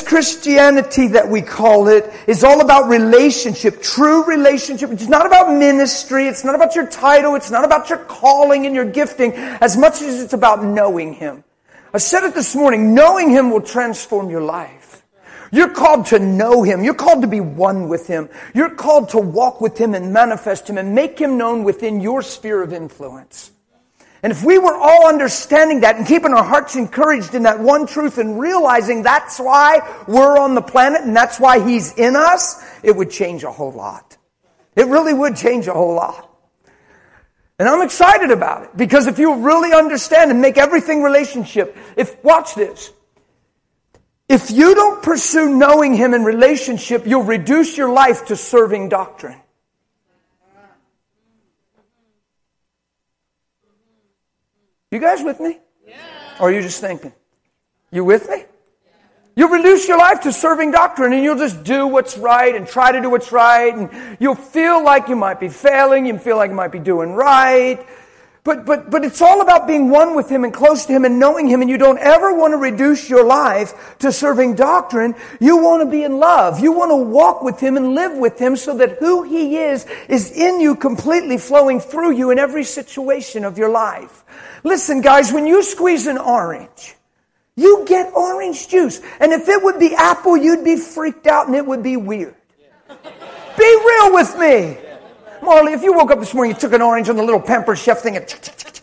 Christianity that we call it is all about relationship, true relationship. It's not about ministry. It's not about your title. It's not about your calling and your gifting as much as it's about knowing Him. I said it this morning, knowing Him will transform your life. You're called to know Him. You're called to be one with Him. You're called to walk with Him and manifest Him and make Him known within your sphere of influence. And if we were all understanding that and keeping our hearts encouraged in that one truth and realizing that's why we're on the planet and that's why He's in us, it would change a whole lot. It really would change a whole lot. And I'm excited about it because if you really understand and make everything relationship, watch this. If you don't pursue knowing Him in relationship, you'll reduce your life to serving doctrine. You guys with me? Yeah. Or are you just thinking? You with me? Yeah. You'll reduce your life to serving doctrine and you'll just do what's right and try to do what's right. And you'll feel like you might be failing. You feel like you might be doing right. But it's all about being one with Him and close to Him and knowing Him. And you don't ever want to reduce your life to serving doctrine. You want to be in love. You want to walk with Him and live with Him so that who He is in you completely flowing through you in every situation of your life. Listen, guys, when you squeeze an orange, you get orange juice. And if it would be apple, you'd be freaked out and it would be weird. Be real with me. Marley, if you woke up this morning, you took an orange on the little Pampers Chef thing and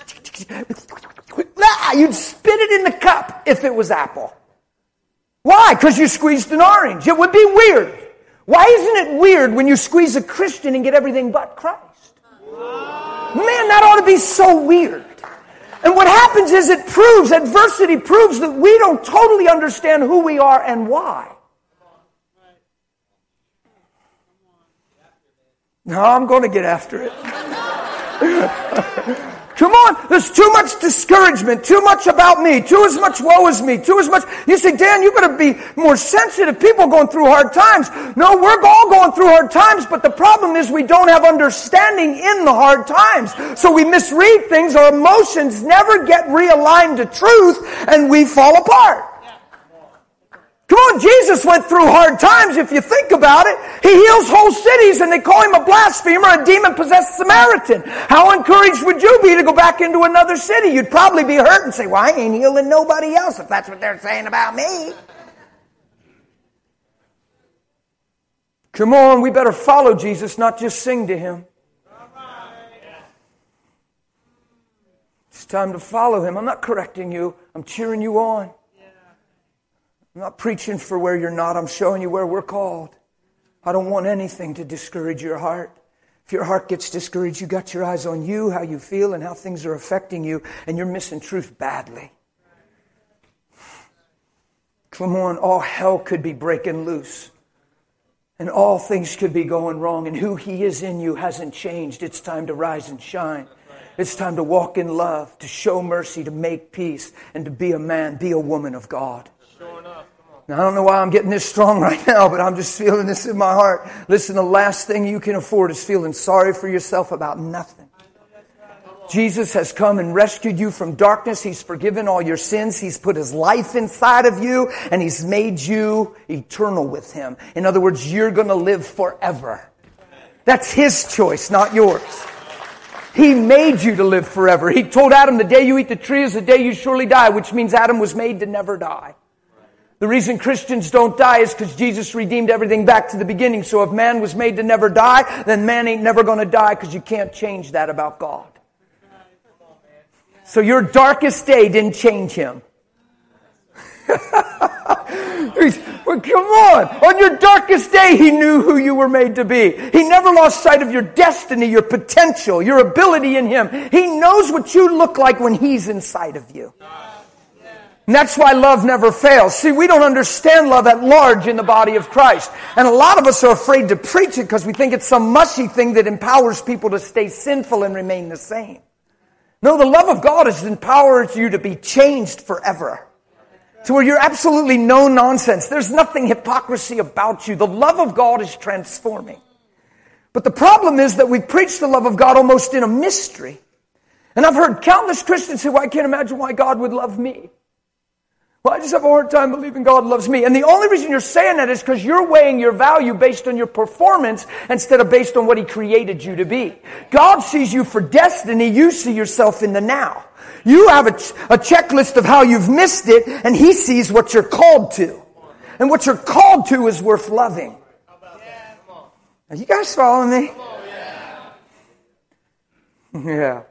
you'd spit it in the cup if it was apple. Why? Because you squeezed an orange. It would be weird. Why isn't it weird when you squeeze a Christian and get everything but Christ? Man, that ought to be so weird. And what happens is adversity proves that we don't totally understand who we are and why. No, I'm going to get after it. Come on, there's too much discouragement, too much about me, too as much woe is me, too as much. You say, Dan, you got to be more sensitive. People going through hard times. No, we're all going through hard times, but the problem is we don't have understanding in the hard times. So we misread things, our emotions never get realigned to truth, and we fall apart. Come on, Jesus went through hard times if you think about it. He heals whole cities and they call Him a blasphemer, a demon-possessed Samaritan. How encouraged would you be to go back into another city? You'd probably be hurt and say, well, I ain't healing nobody else if that's what they're saying about me. Come on, we better follow Jesus, not just sing to Him. It's time to follow Him. I'm not correcting you. I'm cheering you on. I'm not preaching for where you're not. I'm showing you where we're called. I don't want anything to discourage your heart. If your heart gets discouraged, you got your eyes on you, how you feel, and how things are affecting you, and you're missing truth badly. Come on, all hell could be breaking loose. And all things could be going wrong. And who He is in you hasn't changed. It's time to rise and shine. It's time to walk in love, to show mercy, to make peace, and to be a man, be a woman of God. Now, I don't know why I'm getting this strong right now, but I'm just feeling this in my heart. Listen, the last thing you can afford is feeling sorry for yourself about nothing. Jesus has come and rescued you from darkness. He's forgiven all your sins. He's put His life inside of you, and He's made you eternal with Him. In other words, you're going to live forever. That's His choice, not yours. He made you to live forever. He told Adam, the day you eat the tree is the day you surely die, which means Adam was made to never die. The reason Christians don't die is because Jesus redeemed everything back to the beginning. So if man was made to never die, then man ain't never going to die because you can't change that about God. So your darkest day didn't change Him. Well, come on your darkest day, He knew who you were made to be. He never lost sight of your destiny, your potential, your ability in Him. He knows what you look like when He's inside of you. And that's why love never fails. See, we don't understand love at large in the body of Christ. And a lot of us are afraid to preach it because we think it's some mushy thing that empowers people to stay sinful and remain the same. No, the love of God has empowered you to be changed forever. To where you're absolutely no nonsense. There's nothing hypocrisy about you. The love of God is transforming. But the problem is that we preach the love of God almost in a mystery. And I've heard countless Christians say, well, I can't imagine why God would love me. Well, I just have a hard time believing God loves me. And the only reason you're saying that is because you're weighing your value based on your performance instead of based on what He created you to be. God sees you for destiny. You see yourself in the now. You have a checklist of how you've missed it, and He sees what you're called to. And what you're called to is worth loving. Are you guys following me? Yeah.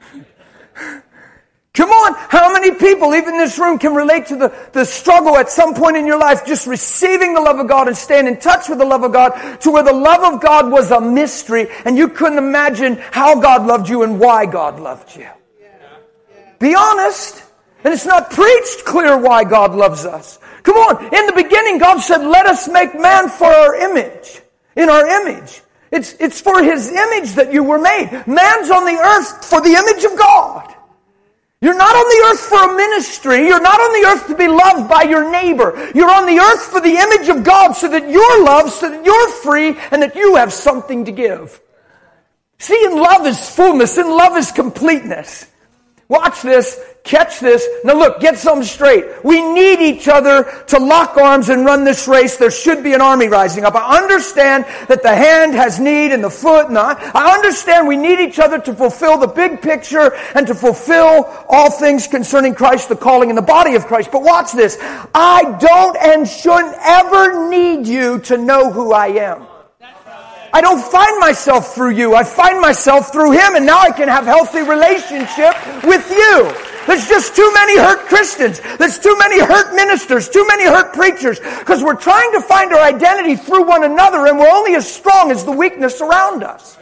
Come on, how many people, even in this room, can relate to the struggle at some point in your life just receiving the love of God and staying in touch with the love of God to where the love of God was a mystery and you couldn't imagine how God loved you and why God loved you? Be honest. And it's not preached clear why God loves us. Come on, in the beginning God said, let us make man for our image, in our image. It's for His image that you were made. Man's on the earth for the image of God. You're not on the earth for a ministry. You're not on the earth to be loved by your neighbor. You're on the earth for the image of God so that you're loved, so that you're free, and that you have something to give. See, in love is fullness. In love is completeness. Watch this. Catch this. Now look, get something straight. We need each other to lock arms and run this race. There should be an army rising up. I understand that the hand has need and the foot. And I understand we need each other to fulfill the big picture and to fulfill all things concerning Christ, the calling in the body of Christ. But watch this. I don't and shouldn't ever need you to know who I am. I don't find myself through you. I find myself through Him, and now I can have healthy relationship with you. There's just too many hurt Christians. There's too many hurt ministers, too many hurt preachers, because we're trying to find our identity through one another, and we're only as strong as the weakness around us.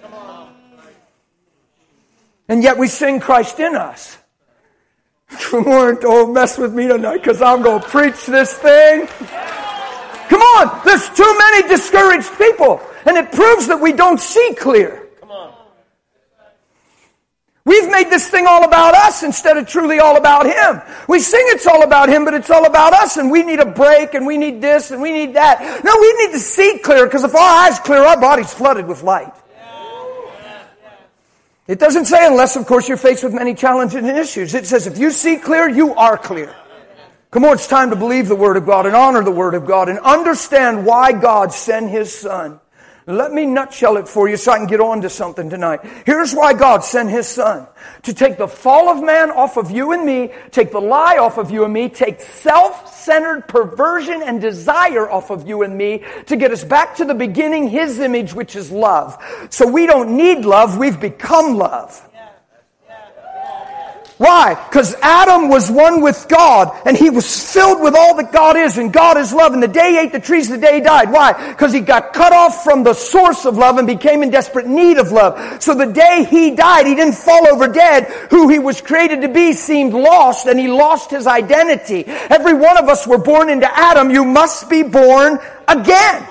And yet we sing Christ in us. Come on, don't mess with me tonight, because I'm going to preach this thing. Come on, there's too many discouraged people. And it proves that we don't see clear. Come on. We've made this thing all about us instead of truly all about Him. We sing it's all about Him, but it's all about us, and we need a break, and we need this, and we need that. No, we need to see clear, because if our eyes clear, our body's flooded with light. It doesn't say unless, of course, you're faced with many challenges and issues. It says if you see clear, you are clear. Come on, it's time to believe the Word of God and honor the Word of God and understand why God sent His Son. Let me nutshell it for you so I can get on to something tonight. Here's why God sent His Son. To take the fall of man off of you and me, take the lie off of you and me, take self-centered perversion and desire off of you and me, to get us back to the beginning, His image, which is love. So we don't need love, we've become love. Why? Because Adam was one with God, and he was filled with all that God is, and God is love. And the day he ate the trees, the day he died. Why? Because he got cut off from the source of love and became in desperate need of love. So the day he died, he didn't fall over dead. Who he was created to be seemed lost, and he lost his identity. Every one of us were born into Adam. You must be born again.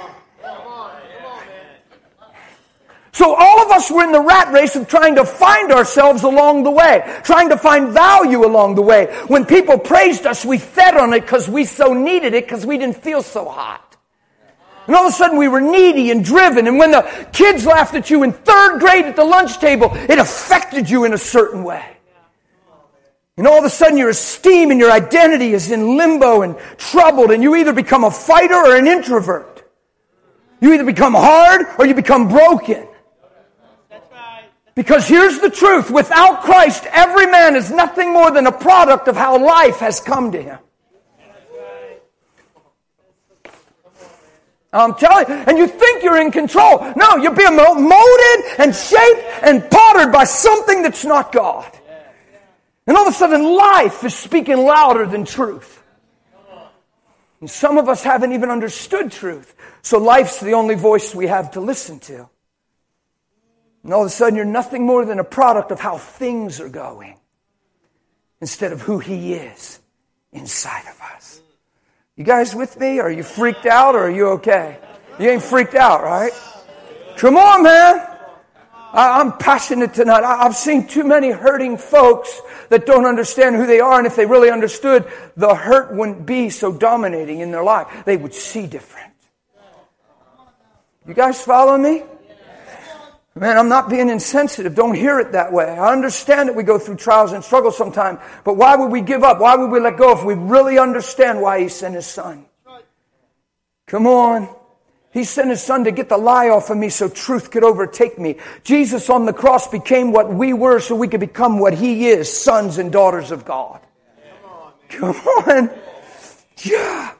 So all of us were in the rat race of trying to find ourselves along the way, trying to find value along the way. When people praised us, we fed on it because we so needed it, because we didn't feel so hot. And all of a sudden we were needy and driven. And when the kids laughed at you in third grade at the lunch table, it affected you in a certain way. And all of a sudden your esteem and your identity is in limbo and troubled, and you either become a fighter or an introvert. You either become hard or you become broken. Because here's the truth. Without Christ, every man is nothing more than a product of how life has come to him. I'm telling you. And you think you're in control. No, you're being molded and shaped and pottered by something that's not God. And all of a sudden, life is speaking louder than truth. And some of us haven't even understood truth. So life's the only voice we have to listen to. And all of a sudden, you're nothing more than a product of how things are going instead of who He is inside of us. You guys with me? Are you freaked out or are you okay? You ain't freaked out, right? Come on, man. I'm passionate tonight. I've seen too many hurting folks that don't understand who they are. And if they really understood, the hurt wouldn't be so dominating in their life. They would see different. You guys follow me? Man, I'm not being insensitive. Don't hear it that way. I understand that we go through trials and struggles sometimes, but why would we give up? Why would we let go if we really understand why He sent His Son? Come on. He sent His Son to get the lie off of me so truth could overtake me. Jesus on the cross became what we were so we could become what He is, sons and daughters of God. Come on. Yeah.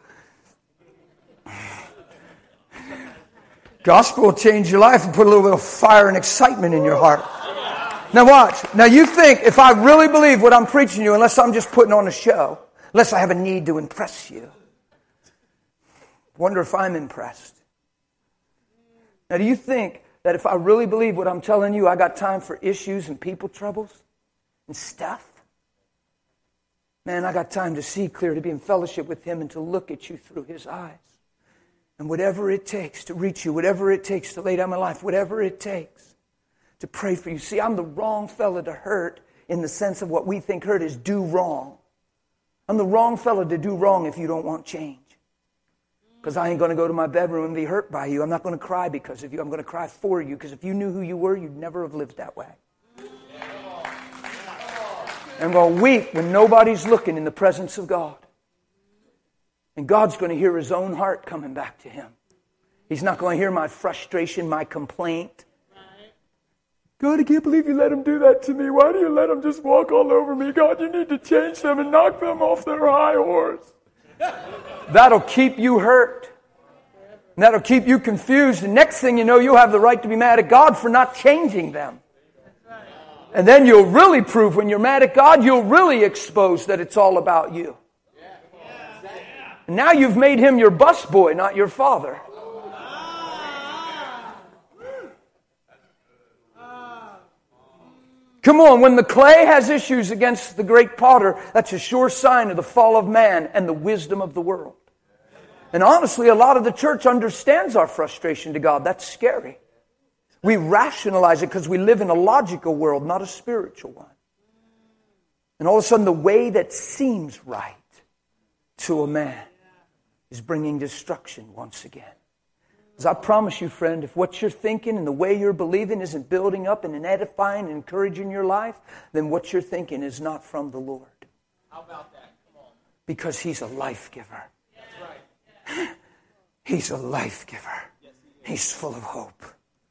Gospel will change your life and put a little bit of fire and excitement in your heart. Now watch. Now you think, if I really believe what I'm preaching to you, unless I'm just putting on a show, unless I have a need to impress you, wonder if I'm impressed. Now do you think that if I really believe what I'm telling you, I got time for issues and people troubles and stuff? Man, I got time to see clear, to be in fellowship with Him and to look at you through His eyes. And whatever it takes to reach you, whatever it takes to lay down my life, whatever it takes to pray for you. See, I'm the wrong fella to hurt in the sense of what we think hurt is do wrong. I'm the wrong fella to do wrong if you don't want change. Because I ain't going to go to my bedroom and be hurt by you. I'm not going to cry because of you. I'm going to cry for you. Because if you knew who you were, you'd never have lived that way. And I'm going to weep when nobody's looking in the presence of God. And God's going to hear His own heart coming back to Him. He's not going to hear my frustration, my complaint. God, I can't believe you let them do that to me. Why do you let them just walk all over me? God, you need to change them and knock them off their high horse. That'll keep you hurt. And that'll keep you confused. And next thing you know, you'll have the right to be mad at God for not changing them. And then you'll really prove when you're mad at God, you'll really expose that it's all about you. And now you've made Him your busboy, not your father. Come on, when the clay has issues against the great potter, that's a sure sign of the fall of man and the wisdom of the world. And honestly, a lot of the church understands our frustration to God. That's scary. We rationalize it because we live in a logical world, not a spiritual one. And all of a sudden, the way that seems right to a man is bringing destruction once again. As I promise you, friend, if what you're thinking and the way you're believing isn't building up and edifying and encouraging your life, then what you're thinking is not from the Lord. How about that? Come on. Because He's a life giver. That's right. He's a life giver. He's full of hope.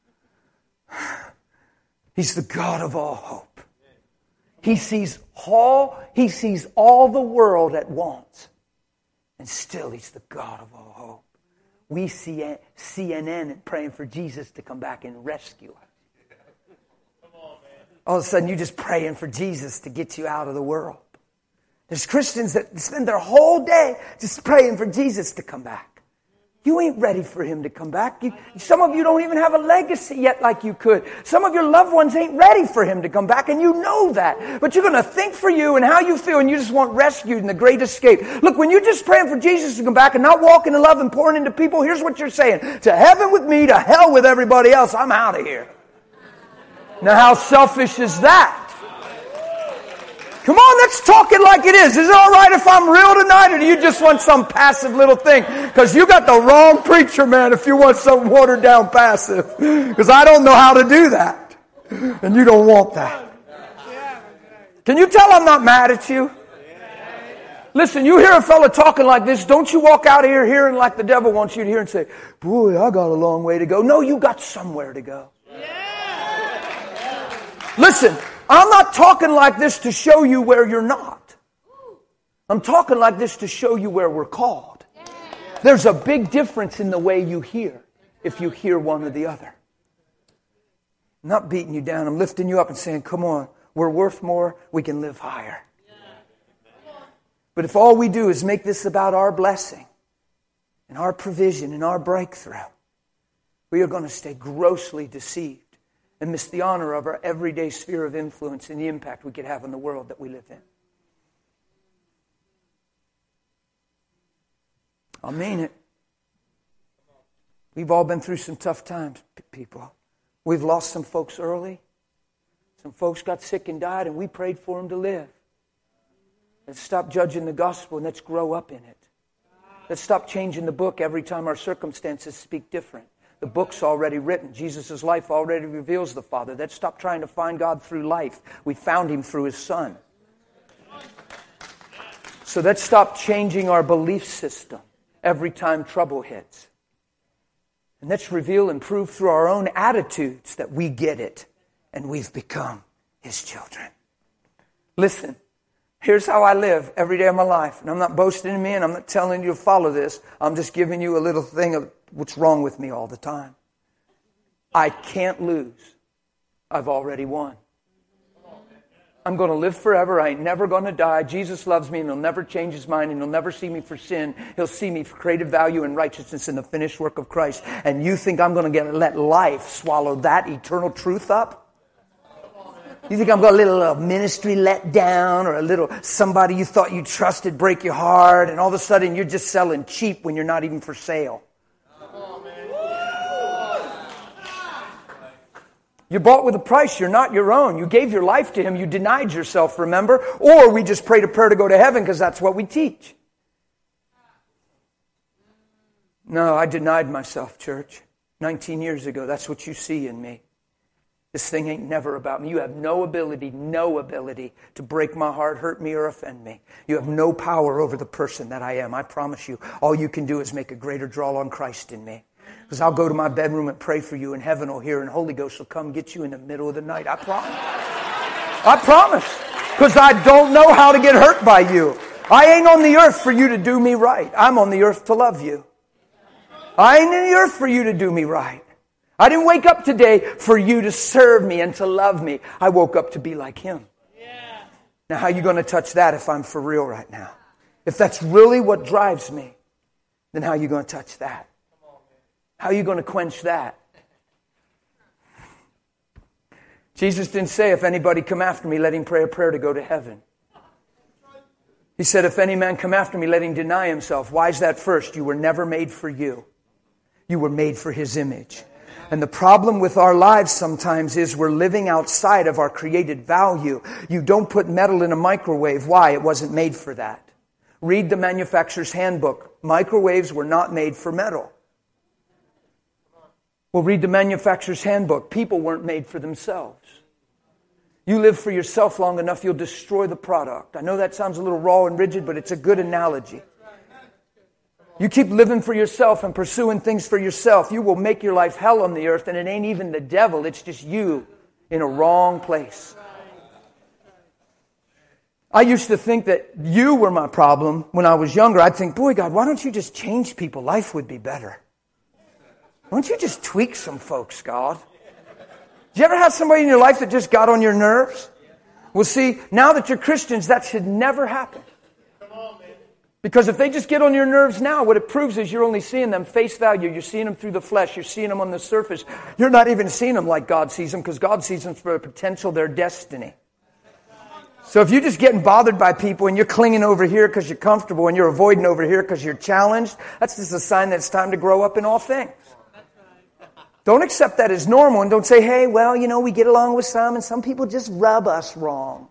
He's the God of all hope. He sees all the world at once. And still He's the God of all hope. We see CNN and praying for Jesus to come back and rescue us. All of a sudden, you're just praying for Jesus to get you out of the world. There's Christians that spend their whole day just praying for Jesus to come back. You ain't ready for Him to come back. Some of you don't even have a legacy yet like you could. Some of your loved ones ain't ready for Him to come back, and you know that. But you're going to think for you and how you feel, and you just want rescued and the great escape. Look, when you're just praying for Jesus to come back and not walking in love and pouring into people, here's what you're saying. To heaven with me, to hell with everybody else. I'm out of here. Now, how selfish is that? Come on, let's talk it like it is. Is it all right if I'm real tonight, or do you just want some passive little thing? Because you got the wrong preacher, man, if you want some watered down passive. Because I don't know how to do that. And you don't want that. Can you tell I'm not mad at you? Listen, you hear a fella talking like this, don't you walk out of here hearing like the devil wants you to hear and say, boy, I got a long way to go. No, you got somewhere to go. Listen, I'm not talking like this to show you where you're not. I'm talking like this to show you where we're called. There's a big difference in the way you hear if you hear one or the other. I'm not beating you down. I'm lifting you up and saying, come on, we're worth more. We can live higher. But if all we do is make this about our blessing and our provision and our breakthrough, we are going to stay grossly deceived and miss the honor of our everyday sphere of influence and the impact we could have on the world that we live in. I mean it. We've all been through some tough times, people. We've lost some folks early. Some folks got sick and died, and we prayed for them to live. Let's stop judging the gospel and let's grow up in it. Let's stop changing the book every time our circumstances speak different. The book's already written. Jesus' life already reveals the Father. Let's stop trying to find God through life. We found Him through His Son. So let's stop changing our belief system every time trouble hits. And let's reveal and prove through our own attitudes that we get it and we've become His children. Listen, here's how I live every day of my life. And I'm not boasting in me and I'm not telling you to follow this. I'm just giving you a little thing of what's wrong with me all the time. I can't lose. I've already won. I'm going to live forever. I ain't never going to die. Jesus loves me and He'll never change His mind and He'll never see me for sin. He'll see me for creative value and righteousness in the finished work of Christ. And you think I'm going to let life swallow that eternal truth up? You think I'm going to let a little ministry let down or a little somebody you thought you trusted break your heart and all of a sudden you're just selling cheap when you're not even for sale? You're bought with a price. You're not your own. You gave your life to Him. You denied yourself, remember? Or we just prayed a prayer to go to heaven because that's what we teach. No, I denied myself, church. 19 years ago. That's what you see in me. This thing ain't never about me. You have no ability to break my heart, hurt me, or offend me. You have no power over the person that I am. I promise you. All you can do is make a greater draw on Christ in me. Because I'll go to my bedroom and pray for you, and heaven will hear, and the Holy Ghost will come get you in the middle of the night. I promise. I promise. Because I don't know how to get hurt by you. I ain't on the earth for you to do me right. I'm on the earth to love you. I ain't in the earth for you to do me right. I didn't wake up today for you to serve me and to love me. I woke up to be like Him. Yeah. Now, how are you going to touch that if I'm for real right now? If that's really what drives me, then how are you going to touch that? How are you going to quench that? Jesus didn't say, if anybody come after me, let him pray a prayer to go to heaven. He said, if any man come after me, let him deny himself. Why is that first? You were never made for you. You were made for His image. And the problem with our lives sometimes is we're living outside of our created value. You don't put metal in a microwave. Why? It wasn't made for that. Read the manufacturer's handbook. Microwaves were not made for metal. Well, read the manufacturer's handbook. People weren't made for themselves. You live for yourself long enough, you'll destroy the product. I know that sounds a little raw and rigid, but it's a good analogy. You keep living for yourself and pursuing things for yourself, you will make your life hell on the earth, and it ain't even the devil, it's just you in a wrong place. I used to think that you were my problem when I was younger. I'd think, boy, God, why don't you just change people? Life would be better. Why don't you just tweak some folks, God? Did you ever have somebody in your life that just got on your nerves? Well, see, now that you're Christians, that should never happen. Because if they just get on your nerves now, what it proves is you're only seeing them face value. You're seeing them through the flesh. You're seeing them on the surface. You're not even seeing them like God sees them, because God sees them for the potential, their destiny. So if you're just getting bothered by people and you're clinging over here because you're comfortable and you're avoiding over here because you're challenged, that's just a sign that it's time to grow up in all things. Don't accept that as normal and don't say, hey, well, we get along with some and some people just rub us wrong.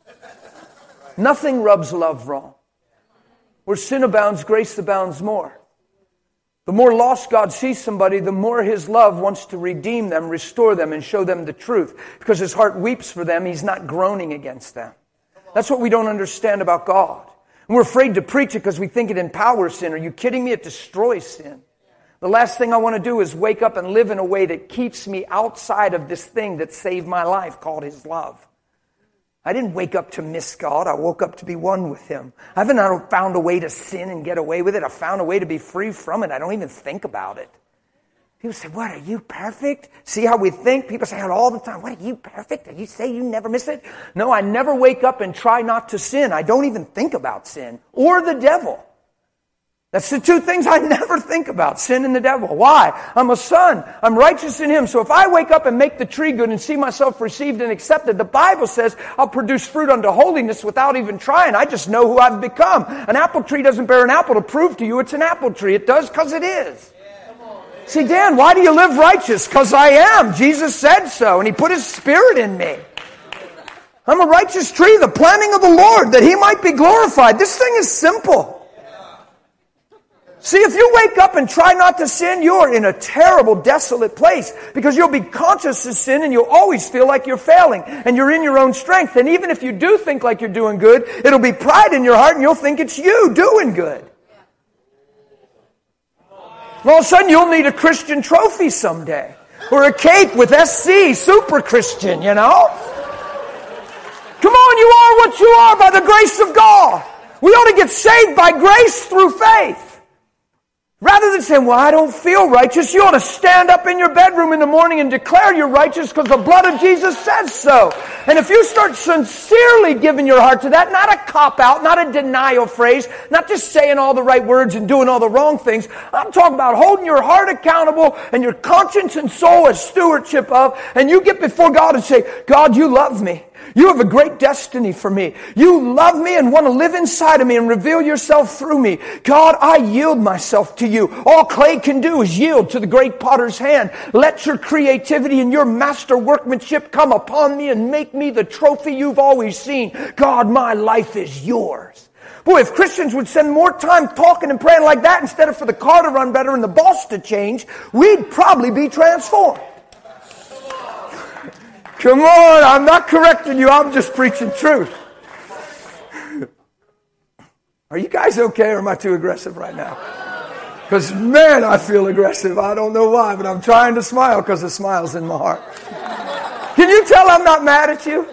Nothing rubs love wrong. Where sin abounds, grace abounds more. The more lost God sees somebody, the more His love wants to redeem them, restore them, and show them the truth. Because His heart weeps for them, He's not groaning against them. That's what we don't understand about God. And we're afraid to preach it because we think it empowers sin. Are you kidding me? It destroys sin. The last thing I want to do is wake up and live in a way that keeps me outside of this thing that saved my life called His love. I didn't wake up to miss God. I woke up to be one with Him. I haven't found a way to sin and get away with it. I found a way to be free from it. I don't even think about it. People say, what, are you perfect? See how we think? People say it all the time. What, are you perfect? You say you never miss it? No, I never wake up and try not to sin. I don't even think about sin or the devil. That's the two things I never think about, sin and the devil. Why? I'm a son. I'm righteous in Him. So if I wake up and make the tree good and see myself received and accepted, the Bible says I'll produce fruit unto holiness without even trying. I just know who I've become. An apple tree doesn't bear an apple to prove to you it's an apple tree. It does because it is. See, Dan, why do you live righteous? Because I am. Jesus said so, and He put His Spirit in me. I'm a righteous tree, the planting of the Lord, that He might be glorified. This thing is simple. See, if you wake up and try not to sin, you're in a terrible, desolate place because you'll be conscious of sin and you'll always feel like you're failing and you're in your own strength. And even if you do think like you're doing good, it'll be pride in your heart and you'll think it's you doing good. And all of a sudden, you'll need a Christian trophy someday or a cape with SC, super Christian, you know? Come on, you are what you are by the grace of God. We ought to get saved by grace through faith. Rather than saying, well, I don't feel righteous, you ought to stand up in your bedroom in the morning and declare you're righteous because the blood of Jesus says so. And if you start sincerely giving your heart to that, not a cop-out, not a denial phrase, not just saying all the right words and doing all the wrong things, I'm talking about holding your heart accountable and your conscience and soul as stewardship of, and you get before God and say, God, you love me. You have a great destiny for me. You love me and want to live inside of me and reveal yourself through me. God, I yield myself to you. All clay can do is yield to the great potter's hand. Let your creativity and your master workmanship come upon me and make me the trophy you've always seen. God, my life is yours. Boy, if Christians would spend more time talking and praying like that instead of for the car to run better and the boss to change, we'd probably be transformed. Come on, I'm not correcting you, I'm just preaching truth. Are you guys okay or am I too aggressive right now? Because man, I feel aggressive. I don't know why, but I'm trying to smile because the smile's in my heart. Can you tell I'm not mad at you?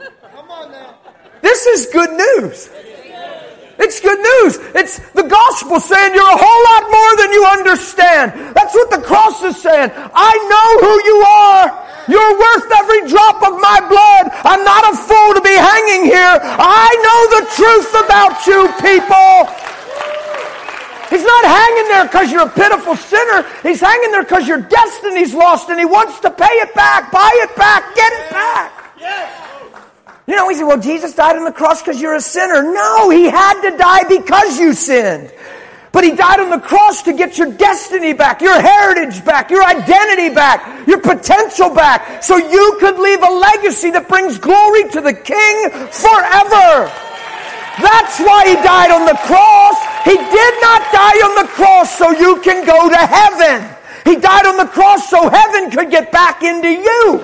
This is good news. It's good news. It's the gospel saying you're a whole lot more than you understand. That's what the cross is saying. I know who you are. You're worth every drop of my blood. I'm not a fool to be hanging here. I know the truth about you people. He's not hanging there because you're a pitiful sinner. He's hanging there because your destiny's lost and he wants to pay it back, buy it back, get it back. Yes. You know, we say, well, Jesus died on the cross because you're a sinner. No, he had to die because you sinned. But he died on the cross to get your destiny back, your heritage back, your identity back, your potential back, so you could leave a legacy that brings glory to the King forever. That's why he died on the cross. He did not die on the cross so you can go to heaven. He died on the cross so heaven could get back into you.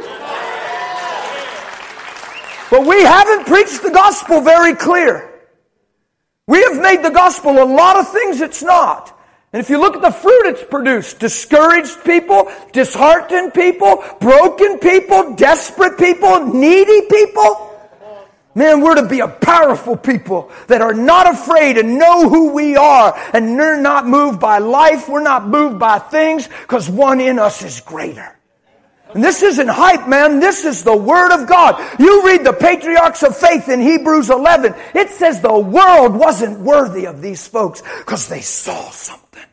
But we haven't preached the gospel very clear. We have made the gospel a lot of things it's not. And if you look at the fruit it's produced, discouraged people, disheartened people, broken people, desperate people, needy people. Man, we're to be a powerful people that are not afraid and know who we are. And we're not moved by life. We're not moved by things because one in us is greater. And this isn't hype, man. This is the Word of God. You read the patriarchs of faith in Hebrews 11. It says the world wasn't worthy of these folks because they saw something.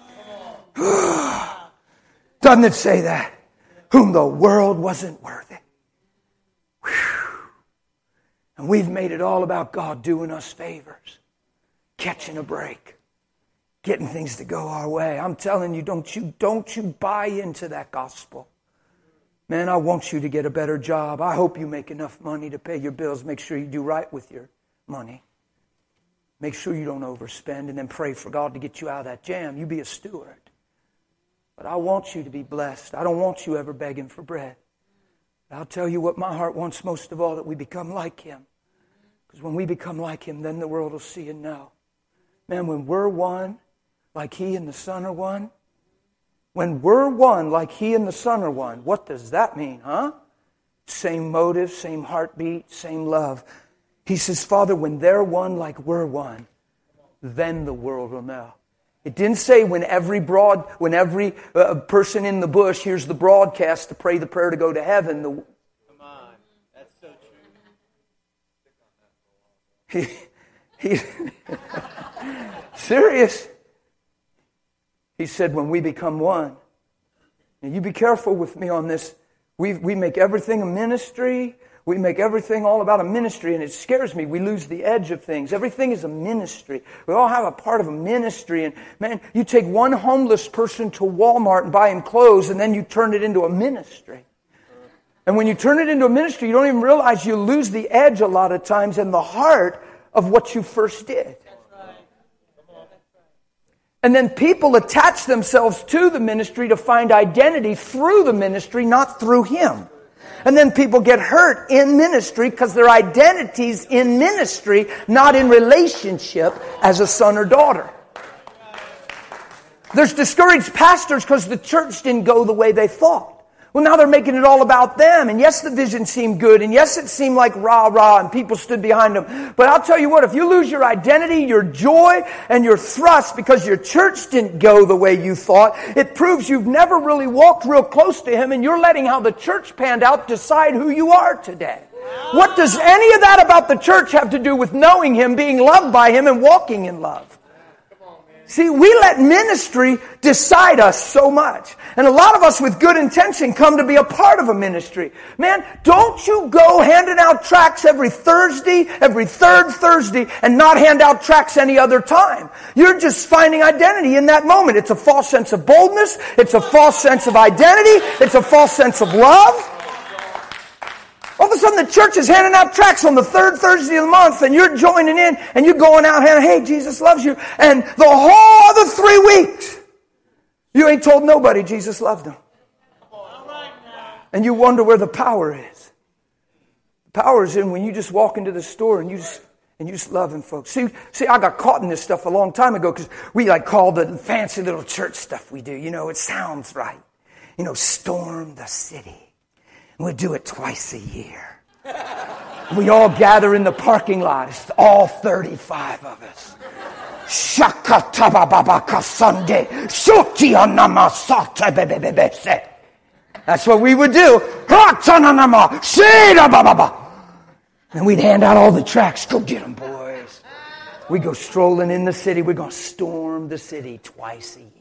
Doesn't it say that? Whom the world wasn't worthy. Whew. And we've made it all about God doing us favors. Catching a break. Getting things to go our way. I'm telling you, don't you buy into that gospel. Man, I want you to get a better job. I hope you make enough money to pay your bills. Make sure you do right with your money. Make sure you don't overspend and then pray for God to get you out of that jam. You be a steward. But I want you to be blessed. I don't want you ever begging for bread. I'll tell you what my heart wants most of all, that we become like Him. Because when we become like Him, then the world will see and know. Man, when we're one, like He and the Son are one, when we're one like He and the Son are one, what does that mean, huh? Same motive, same heartbeat, same love. He says, Father, when they're one like we're one, then the world will know. It didn't say when every person in the bush hears the broadcast to pray the prayer to go to heaven. Come on, that's so true. Serious. He said, when we become one. Now you be careful with me on this. We make everything a ministry. We make everything all about a ministry, and it scares me. We lose the edge of things. Everything is a ministry. We all have a part of a ministry. And man, you take one homeless person to Walmart and buy him clothes, and then you turn it into a ministry. And when you turn it into a ministry, you don't even realize you lose the edge a lot of times and the heart of what you first did. And then people attach themselves to the ministry to find identity through the ministry, not through Him. And then people get hurt in ministry because their identity's in ministry, not in relationship as a son or daughter. There's discouraged pastors because the church didn't go the way they thought. Well, now they're making it all about them. And yes, the vision seemed good. And yes, it seemed like rah-rah and people stood behind them. But I'll tell you what, if you lose your identity, your joy, and your thrust because your church didn't go the way you thought, it proves you've never really walked real close to Him and you're letting how the church panned out decide who you are today. What does any of that about the church have to do with knowing Him, being loved by Him, and walking in love? See, we let ministry decide us so much. And a lot of us with good intention come to be a part of a ministry. Man, don't you go handing out tracts every Thursday, every third Thursday, and not hand out tracts any other time. You're just finding identity in that moment. It's a false sense of boldness. It's a false sense of identity. It's a false sense of love. All of a sudden the church is handing out tracts on the third Thursday of the month and you're joining in and you're going out here, hey, Jesus loves you. And the whole other 3 weeks, you ain't told nobody Jesus loved them. And you wonder where the power is. The power is in when you just walk into the store and you just loving folks. See, I got caught in this stuff a long time ago because we call the fancy little church stuff we do. It sounds right. Storm the city. We do it twice a year. We all gather in the parking lot. It's all 35 of us. That's what we would do. And we'd hand out all the tracts. Go get them, boys. We go strolling in the city. We're going to storm the city twice a year.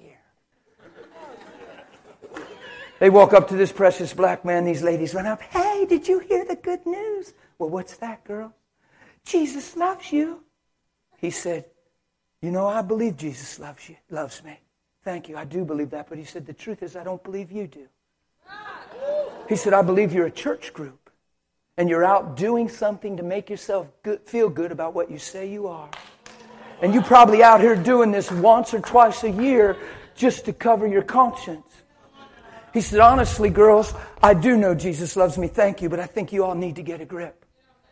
They walk up to this precious black man. These ladies run up. Hey, did you hear the good news? Well, what's that, girl? Jesus loves you. He said, I believe Jesus loves me. Thank you. I do believe that. But he said, the truth is I don't believe you do. He said, I believe you're a church group. And you're out doing something to make yourself feel good about what you say you are. And you're probably out here doing this once or twice a year just to cover your conscience. He said, honestly, girls, I do know Jesus loves me, thank you, but I think you all need to get a grip.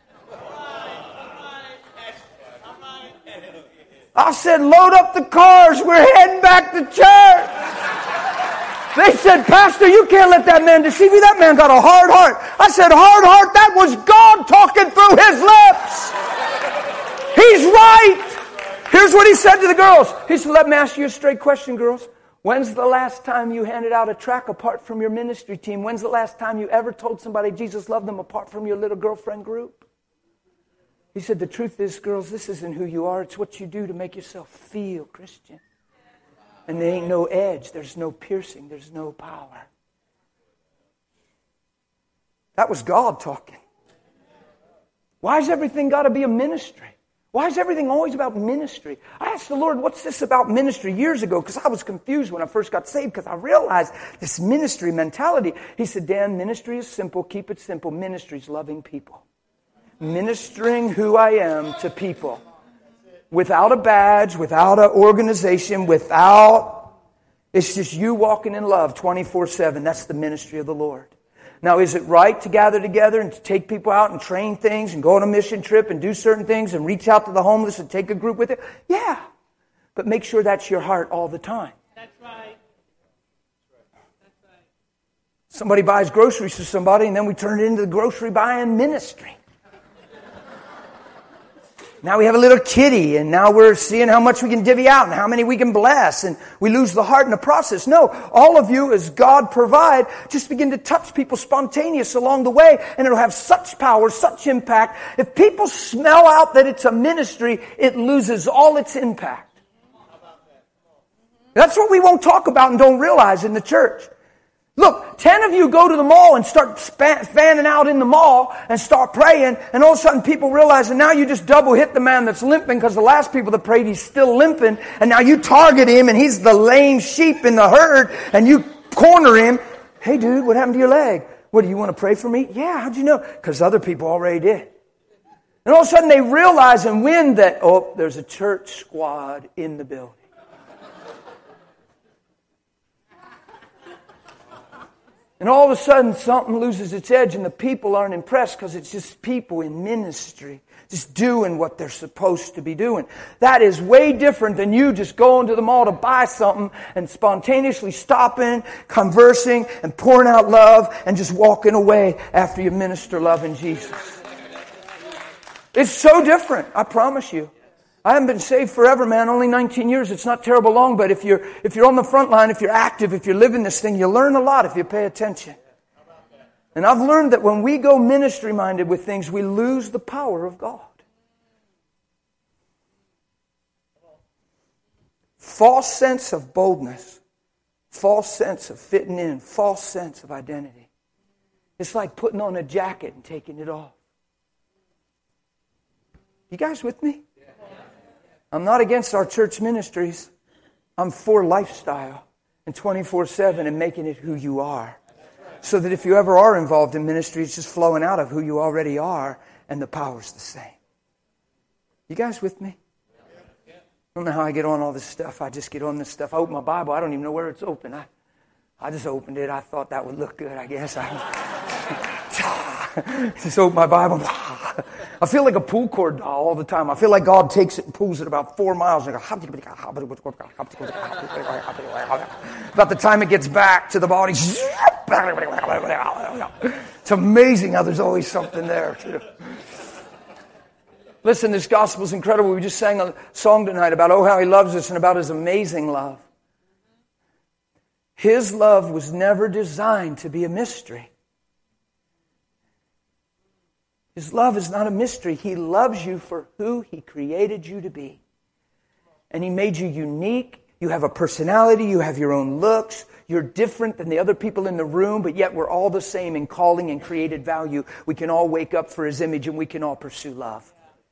I said, load up the cars, we're heading back to church. They said, Pastor, you can't let that man deceive you. That man got a hard heart. I said, hard heart? That was God talking through his lips. He's right. Here's what he said to the girls. He said, let me ask you a straight question, girls. When's the last time you handed out a tract apart from your ministry team? When's the last time you ever told somebody Jesus loved them apart from your little girlfriend group? He said, the truth is, girls, this isn't who you are. It's what you do to make yourself feel Christian. And there ain't no edge. There's no piercing. There's no power. That was God talking. Why has everything got to be a ministry? Why is everything always about ministry? I asked the Lord, what's this about ministry years ago? Because I was confused when I first got saved because I realized this ministry mentality. He said, Dan, ministry is simple. Keep it simple. Ministry is loving people. Ministering who I am to people. Without a badge, without an organization, it's just you walking in love 24/7. That's the ministry of the Lord. Now, is it right to gather together and to take people out and train things and go on a mission trip and do certain things and reach out to the homeless and take a group with it? Yeah. But make sure that's your heart all the time. That's right. Somebody buys groceries for somebody and then we turn it into the grocery buying ministry. Now we have a little kitty and now we're seeing how much we can divvy out and how many we can bless and we lose the heart in the process. No, all of you as God provide, just begin to touch people spontaneous along the way and it'll have such power, such impact. If people smell out that it's a ministry, it loses all its impact. That's what we won't talk about and don't realize in the church. Look, 10 of you go to the mall and start fanning out in the mall and start praying, and all of a sudden people realize that now you just double hit the man that's limping because the last people that prayed, he's still limping, and now you target him and he's the lame sheep in the herd, and you corner him. Hey dude, what happened to your leg? What, do you want to pray for me? Yeah, how'd you know? Because other people already did. And all of a sudden they realize and win that, oh, there's a church squad in the building. And all of a sudden, something loses its edge and the people aren't impressed because it's just people in ministry just doing what they're supposed to be doing. That is way different than you just going to the mall to buy something and spontaneously stopping, conversing, and pouring out love and just walking away after you minister love in Jesus. It's so different, I promise you. I haven't been saved forever, man, only 19 years. It's not terrible long, but if you're on the front line, if you're active, if you're living this thing, you learn a lot if you pay attention. And I've learned that when we go ministry-minded with things, we lose the power of God. False sense of boldness, false sense of fitting in, false sense of identity. It's like putting on a jacket and taking it off. You guys with me? I'm not against our church ministries. I'm for lifestyle and 24/7 and making it who you are. So that if you ever are involved in ministry, it's just flowing out of who you already are and the power's the same. You guys with me? I don't know how I get on all this stuff. I just get on this stuff. I open my Bible. I don't even know where it's open. I just opened it. I thought that would look good, I guess. Just open my Bible. I feel like a pull cord doll all the time. I feel like God takes it and pulls it about 4 miles. And about the time it gets back to the body, it's amazing how there's always something there too. Listen, this gospel is incredible. We just sang a song tonight about oh how He loves us and about His amazing love. His love was never designed to be a mystery. His love is not a mystery. He loves you for who He created you to be. And He made you unique. You have a personality. You have your own looks. You're different than the other people in the room, but yet we're all the same in calling and created value. We can all wake up for His image and we can all pursue love.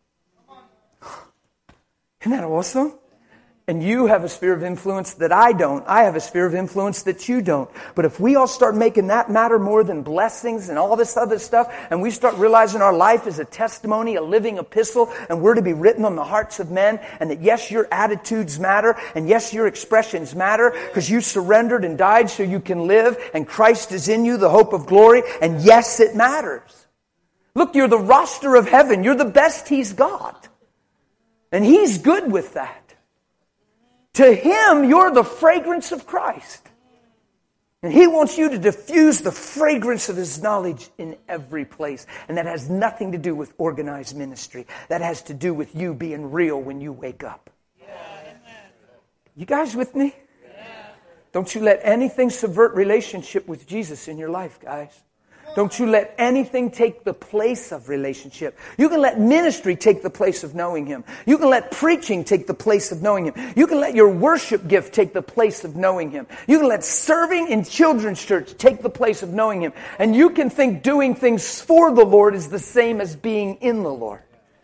Isn't that awesome? And you have a sphere of influence that I don't. I have a sphere of influence that you don't. But if we all start making that matter more than blessings and all this other stuff, and we start realizing our life is a testimony, a living epistle, and we're to be written on the hearts of men, and that yes, your attitudes matter, and yes, your expressions matter, because you surrendered and died so you can live, and Christ is in you, the hope of glory, and yes, it matters. Look, you're the roster of heaven. You're the best He's got. And He's good with that. To Him, you're the fragrance of Christ. And He wants you to diffuse the fragrance of His knowledge in every place. And that has nothing to do with organized ministry. That has to do with you being real when you wake up. Yeah. You guys with me? Yeah. Don't you let anything subvert relationship with Jesus in your life, guys. Don't you let anything take the place of relationship. You can let ministry take the place of knowing Him. You can let preaching take the place of knowing Him. You can let your worship gift take the place of knowing Him. You can let serving in children's church take the place of knowing Him. And you can think doing things for the Lord is the same as being in the Lord.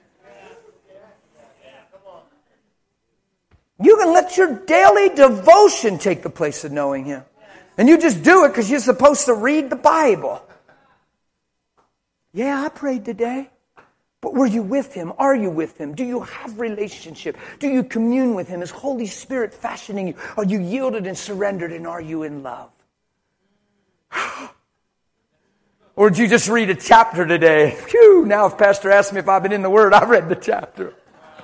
You can let your daily devotion take the place of knowing Him. And you just do it because you're supposed to read the Bible. Yeah, I prayed today. But were you with Him? Are you with Him? Do you have relationship? Do you commune with Him? Is Holy Spirit fashioning you? Are you yielded and surrendered, and are you in love? Or did you just read a chapter today? Phew, now if Pastor asks me if I've been in the Word, I read the chapter.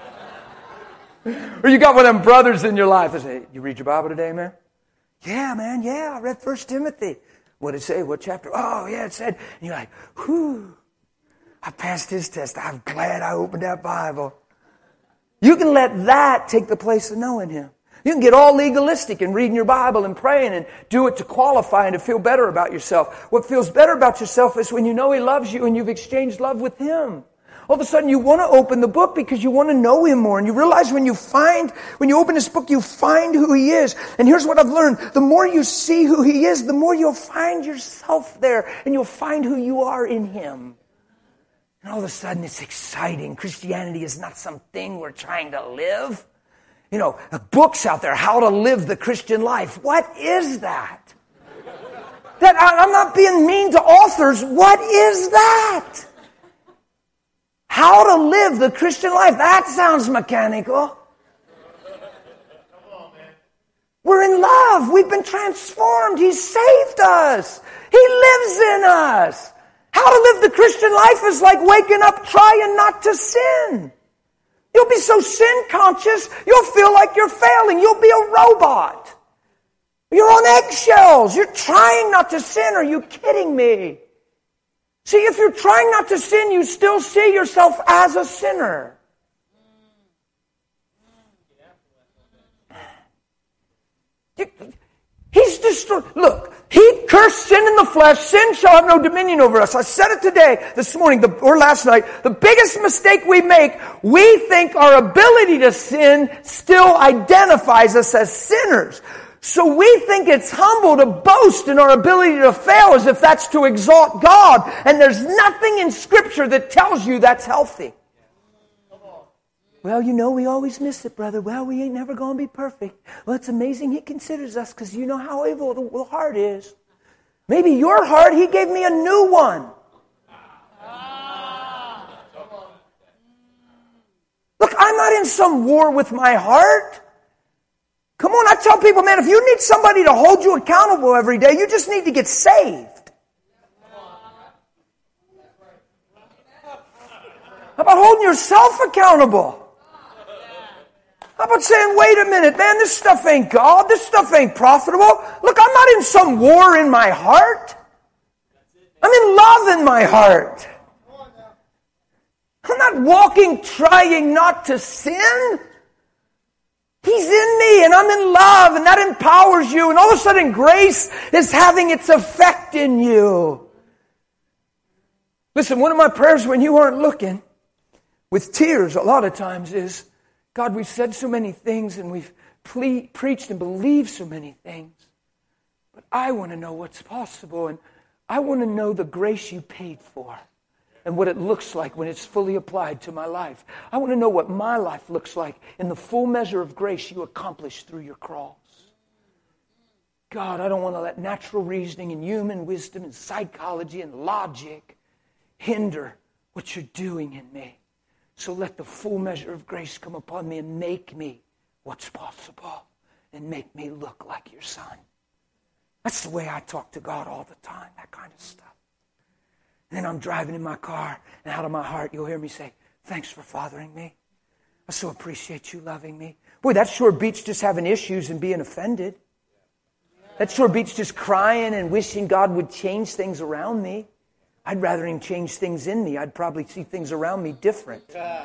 Or you got one of them brothers in your life that say, you read your Bible today, man? Yeah, man, yeah, I read 1 Timothy. What did it say? What chapter? Oh, yeah, it said. And you're like, whew, I passed his test. I'm glad I opened that Bible. You can let that take the place of knowing Him. You can get all legalistic in reading your Bible and praying and do it to qualify and to feel better about yourself. What feels better about yourself is when you know He loves you and you've exchanged love with Him. All of a sudden you want to open the book because you want to know Him more. And you realize when you open this book, you find who He is. And here's what I've learned. The more you see who He is, the more you'll find yourself there. And you'll find who you are in Him. And all of a sudden it's exciting. Christianity is not something we're trying to live. You know, books out there, how to live the Christian life. What is that? I'm not being mean to authors. What is that? How to live the Christian life. That sounds mechanical. We're in love. We've been transformed. He's saved us. He lives in us. How to live the Christian life is like waking up trying not to sin. You'll be so sin conscious, you'll feel like you're failing. You'll be a robot. You're on eggshells. You're trying not to sin. Are you kidding me? See, if you're trying not to sin, you still see yourself as a sinner. He's destroyed. Look, He cursed sin in the flesh. Sin shall have no dominion over us. I said it this morning, or last night. The biggest mistake we make, we think our ability to sin still identifies us as sinners. So we think it's humble to boast in our ability to fail as if that's to exalt God. And there's nothing in Scripture that tells you that's healthy. Well, we always miss it, brother. Well, we ain't never going to be perfect. Well, it's amazing He considers us because you know how evil the heart is. Maybe your heart, He gave me a new one. Look, I'm not in some war with my heart. Come on, I tell people, man, if you need somebody to hold you accountable every day, you just need to get saved. How about holding yourself accountable? How about saying, wait a minute, man, this stuff ain't God. This stuff ain't profitable. Look, I'm not in some war in my heart. I'm in love in my heart. I'm not walking trying not to sin. He's in me and I'm in love and that empowers you. And all of a sudden grace is having its effect in you. Listen, one of my prayers when you aren't looking, with tears a lot of times is, God, we've said so many things and we've preached and believed so many things. But I want to know what's possible and I want to know the grace you paid for and what it looks like when it's fully applied to my life. I want to know what my life looks like in the full measure of grace you accomplished through your cross. God, I don't want to let natural reasoning and human wisdom and psychology and logic hinder what you're doing in me. So let the full measure of grace come upon me and make me what's possible and make me look like your Son. That's the way I talk to God all the time, that kind of stuff. And then I'm driving in my car and out of my heart you'll hear me say, thanks for fathering me. I so appreciate you loving me. Boy, that sure beats just having issues and being offended. That sure beats just crying and wishing God would change things around me. I'd rather Him change things in me. I'd probably see things around me different.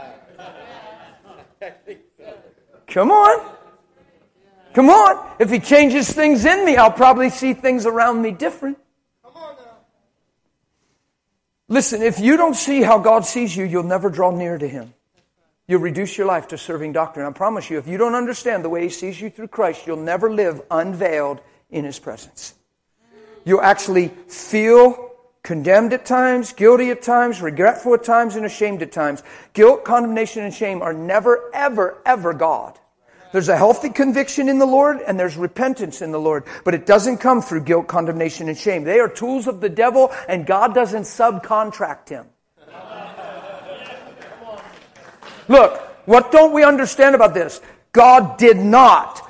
Come on. Come on. If He changes things in me, I'll probably see things around me different. Come on now. Listen, if you don't see how God sees you, you'll never draw near to Him. You'll reduce your life to serving doctrine. I promise you, if you don't understand the way He sees you through Christ, you'll never live unveiled in His presence. You'll actually feel condemned at times, guilty at times, regretful at times, and ashamed at times. Guilt, condemnation, and shame are never, ever, ever God. There's a healthy conviction in the Lord, and there's repentance in the Lord. But it doesn't come through guilt, condemnation, and shame. They are tools of the devil, and God doesn't subcontract him. Look, what don't we understand about this? God did not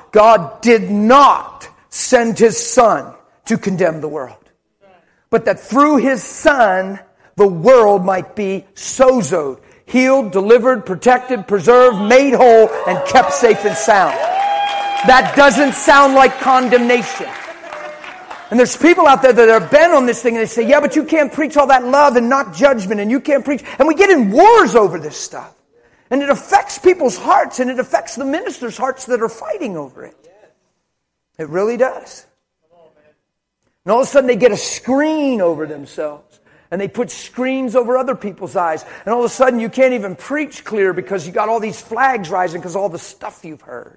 send His Son to condemn the world. But that through His Son, the world might be sozoed, healed, delivered, protected, preserved, made whole, and kept safe and sound. That doesn't sound like condemnation. And there's people out there that are bent on this thing and they say, yeah, but you can't preach all that love and not judgment and you can't preach. And we get in wars over this stuff. And it affects people's hearts and it affects the ministers' hearts that are fighting over it. It really does. And all of a sudden they get a screen over themselves. And they put screens over other people's eyes. And all of a sudden you can't even preach clear because you got all these flags rising because of all the stuff you've heard.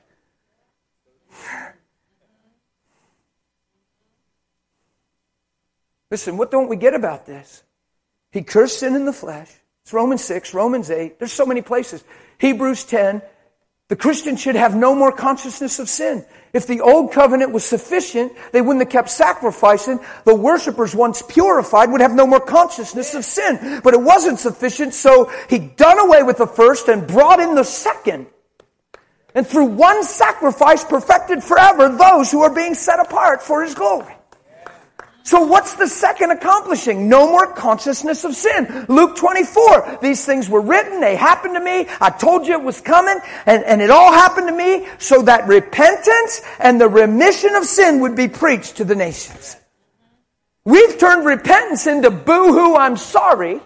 Listen, what don't we get about this? He cursed sin in the flesh. It's Romans 6, Romans 8. There's so many places. Hebrews 10. The Christian should have no more consciousness of sin. If the old covenant was sufficient, they wouldn't have kept sacrificing. The worshipers, once purified, would have no more consciousness of sin. But it wasn't sufficient, so He done away with the first and brought in the second. And through one sacrifice perfected forever those who are being set apart for His glory. So what's the second accomplishing? No more consciousness of sin. Luke 24, these things were written, they happened to me, I told you it was coming, and it all happened to me so that repentance and the remission of sin would be preached to the nations. We've turned repentance into boo-hoo, I'm sorry.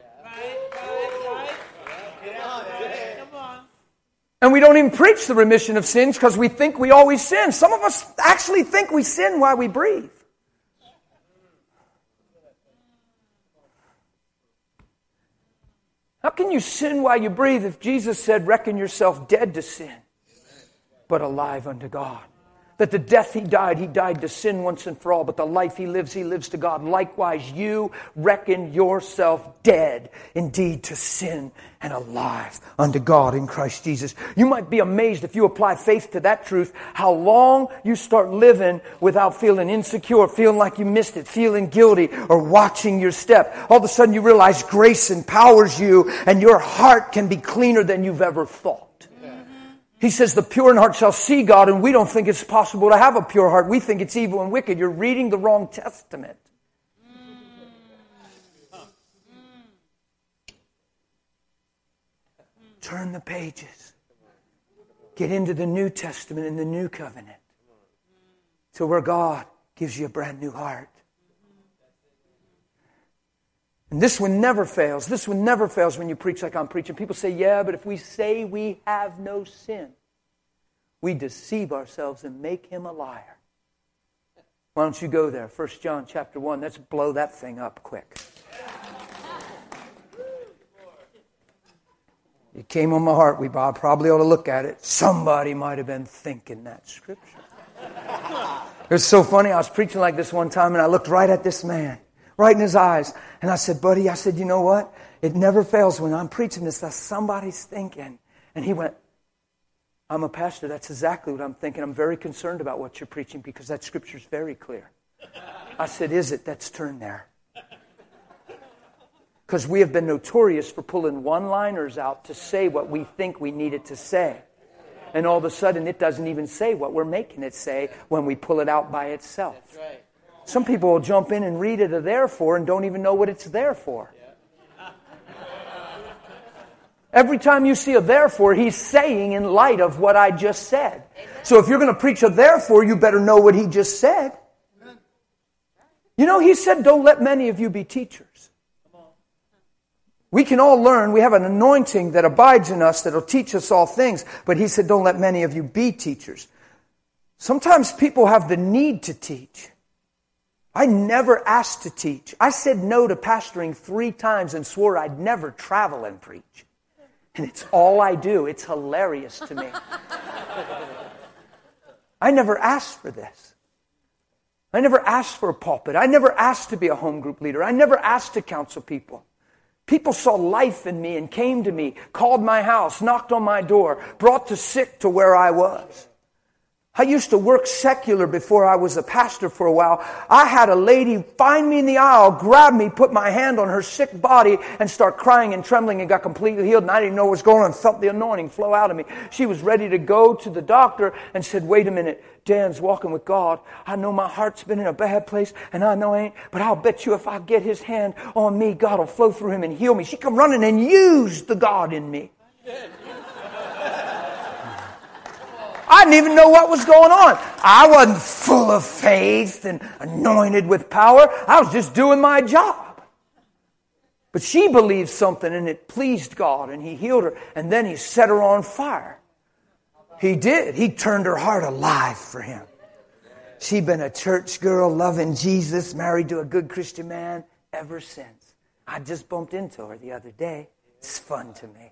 And we don't even preach the remission of sins because we think we always sin. Some of us actually think we sin while we breathe. How can you sin while you breathe if Jesus said, reckon yourself dead to sin, but alive unto God? That the death He died to sin once and for all, but the life He lives to God. Likewise, you reckon yourself dead indeed to sin and alive unto God in Christ Jesus. You might be amazed if you apply faith to that truth, how long you start living without feeling insecure, feeling like you missed it, feeling guilty, or watching your step. All of a sudden you realize grace empowers you and your heart can be cleaner than you've ever thought. He says the pure in heart shall see God, and we don't think it's possible to have a pure heart. We think it's evil and wicked. You're reading the wrong testament. Turn the pages. Get into the New Testament and the New Covenant. To where God gives you a brand new heart. And this one never fails. This one never fails when you preach like I'm preaching. People say, yeah, but if we say we have no sin, we deceive ourselves and make Him a liar. Why don't you go there? 1 John chapter 1. Let's blow that thing up quick. It came on my heart. We probably ought to look at it. Somebody might have been thinking that scripture. It was so funny. I was preaching like this one time and I looked right at this man. Right in his eyes. And I said, buddy, I said, you know what? It never fails when I'm preaching this that somebody's thinking. And he went, I'm a pastor. That's exactly what I'm thinking. I'm very concerned about what you're preaching because that scripture's very clear. I said, is it? Let's turn there. Because we have been notorious for pulling one-liners out to say what we think we need it to say. And all of a sudden it doesn't even say what we're making it say when we pull it out by itself. That's right. Some people will jump in and read it a therefore and don't even know what it's there for. Every time you see a therefore, he's saying in light of what I just said. So if you're going to preach a therefore, you better know what he just said. You know, he said, don't let many of you be teachers. We can all learn. We have an anointing that abides in us that will teach us all things. But he said, don't let many of you be teachers. Sometimes people have the need to teach. I never asked to teach. I said no to pastoring 3 times and swore I'd never travel and preach. And it's all I do. It's hilarious to me. I never asked for this. I never asked for a pulpit. I never asked to be a home group leader. I never asked to counsel people. People saw life in me and came to me, called my house, knocked on my door, brought the sick to where I was. I used to work secular before I was a pastor for a while. I had a lady find me in the aisle, grab me, put my hand on her sick body, and start crying and trembling and got completely healed. And I didn't know what was going on and felt the anointing flow out of me. She was ready to go to the doctor and said, wait a minute, Dan's walking with God. I know my heart's been in a bad place, and I know I ain't, but I'll bet you if I get his hand on me, God will flow through him and heal me. She come running and used the God in me. I didn't even know what was going on. I wasn't full of faith and anointed with power. I was just doing my job. But she believed something and it pleased God and he healed her. And then he set her on fire. He did. He turned her heart alive for him. She'd been a church girl, loving Jesus, married to a good Christian man ever since. I just bumped into her the other day. It's fun to me.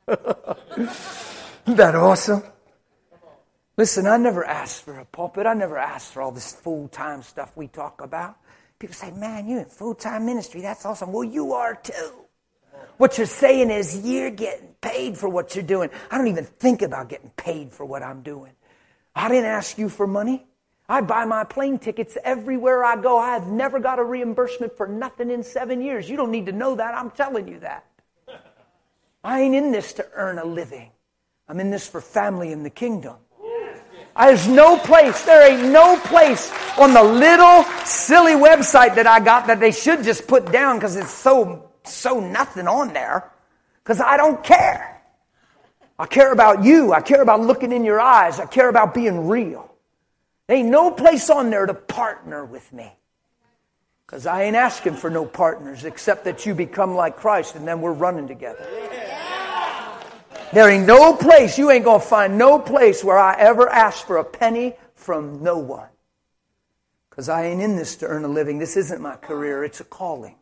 Isn't that awesome? Listen, I never asked for a pulpit. I never asked for all this full-time stuff we talk about. People say, man, you're in full-time ministry. That's awesome. Well, you are too. What you're saying is you're getting paid for what you're doing. I don't even think about getting paid for what I'm doing. I didn't ask you for money. I buy my plane tickets everywhere I go. I have never got a reimbursement for nothing in 7 years. You don't need to know that. I'm telling you that. I ain't in this to earn a living. I'm in this for family in the kingdom. There's no place, there ain't no place on the little silly website that I got that they should just put down because it's so nothing on there. Because I don't care. I care about you. I care about looking in your eyes. I care about being real. There ain't no place on there to partner with me. Because I ain't asking for no partners except that you become like Christ and then we're running together. There ain't no place, you ain't going to find no place where I ever ask for a penny from no one. Because I ain't in this to earn a living. This isn't my career. It's a calling.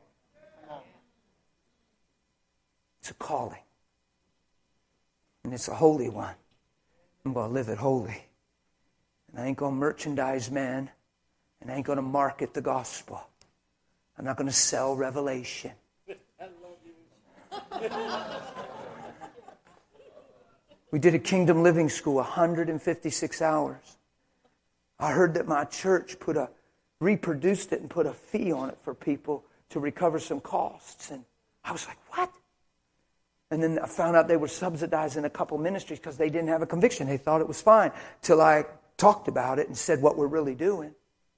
It's a calling. And it's a holy one. I'm going to live it holy. And I ain't going to merchandise man. And I ain't going to market the gospel. I'm not going to sell revelation. We did a Kingdom Living School, 156 hours. I heard that my church reproduced it and put a fee on it for people to recover some costs. And I was like, what? And then I found out they were subsidizing a couple ministries because they didn't have a conviction. They thought it was fine till I talked about it and said what we're really doing.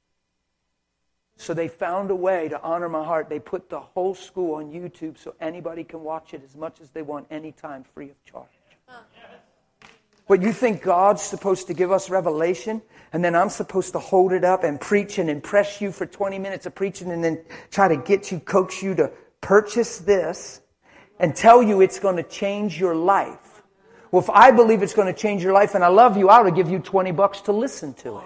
So they found a way to honor my heart. They put the whole school on YouTube so anybody can watch it as much as they want anytime free of charge. But you think God's supposed to give us revelation and then I'm supposed to hold it up and preach and impress you for 20 minutes of preaching and then try to coax you to purchase this and tell you it's going to change your life? Well, if I believe it's going to change your life and I love you, I ought to give you $20 to listen to it.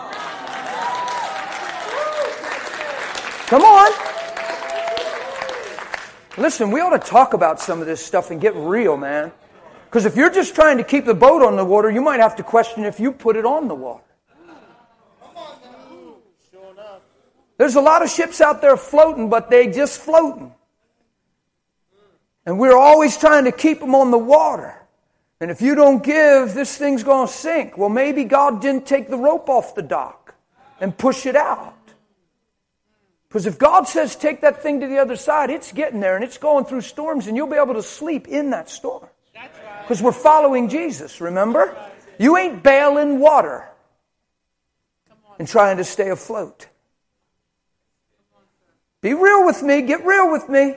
Come on. Listen, we ought to talk about some of this stuff and get real, man. Because if you're just trying to keep the boat on the water, you might have to question if you put it on the water. There's a lot of ships out there floating, but they just floating. And we're always trying to keep them on the water. And if you don't give, this thing's going to sink. Well, maybe God didn't take the rope off the dock and push it out. Because if God says take that thing to the other side, it's getting there and it's going through storms and you'll be able to sleep in that storm. Because we're following Jesus, remember? You ain't bailing water and trying to stay afloat. Be real with me. Get real with me.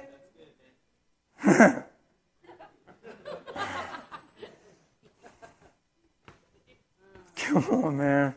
Come on, man.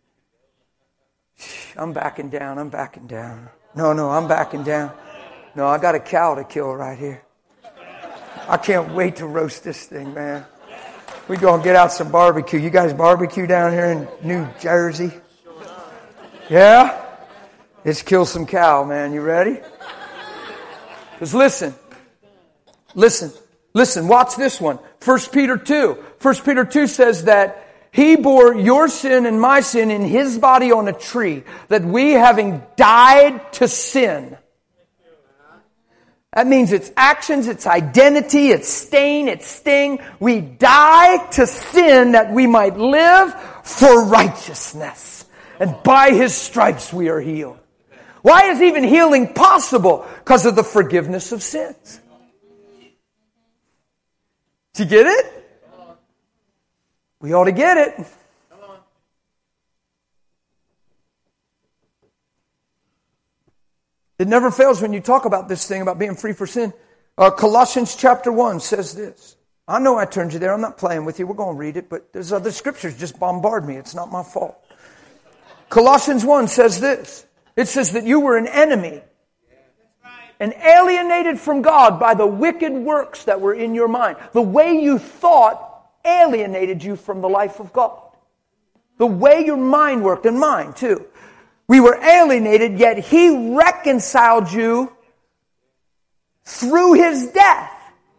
I'm backing down. No, I'm backing down. No, I got a cow to kill right here. I can't wait to roast this thing, man. We're going to get out some barbecue. You guys barbecue down here in New Jersey? Yeah? Let's kill some cow, man. You ready? Because listen, watch this one. 1 Peter 2. 1 Peter 2 says that He bore your sin and my sin in His body on a tree, that we, having died to sin. That means it's actions, it's identity, it's stain, it's sting. We die to sin that we might live for righteousness. And by His stripes we are healed. Why is even healing possible? Because of the forgiveness of sins. Did you get it? We ought to get it. It never fails when you talk about this thing, about being free for sin. Colossians chapter 1 says this. I know I turned you there. I'm not playing with you. We're going to read it, but there's other scriptures just bombard me. It's not my fault. Colossians 1 says this. It says that you were an enemy and alienated from God by the wicked works that were in your mind. The way you thought alienated you from the life of God. The way your mind worked, and mine too. We were alienated, yet He reconciled you through His death.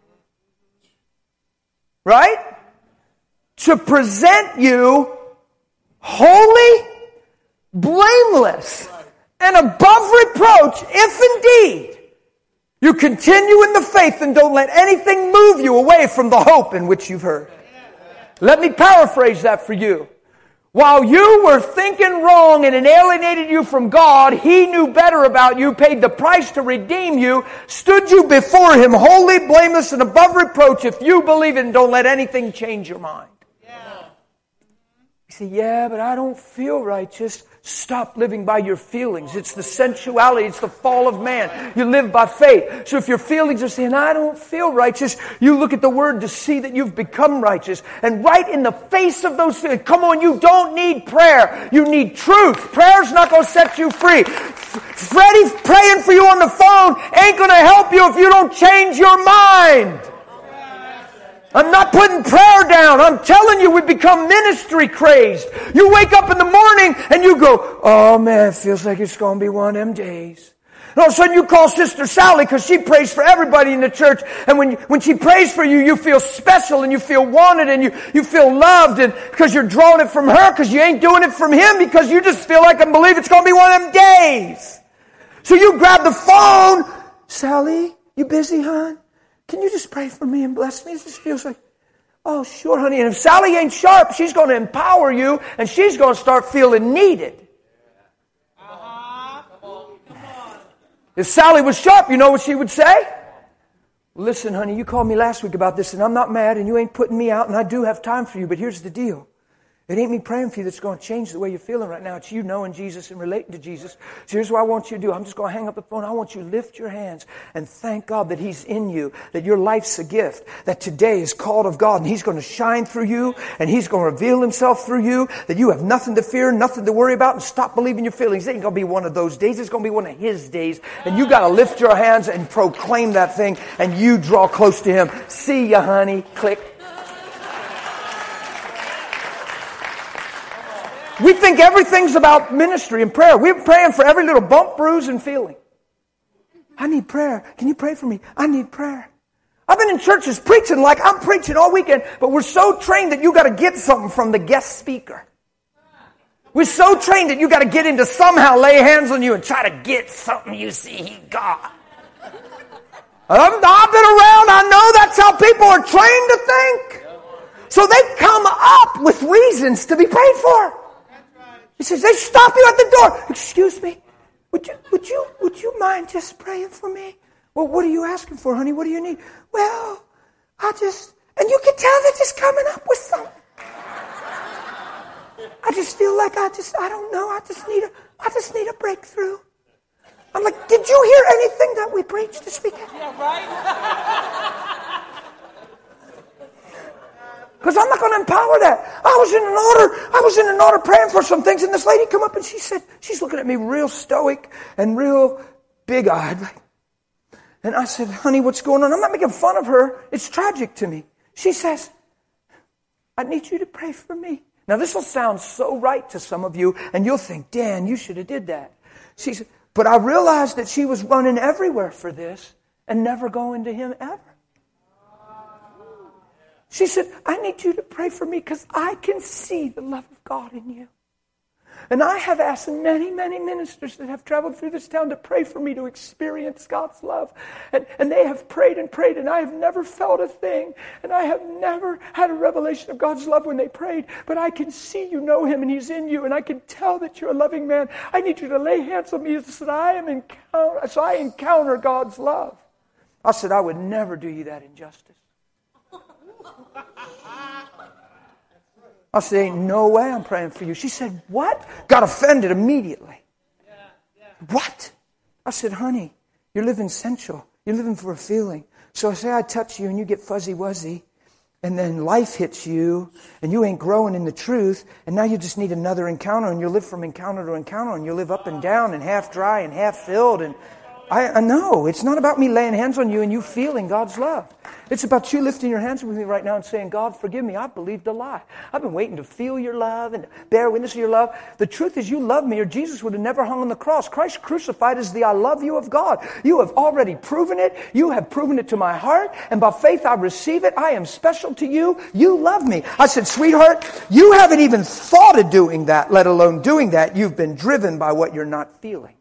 Right? To present you holy, blameless, and above reproach, if indeed you continue in the faith and don't let anything move you away from the hope in which you've heard. Let me paraphrase that for you. While you were thinking wrong and it alienated you from God, He knew better about you, paid the price to redeem you, stood you before Him holy, blameless, and above reproach. If you believe it, and don't let anything change your mind. You say, yeah, but I don't feel righteous. Stop living by your feelings. It's the sensuality. It's the fall of man. You live by faith. So if your feelings are saying, I don't feel righteous, you look at the Word to see that you've become righteous. And right in the face of those feelings, come on, you don't need prayer. You need truth. Prayer's not going to set you free. Freddie praying for you on the phone ain't going to help you if you don't change your mind. I'm not putting prayer down. I'm telling you, we become ministry crazed. You wake up in the morning and you go, oh man, it feels like it's going to be one of them days. And all of a sudden you call Sister Sally because she prays for everybody in the church. And when she prays for you, you feel special and you feel wanted and you feel loved, and because you're drawing it from her, because you ain't doing it from him, because you just feel like and believe it's going to be one of them days. So you grab the phone. Sally, you busy, hon? Can you just pray for me and bless me? It just feels like, oh, sure, honey. And if Sally ain't sharp, she's going to empower you and she's going to start feeling needed. If Sally was sharp, you know what she would say? Listen, honey, you called me last week about this and I'm not mad and you ain't putting me out and I do have time for you, but here's the deal. It ain't me praying for you that's going to change the way you're feeling right now. It's you knowing Jesus and relating to Jesus. So here's what I want you to do. I'm just going to hang up the phone. I want you to lift your hands and thank God that He's in you, that your life's a gift, that today is called of God and He's going to shine through you and He's going to reveal Himself through you, that you have nothing to fear, nothing to worry about, and stop believing your feelings. It ain't going to be one of those days. It's going to be one of His days. And you got to lift your hands and proclaim that thing and you draw close to Him. See ya, honey. Click. We think everything's about ministry and prayer. We're praying for every little bump, bruise, and feeling. I need prayer. Can you pray for me? I need prayer. I've been in churches preaching like I'm preaching all weekend, but we're so trained that you got to get something from the guest speaker. We're so trained that you got to get into somehow lay hands on you and try to get something you see He got. I've been around. I know that's how people are trained to think. So they come up with reasons to be prayed for. He says, they stop you at the door. Excuse me, would you mind just praying for me? Well, what are you asking for, honey? What do you need? Well, and you can tell they're just coming up with something. I just feel like I don't know. I just need a breakthrough. I'm like, did you hear anything that we preached this weekend? Yeah, right. Because I'm not going to empower that. I was in an order praying for some things, and this lady come up and she said, she's looking at me real stoic and real big-eyed. And I said, honey, what's going on? I'm not making fun of her. It's tragic to me. She says, I need you to pray for me. Now, this will sound so right to some of you, and you'll think, Dan, you should have did that. She said, but I realized that she was running everywhere for this and never going to Him ever. She said, I need you to pray for me because I can see the love of God in you. And I have asked many, many ministers that have traveled through this town to pray for me to experience God's love. And they have prayed and prayed, and I have never felt a thing. And I have never had a revelation of God's love when they prayed. But I can see you know Him, and He's in you, and I can tell that you're a loving man. I need you to lay hands on me so that I encounter God's love. I said, I would never do you that injustice. I said, ain't no way I'm praying for you. She said, what? Got offended immediately. What? I said, honey, you're living sensual. You're living for a feeling. So say I touch you and you get fuzzy-wuzzy, and then life hits you, and you ain't growing in the truth, and now you just need another encounter, and you live from encounter to encounter, and you live up and down and half dry and half filled, and I know. It's not about me laying hands on you and you feeling God's love. It's about you lifting your hands with me right now and saying, God, forgive me. I believed a lie. I've been waiting to feel your love and bear witness of your love. The truth is you love me, or Jesus would have never hung on the cross. Christ crucified is the I love you of God. You have already proven it. You have proven it to my heart. And by faith I receive it. I am special to you. You love me. I said, sweetheart, you haven't even thought of doing that, let alone doing that. You've been driven by what you're not feeling.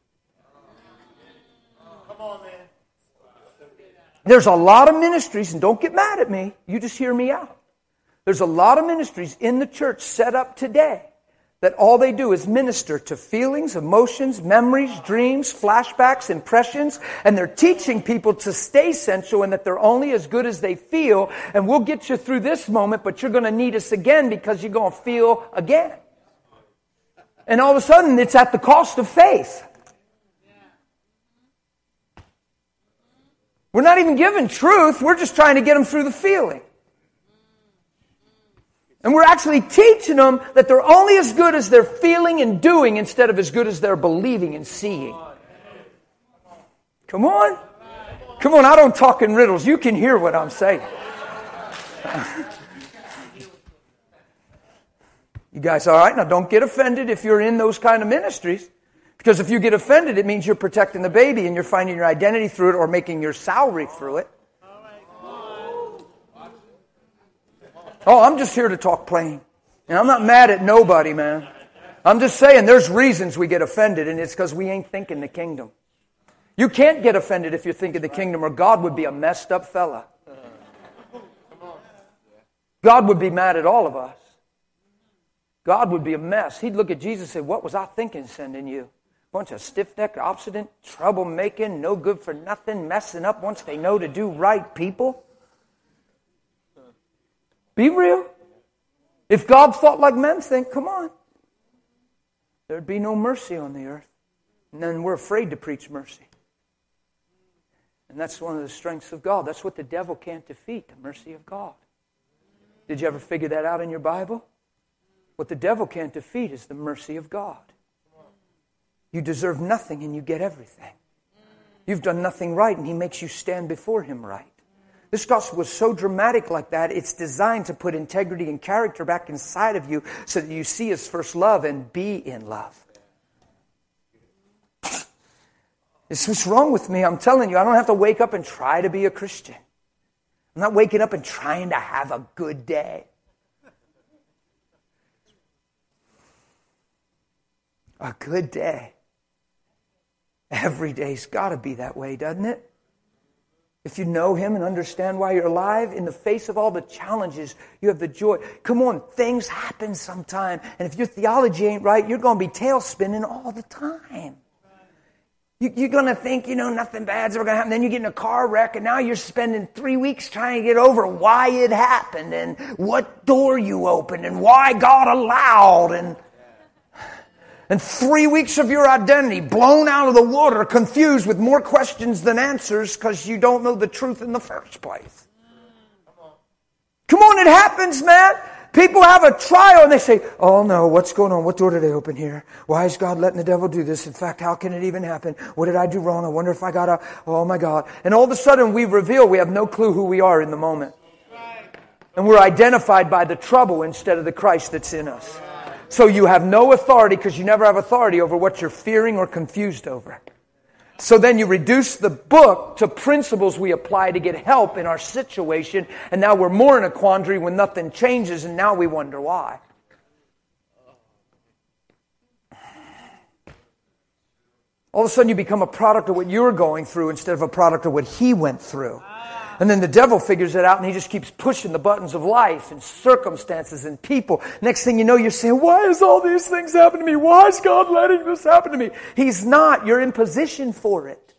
There's a lot of ministries, and don't get mad at me, you just hear me out. There's a lot of ministries in the church set up today that all they do is minister to feelings, emotions, memories, dreams, flashbacks, impressions, and they're teaching people to stay sensual and that they're only as good as they feel, and we'll get you through this moment, but you're going to need us again because you're going to feel again. And all of a sudden, it's at the cost of faith. We're not even giving truth, we're just trying to get them through the feeling. And we're actually teaching them that they're only as good as they're feeling and doing instead of as good as they're believing and seeing. Come on. Come on, I don't talk in riddles. You can hear what I'm saying. You guys all right? Now don't get offended if you're in those kind of ministries. Because if you get offended, it means you're protecting the baby and you're finding your identity through it or making your salary through it. Oh, I'm just here to talk plain. And I'm not mad at nobody, man. I'm just saying there's reasons we get offended, and it's because we ain't thinking the kingdom. You can't get offended if you're thinking the kingdom, or God would be a messed up fella. God would be mad at all of us. God would be a mess. He'd look at Jesus and say, what was I thinking sending you? Bunch of stiff-necked, obstinate, troublemaking, no good for nothing, messing up once they know to do right people. Be real. If God thought like men think, come on. There'd be no mercy on the earth. And then we're afraid to preach mercy. And that's one of the strengths of God. That's what the devil can't defeat, the mercy of God. Did you ever figure that out in your Bible? What the devil can't defeat is the mercy of God. You deserve nothing and you get everything. You've done nothing right and He makes you stand before Him right. This gospel was so dramatic like that, it's designed to put integrity and character back inside of you so that you see His first love and be in love. It's what's wrong with me. I'm telling you, I don't have to wake up and try to be a Christian. I'm not waking up and trying to have a good day. A good day. Every day's got to be that way, doesn't it? If you know Him and understand why you're alive, in the face of all the challenges, you have the joy. Come on, things happen sometime. And if your theology ain't right, you're going to be tail spinning all the time. You're going to think, nothing bad's ever going to happen. Then you get in a car wreck, and now you're spending 3 weeks trying to get over why it happened and what door you opened and why God allowed. And 3 weeks of your identity blown out of the water, confused with more questions than answers because you don't know the truth in the first place. Come on, it happens, man. People have a trial and they say, oh no, what's going on? What door did I open here? Why is God letting the devil do this? In fact, how can it even happen? What did I do wrong? I wonder if I got oh my God. And all of a sudden we reveal we have no clue who we are in the moment. And we're identified by the trouble instead of the Christ that's in us. So you have no authority because you never have authority over what you're fearing or confused over. So then you reduce the book to principles we apply to get help in our situation. And now we're more in a quandary when nothing changes and now we wonder why. All of a sudden you become a product of what you're going through instead of a product of what He went through. And then the devil figures it out and he just keeps pushing the buttons of life and circumstances and people. Next thing you know, you're saying, why is all these things happening to me? Why is God letting this happen to me? He's not. You're in position for it.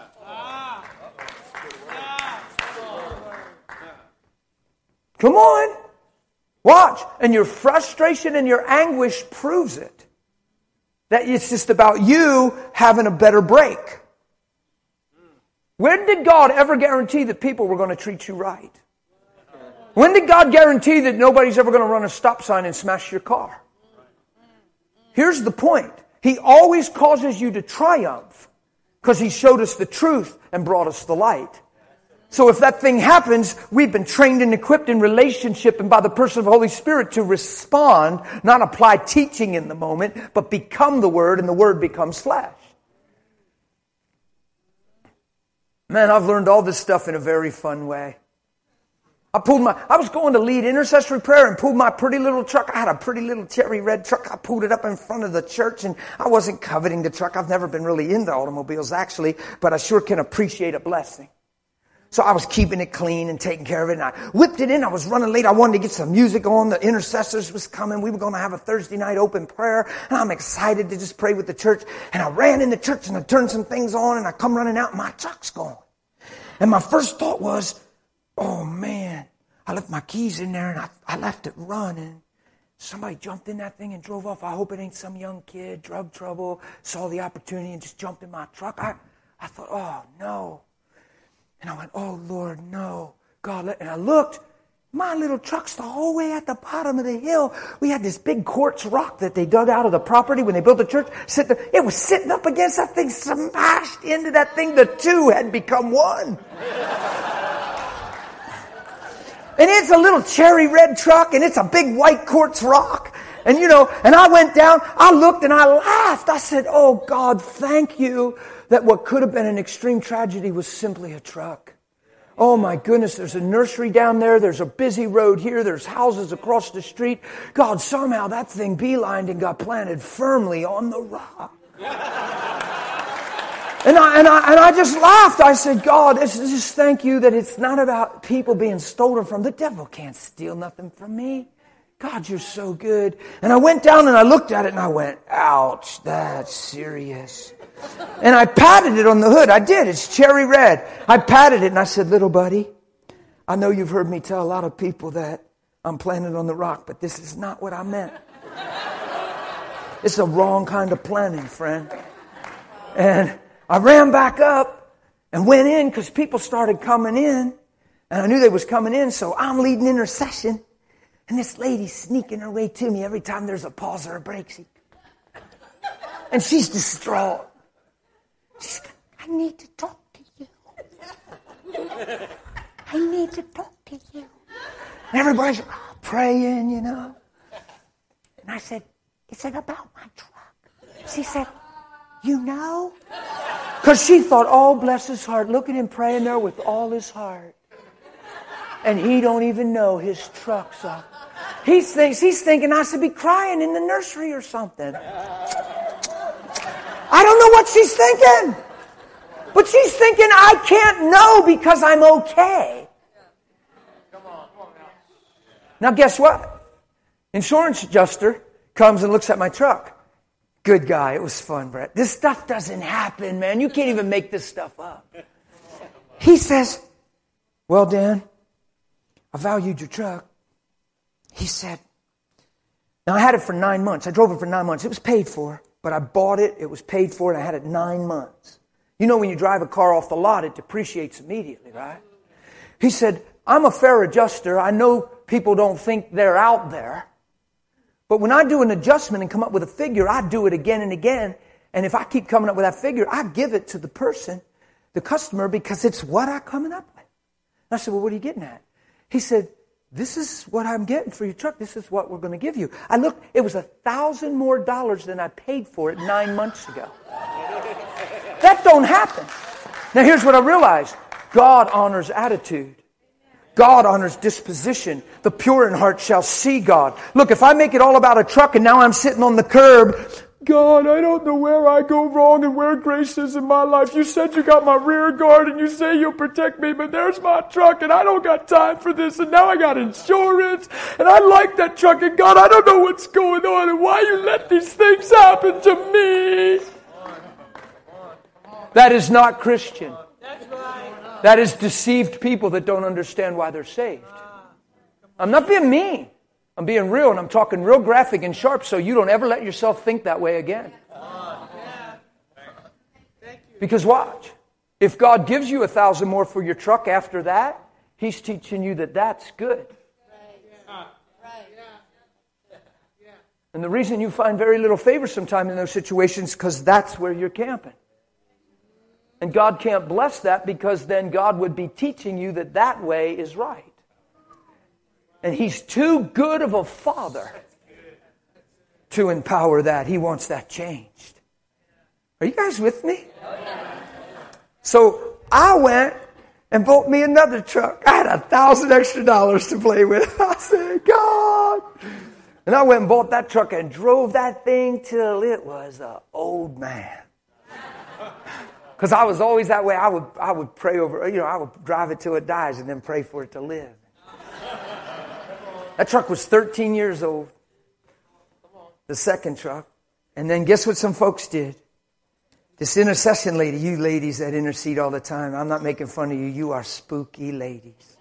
Come on. Watch. And your frustration and your anguish proves it. That it's just about you having a better break. When did God ever guarantee that people were going to treat you right? When did God guarantee that nobody's ever going to run a stop sign and smash your car? Here's the point. He always causes you to triumph because He showed us the truth and brought us the light. So if that thing happens, we've been trained and equipped in relationship and by the person of the Holy Spirit to respond, not apply teaching in the moment, but become the Word and the Word becomes flesh. Man, I've learned all this stuff in a very fun way. I was going to lead intercessory prayer and pulled my pretty little truck. I had a pretty little cherry red truck. I pulled it up in front of the church and I wasn't coveting the truck. I've never been really into automobiles actually, but I sure can appreciate a blessing. So I was keeping it clean and taking care of it. And I whipped it in. I was running late. I wanted to get some music on. The intercessors was coming. We were going to have a Thursday night open prayer. And I'm excited to just pray with the church. And I ran in the church and I turned some things on. And I come running out and my truck's gone. And my first thought was, oh man, I left my keys in there and I left it running. Somebody jumped in that thing and drove off. I hope it ain't some young kid, drug trouble, saw the opportunity and just jumped in my truck. I thought, oh no. And I went, oh Lord, no. God, and I looked. My little truck's the whole way at the bottom of the hill. We had this big quartz rock that they dug out of the property when they built the church. It was sitting up against that thing, smashed into that thing. The two had become one. And it's a little cherry red truck, and it's a big white quartz rock. And and I went down, I looked and I laughed. I said, oh God, thank you that what could have been an extreme tragedy was simply a truck. Oh my goodness, there's a nursery down there, there's a busy road here, there's houses across the street. God, somehow that thing beelined and got planted firmly on the rock. And I just laughed. I said, God, just thank you that it's not about people being stolen from. The devil can't steal nothing from me. God, you're so good. And I went down and I looked at it and I went, ouch, that's serious. And I patted it on the hood. I did. It's cherry red. I patted it and I said, little buddy, I know you've heard me tell a lot of people that I'm planted on the rock, but this is not what I meant. It's the wrong kind of planting, friend. And I ran back up and went in because people started coming in. And I knew they was coming in, so I'm leading intercession. And this lady's sneaking her way to me every time there's a pause or a break. And she's distraught. She's like, I need to talk to you. I need to talk to you. And everybody's praying, And I said, is it about my truck? She said, Because she thought, oh, bless his heart. Look at him praying there with all his heart. And he don't even know his truck's up. He's thinking I should be crying in the nursery or something. I don't know what she's thinking. But she's thinking I can't know because I'm okay. Now guess what? Insurance adjuster comes and looks at my truck. Good guy. It was fun, Brett. This stuff doesn't happen, man. You can't even make this stuff up. He says, well, Dan, I valued your truck. He said, now I had it for 9 months. I drove it for 9 months. It was paid for, but I bought it. It was paid for, and I had it 9 months. When you drive a car off the lot, it depreciates immediately, right? He said, I'm a fair adjuster. I know people don't think they're out there. But when I do an adjustment and come up with a figure, I do it again and again. And if I keep coming up with that figure, I give it to the person, the customer, because it's what I'm coming up with. And I said, well, what are you getting at? He said, this is what I'm getting for your truck. This is what we're going to give you. I looked, it was $1,000 more than I paid for it 9 months ago. That don't happen. Now here's what I realized. God honors attitude. God honors disposition. The pure in heart shall see God. Look, if I make it all about a truck and now I'm sitting on the curb, God, I don't know where I go wrong and where grace is in my life. You said you got my rear guard and you say you'll protect me, but there's my truck and I don't got time for this and now I got insurance and I like that truck and God, I don't know what's going on and why you let these things happen to me. That is not Christian. That is deceived people that don't understand why they're saved. I'm not being mean. I'm being real, and I'm talking real graphic and sharp so you don't ever let yourself think that way again. Because watch. If God gives you $1,000 more for your truck after that, He's teaching you that that's good. And the reason you find very little favor sometimes in those situations is because that's where you're camping. And God can't bless that because then God would be teaching you that that way is right. And He's too good of a Father to empower that. He wants that changed. Are you guys with me? So I went and bought me another truck. I had $1,000 extra to play with. I said, God. And I went and bought that truck and drove that thing till it was an old man. Because I was always that way. I would pray over, I would drive it till it dies and then pray for it to live. That truck was 13 years old. The second truck. And then guess what some folks did? This intercession lady, you ladies that intercede all the time, I'm not making fun of you. You are spooky ladies.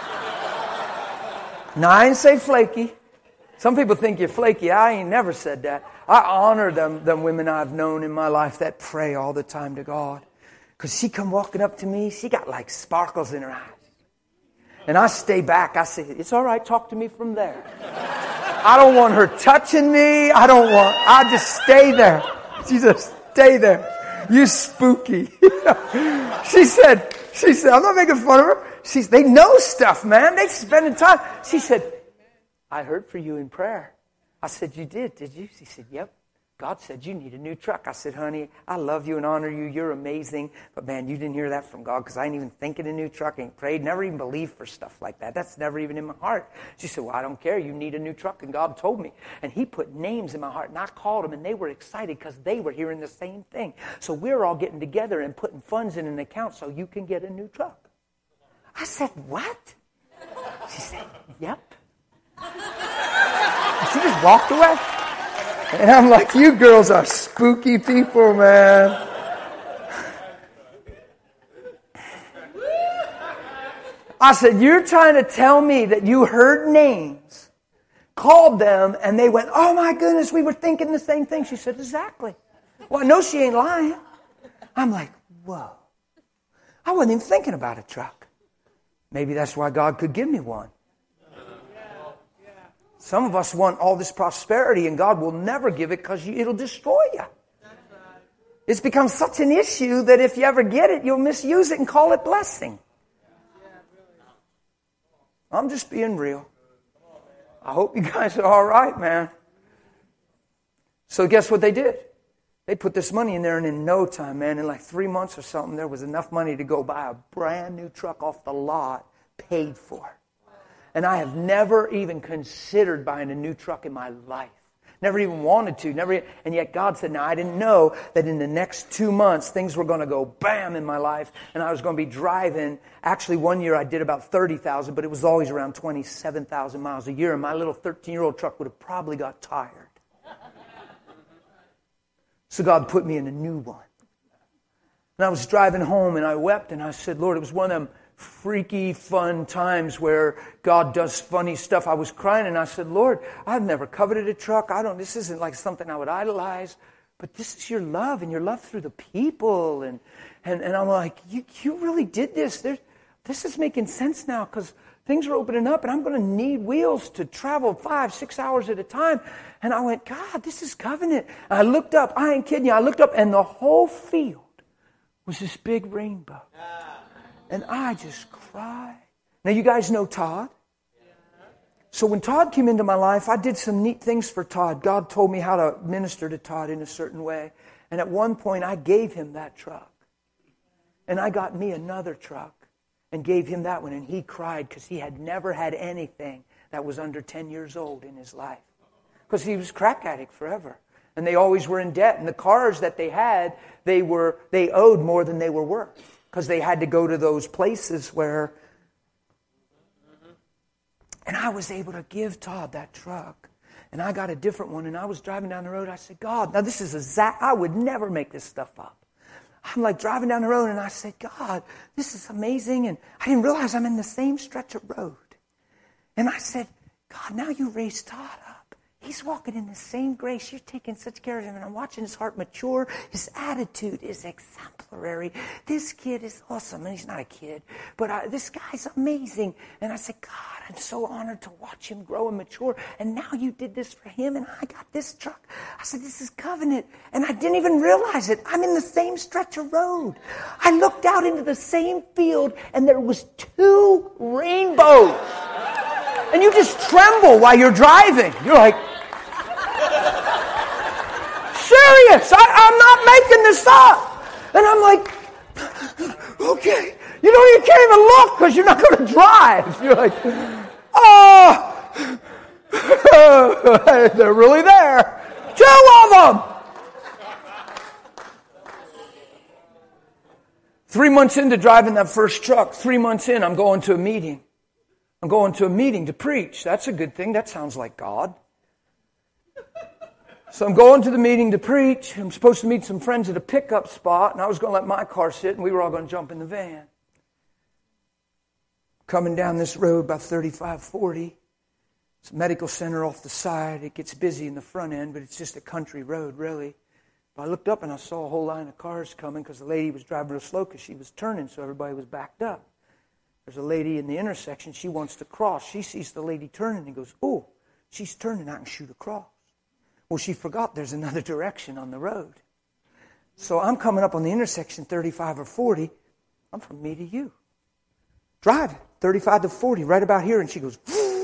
Now, I ain't say flaky. Some people think you're flaky. I ain't never said that. I honor them women I've known in my life that pray all the time to God. Because she come walking up to me, she got like sparkles in her eyes. And I stay back. I say, it's all right, talk to me from there. I don't want her touching me. I just stay there. She just stay there. You spooky. She said, I'm not making fun of her. They know stuff, man. They spending time. She said, I heard for you in prayer. I said, you did you? She said, yep. God said you need a new truck. I said, honey, I love you and honor you. You're amazing. But man, you didn't hear that from God because I didn't even think of a new truck. I ain't prayed, never even believed for stuff like that. That's never even in my heart. She said, well, I don't care. You need a new truck. And God told me. And He put names in my heart. And I called them and they were excited because they were hearing the same thing. So we're all getting together and putting funds in an account so you can get a new truck. I said, what? She said, yep. She just walked away. And I'm like, you girls are spooky people, man. I said, you're trying to tell me that you heard names, called them, and they went, oh my goodness, we were thinking the same thing. She said, exactly. Well, I know she ain't lying. I'm like, whoa. I wasn't even thinking about a truck. Maybe that's why God could give me one. Some of us want all this prosperity and God will never give it because it'll destroy you. It's become such an issue that if you ever get it, you'll misuse it and call it blessing. I'm just being real. I hope you guys are all right, man. So guess what they did? They put this money in there and in no time, man, in like 3 months or something, there was enough money to go buy a brand new truck off the lot paid for. And I have never even considered buying a new truck in my life. Never even wanted to. And yet God said, now I didn't know that in the next 2 months, things were going to go bam in my life. And I was going to be driving. Actually, one year I did about 30,000, but it was always around 27,000 miles a year. And my little 13-year-old truck would have probably got tired. So God put me in a new one. And I was driving home and I wept and I said, Lord, it was one of them freaky, fun times where God does funny stuff. I was crying and I said, Lord, I've never coveted a truck. This isn't like something I would idolize, but this is your love and your love through the people. And I'm like, you really did this. This is making sense now because things are opening up and I'm going to need wheels to travel 5-6 hours at a time. And I went, God, this is covenant. And I looked up, I ain't kidding you. I looked up and the whole field was this big rainbow. And I just cried. Now, you guys know Todd. So when Todd came into my life, I did some neat things for Todd. God told me how to minister to Todd in a certain way. And at one point, I gave him that truck. And I got me another truck and gave him that one. And he cried because he had never had anything that was under 10 years old in his life. Because he was a crack addict forever. And they always were in debt. And the cars that they had, they owed more than they were worth. Because they had to go to those places where... And I was able to give Todd that truck. And I got a different one. And I was driving down the road. I said, God, now this is I would never make this stuff up. I'm like driving down the road and I said, God, this is amazing. And I didn't realize I'm in the same stretch of road. And I said, God, now you raised Todd up. He's walking in the same grace. You're taking such care of him. And I'm watching his heart mature. His attitude is exemplary. This kid is awesome. And he's not a kid. But this guy's amazing. And I said, God, I'm so honored to watch him grow and mature. And now you did this for him. And I got this truck. I said, this is covenant. And I didn't even realize it. I'm in the same stretch of road. I looked out into the same field. And there was 2 rainbows. And you just tremble while you're driving. You're like, serious, I'm not making this up. And I'm like, okay. You can't even look because you're not going to drive. You're like, oh, they're really there. 2 of them. 3 months into driving that first truck, 3 months in, I'm going to a meeting. I'm going to a meeting to preach. That's a good thing. That sounds like God. So I'm going to the meeting to preach. I'm supposed to meet some friends at a pickup spot, and I was going to let my car sit, and we were all going to jump in the van. Coming down this road about 35, 40. It's a medical center off the side. It gets busy in the front end, but it's just a country road, really. But I looked up and I saw a whole line of cars coming because the lady was driving real slow because she was turning, so everybody was backed up. There's a lady in the intersection. She wants to cross. She sees the lady turning and goes, oh, she's turning. I can shoot across. Well, she forgot there's another direction on the road. So I'm coming up on the intersection, 35 or 40. I'm from me to you. Driving, 35 to 40, right about here. And she goes,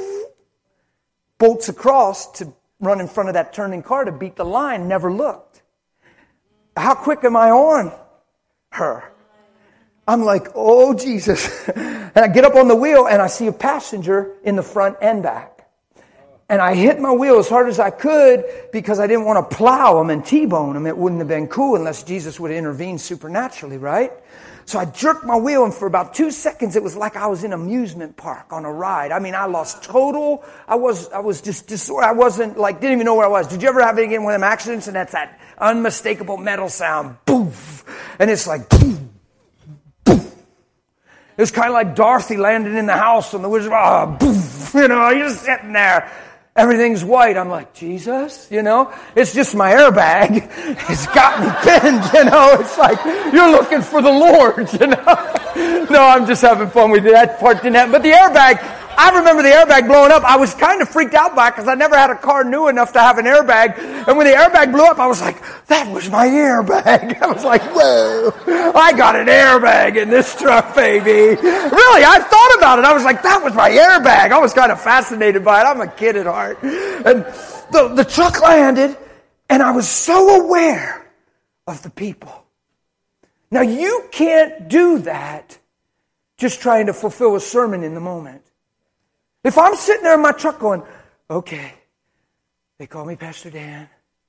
bolts across to run in front of that turning car to beat the line, never looked. How quick am I on her? I'm like, oh, Jesus. And I get up on the wheel and I see a passenger in the front and back. And I hit my wheel as hard as I could because I didn't want to plow them and T-bone them. It wouldn't have been cool unless Jesus would have intervened supernaturally, right? So I jerked my wheel, and for about 2 seconds, it was like I was in an amusement park on a ride. I mean, I lost total. I was just disordered. I wasn't didn't even know where I was. Did you ever have any one of them accidents? And that's that unmistakable metal sound, boof, and it's like boom, boom. It was kind of like Dorothy landing in the house on the Wizard. Boof, you're just sitting there. Everything's white. I'm like, Jesus, it's just my airbag. It's got me pinned, It's like, you're looking for the Lord, No, I'm just having fun with that part. Didn't happen. But the airbag, I remember the airbag blowing up. I was kind of freaked out by it because I never had a car new enough to have an airbag. And when the airbag blew up, I was like, that was my airbag. I was like, whoa, I got an airbag in this truck, baby. Really, I thought about it. I was like, that was my airbag. I was kind of fascinated by it. I'm a kid at heart. And the truck landed, and I was so aware of the people. Now, you can't do that just trying to fulfill a sermon in the moment. If I'm sitting there in my truck going, okay, they call me Pastor Dan.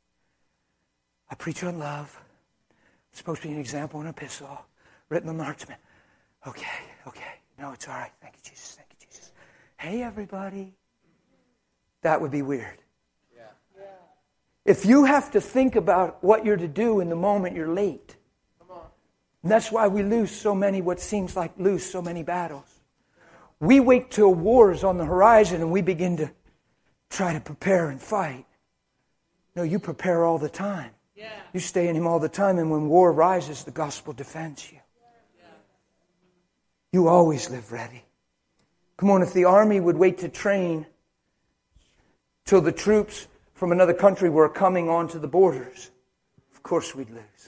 I preach on love. I'm supposed to be an example and epistle written on the hearts of men. Okay. No, it's all right. Thank you, Jesus. Thank you, Jesus. Hey, everybody. That would be weird. Yeah. If you have to think about what you're to do in the moment, you're late. Come on. And that's why we lose so many battles. We wait till war is on the horizon and we begin to try to prepare and fight. No, you prepare all the time. Yeah. You stay in Him all the time, and when war rises, the gospel defends you. Yeah. You always live ready. Come on, if the army would wait to train till the troops from another country were coming onto the borders, of course we'd lose.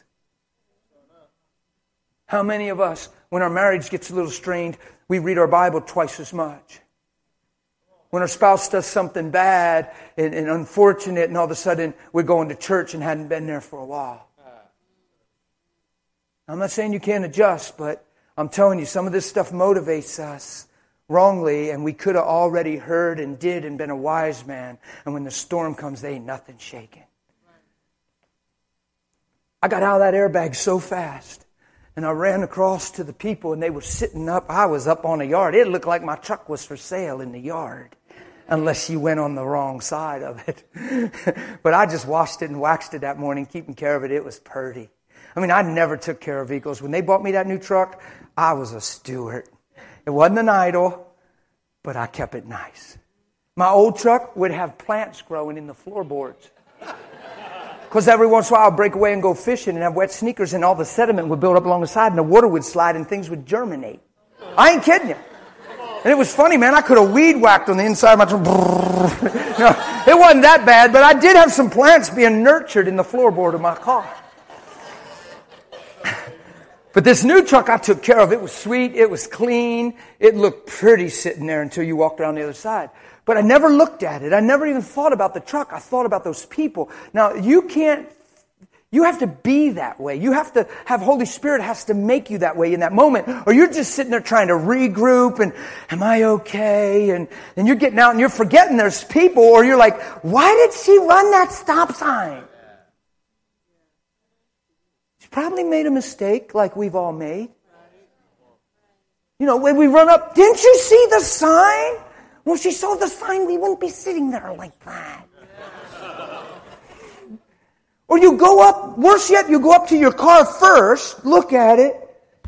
How many of us, when our marriage gets a little strained, we read our Bible twice as much? When our spouse does something bad and unfortunate, and all of a sudden we're going to church and hadn't been there for a while. I'm not saying you can't adjust, but I'm telling you, some of this stuff motivates us wrongly, and we could have already heard and did and been a wise man. And when the storm comes, there ain't nothing shaking. I got out of that airbag so fast. And I ran across to the people, and they were sitting up. I was up on a yard. It looked like my truck was for sale in the yard, unless you went on the wrong side of it. But I just washed it and waxed it that morning, keeping care of it. It was purty. I mean, I never took care of vehicles. When they bought me that new truck, I was a steward. It wasn't an idol, but I kept it nice. My old truck would have plants growing in the floorboards. Because every once in a while I'd break away and go fishing and have wet sneakers, and all the sediment would build up along the side and the water would slide and things would germinate. I ain't kidding you. And it was funny, man. I could have weed whacked on the inside of my truck. No, it wasn't that bad, but I did have some plants being nurtured in the floorboard of my car. But this new truck I took care of. It was sweet. It was clean. It looked pretty sitting there until you walked around the other side. But I never looked at it. I never even thought about the truck. I thought about those people. Now, you have to be that way. You have to have Holy Spirit has to make you that way in that moment. Or you're just sitting there trying to regroup and, am I okay? And you're getting out and you're forgetting there's people, or you're like, why did she run that stop sign? She probably made a mistake like we've all made. You know, when we run up, didn't you see the sign? Well, if she saw the sign, we wouldn't be sitting there like that. Or you go up, worse yet, you go up to your car first, look at it,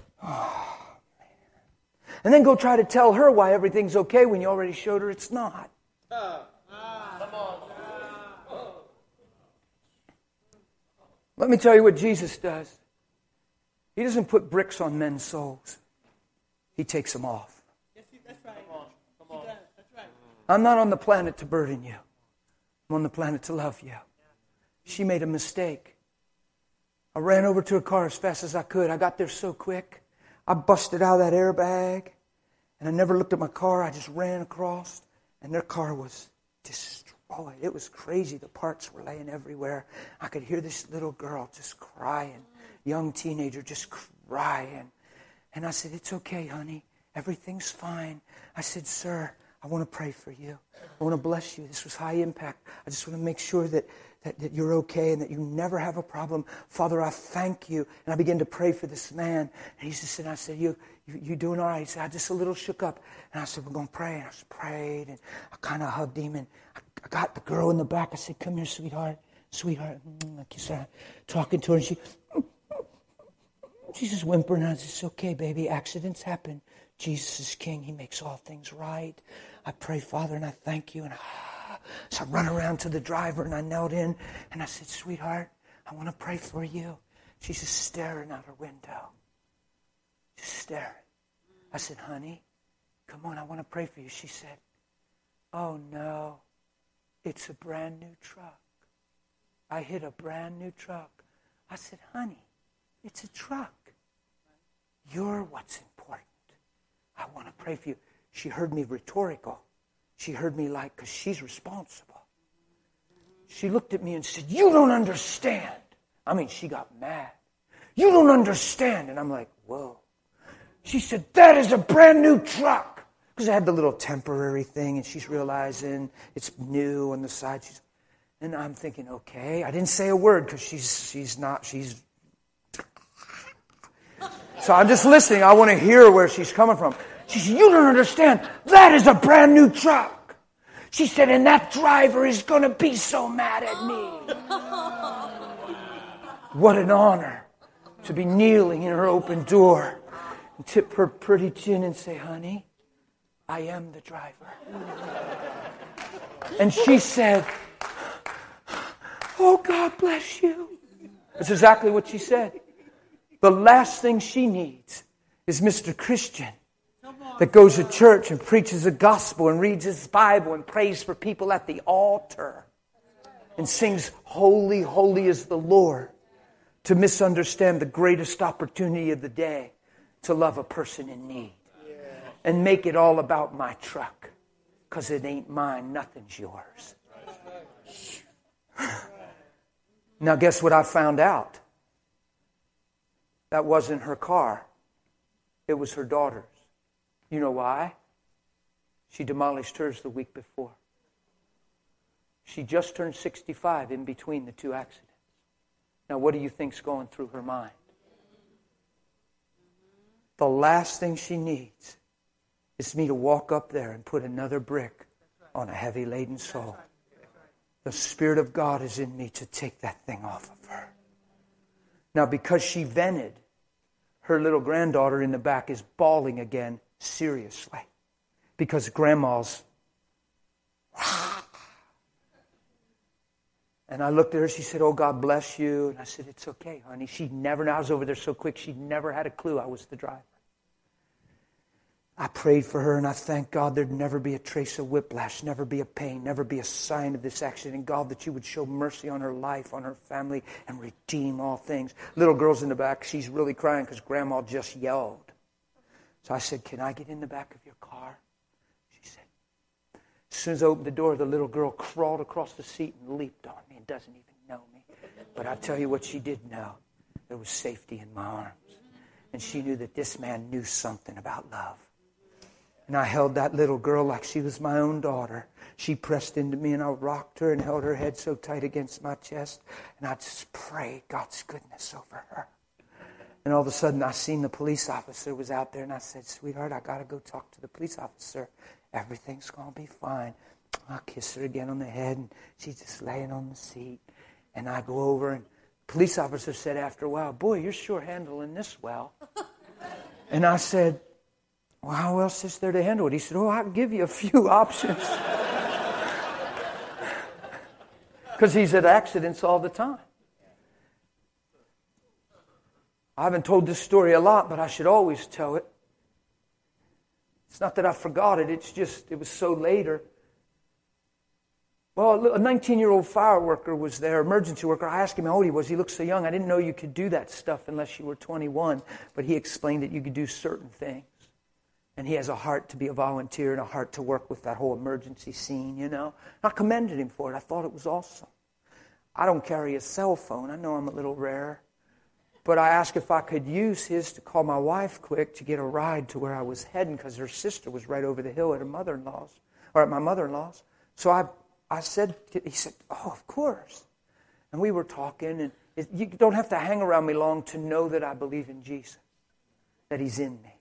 and then go try to tell her why everything's okay when you already showed her it's not. Let me tell you what Jesus does. He doesn't put bricks on men's souls. He takes them off. That's right. Come on. That's right. I'm not on the planet to burden you. I'm on the planet to love you. She made a mistake. I ran over to her car as fast as I could. I got there so quick. I busted out of that airbag. And I never looked at my car. I just ran across. And their car was destroyed. It was crazy. The parts were laying everywhere. I could hear this little girl just crying. Young teenager just crying. And I said, it's okay, honey. Everything's fine. I said, sir, I want to pray for you. I want to bless you. This was high impact. I just want to make sure that you're okay and that you never have a problem. Father, I thank you. And I began to pray for this man. And he just said, I said, you doing all right? He said, I just a little shook up. And I said, we're going to pray. And I just prayed. And I kind of hugged him. And I got the girl in the back. I said, come here, sweetheart. Sweetheart. Like you said, talking to her. And she's just whimpering. I said, it's okay, baby. Accidents happen. Jesus is King. He makes all things right. I pray, Father, and I thank you. And so I run around to the driver, and I knelt in, and I said, sweetheart, I want to pray for you. She's just staring out her window. Just staring. I said, honey, come on, I want to pray for you. She said, oh, no, it's a brand new truck. I hit a brand new truck. I said, honey, it's a truck. You're what's important. I want to pray for you. She heard me rhetorical. She heard me like, because she's responsible. She looked at me and said, you don't understand. I mean, she got mad. You don't understand. And I'm like, whoa. She said, that is a brand new truck. Because I had the little temporary thing, and she's realizing it's new on the side. And I'm thinking, okay. I didn't say a word because she's not. So I'm just listening. I want to hear where she's coming from. She said, you don't understand. That is a brand new truck. She said, and that driver is going to be so mad at me. What an honor to be kneeling in her open door and tip her pretty chin and say, honey, I am the driver. And she said, oh, God bless you. That's exactly what she said. The last thing she needs is Mr. Christian that goes to church and preaches the gospel and reads his Bible and prays for people at the altar and sings, holy, holy is the Lord, to misunderstand the greatest opportunity of the day to love a person in need and make it all about my truck, because it ain't mine, nothing's yours. Now guess what I found out? That wasn't her car. It was her daughter's. You know why? She demolished hers the week before. She just turned 65 in between the two accidents. Now what do you think's going through her mind? The last thing she needs is me to walk up there and put another brick on a heavy laden soul. The Spirit of God is in me to take that thing off of her. Now, because she vented, her little granddaughter in the back is bawling again, seriously. Because grandma's... And I looked at her, she said, oh, God bless you. And I said, it's okay, honey. I was over there so quick, she never had a clue I was the driver. I prayed for her, and I thank God there'd never be a trace of whiplash, never be a pain, never be a sign of this accident. And God, that you would show mercy on her life, on her family, and redeem all things. Little girl's in the back. She's really crying because Grandma just yelled. So I said, can I get in the back of your car? She said. As soon as I opened the door, the little girl crawled across the seat and leaped on me and doesn't even know me. But I tell you what she did know. There was safety in my arms. And she knew that this man knew something about love. And I held that little girl like she was my own daughter. She pressed into me, and I rocked her and held her head so tight against my chest. And I just prayed God's goodness over her. And all of a sudden, I seen the police officer was out there, and I said, sweetheart, I got to go talk to the police officer. Everything's going to be fine. I kiss her again on the head, and she's just laying on the seat. And I go over, and the police officer said after a while, boy, you're sure handling this well. And I said, well, how else is there to handle it? He said, I can give you a few options. Because he's at accidents all the time. I haven't told this story a lot, but I should always tell it. It's not that I forgot it. It's just, it was so later. Well, a 19-year-old fire worker was there, emergency worker. I asked him how old he was. He looked so young. I didn't know you could do that stuff unless you were 21. But he explained that you could do certain things. And he has a heart to be a volunteer and a heart to work with that whole emergency scene, you know. I commended him for it. I thought it was awesome. I don't carry a cell phone. I know I'm a little rare. But I asked if I could use his to call my wife quick to get a ride to where I was heading because her sister was right over the hill at her mother-in-law's, or at my mother-in-law's. So I said, he said, oh, of course. And we were talking, and you don't have to hang around me long to know that I believe in Jesus, that He's in me.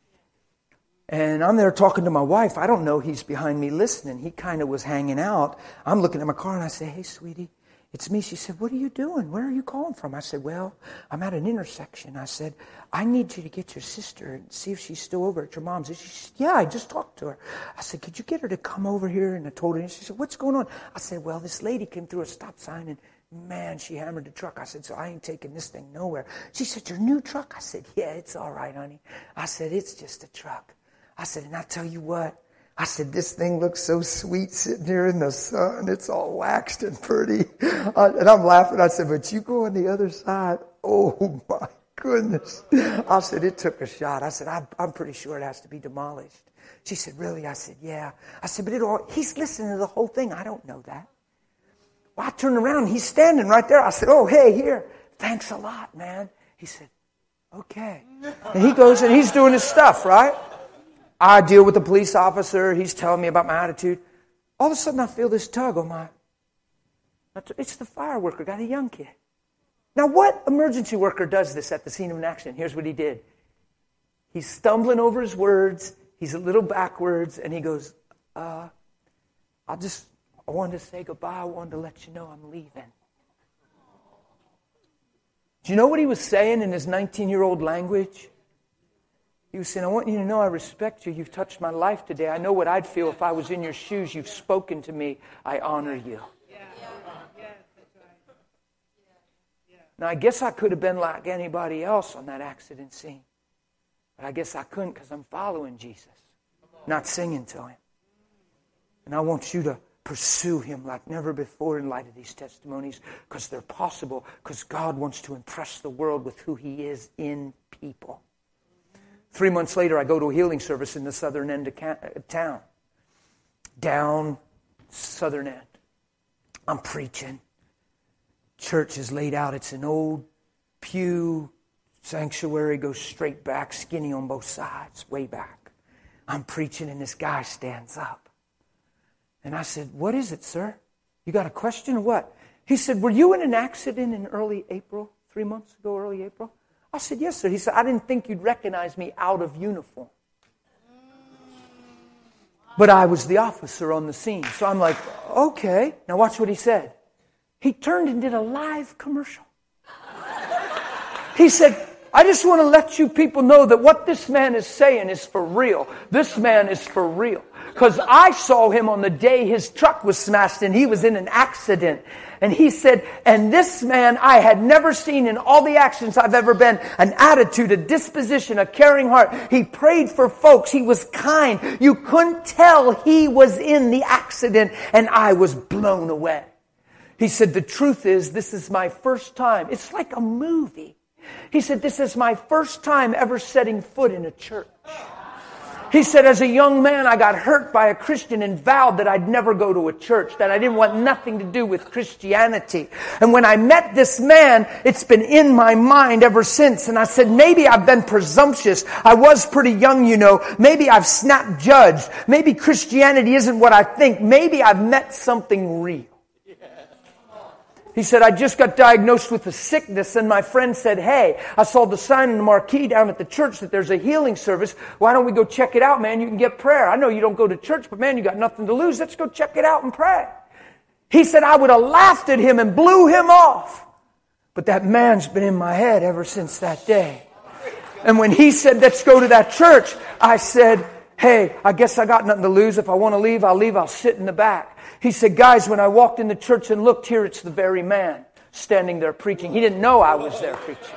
And I'm there talking to my wife. I don't know he's behind me listening. He kind of was hanging out. I'm looking at my car, and I say, hey, sweetie. It's me. She said, what are you doing? Where are you calling from? I said, well, I'm at an intersection. I said, I need you to get your sister and see if she's still over at your mom's. And she said, yeah, I just talked to her. I said, could you get her to come over here? And I told her, and she said, what's going on? I said, well, this lady came through a stop sign, and man, she hammered the truck. I said, so I ain't taking this thing nowhere. She said, your new truck? I said, yeah, it's all right, honey. I said, it's just a truck. I said, and I tell you what, I said, this thing looks so sweet sitting here in the sun. It's all waxed and pretty. And I'm laughing. I said, but you go on the other side. Oh, my goodness. I said, it took a shot. I said, I'm pretty sure it has to be demolished. She said, really? I said, yeah. I said, but he's listening to the whole thing. I don't know that. Well, I turned around. He's standing right there. I said, oh, hey, here. Thanks a lot, man. He said, okay. And he goes and he's doing his stuff, right? I deal with the police officer. He's telling me about my attitude. All of a sudden, I feel this tug on my... It's the fire worker, got a young kid. Now, what emergency worker does this at the scene of an accident? Here's what he did. He's stumbling over his words. He's a little backwards. And he goes, I wanted to say goodbye. I wanted to let you know I'm leaving. Do you know what he was saying in his 19-year-old language? He was saying, I want you to know I respect you. You've touched my life today. I know what I'd feel if I was in your shoes. You've spoken to me. I honor you. Now, I guess I could have been like anybody else on that accident scene. But I guess I couldn't because I'm following Jesus, not singing to Him. And I want you to pursue Him like never before in light of these testimonies because they're possible, because God wants to impress the world with who He is in people. 3 months later, I go to a healing service in the southern end of town. Down southern end. I'm preaching. Church is laid out. It's an old pew sanctuary, goes straight back, skinny on both sides, way back. I'm preaching and this guy stands up. And I said, what is it, sir? You got a question or what? He said, were you in an accident in early April, 3 months ago, early April? I said, yes, sir. He said, I didn't think you'd recognize me out of uniform. But I was the officer on the scene. So I'm like, okay. Now watch what he said. He turned and did a live commercial. He said, I just want to let you people know that what this man is saying is for real. This man is for real. Because I saw him on the day his truck was smashed and he was in an accident. And he said, and this man I had never seen in all the actions I've ever been, an attitude, a disposition, a caring heart. He prayed for folks. He was kind. You couldn't tell he was in the accident, and I was blown away. He said, the truth is, this is my first time. It's like a movie. He said, this is my first time ever setting foot in a church. He said, as a young man, I got hurt by a Christian and vowed that I'd never go to a church, that I didn't want nothing to do with Christianity. And when I met this man, it's been in my mind ever since. And I said, maybe I've been presumptuous. I was pretty young, you know. Maybe I've snap judged. Maybe Christianity isn't what I think. Maybe I've met something real. He said, I just got diagnosed with a sickness, and my friend said, hey, I saw the sign in the marquee down at the church that there's a healing service. Why don't we go check it out, man? You can get prayer. I know you don't go to church, but man, you got nothing to lose. Let's go check it out and pray. He said, I would have laughed at him and blew him off. But that man's been in my head ever since that day. And when he said, let's go to that church, I said, hey, I guess I got nothing to lose. If I want to leave, I'll leave. I'll sit in the back. He said, guys, when I walked in the church and looked here, it's the very man standing there preaching. He didn't know I was there preaching.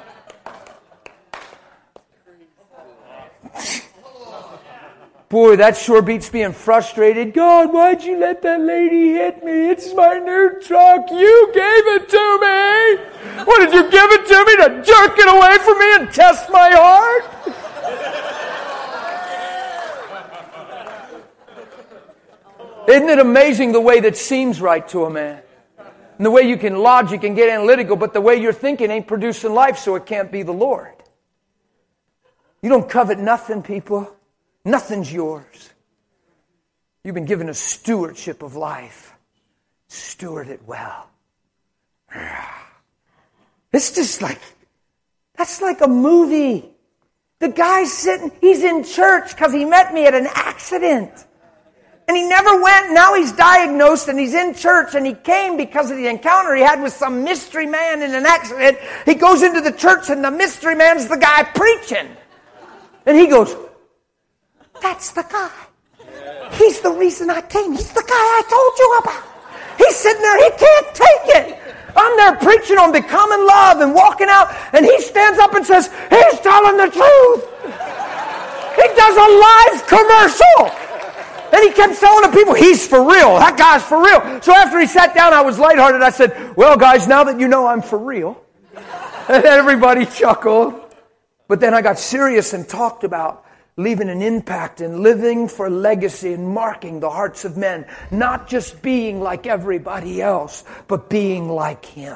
Boy, that sure beats being frustrated. God, why'd you let that lady hit me? It's my new truck. You gave it to me. What, did you give it to me to jerk it away from me and test my heart? Isn't it amazing the way that seems right to a man? And the way you can logic and get analytical, but the way you're thinking ain't producing life, so it can't be the Lord. You don't covet nothing, people. Nothing's yours. You've been given a stewardship of life. Steward it well. It's just like, that's like a movie. The guy's sitting, he's in church because he met me at an accident. And he never went. Now he's diagnosed and he's in church, and he came because of the encounter he had with some mystery man in an accident. He goes into the church and the mystery man's the guy preaching. And he goes, that's the guy. He's the reason I came. He's the guy I told you about. He's sitting there. He can't take it. I'm there preaching on becoming love and walking out, and he stands up and says, he's telling the truth. He does a live commercial. And he kept telling the people, he's for real. That guy's for real. So after he sat down, I was lighthearted. I said, well, guys, now that you know I'm for real. And everybody chuckled. But then I got serious and talked about leaving an impact and living for legacy and marking the hearts of men. Not just being like everybody else, but being like him.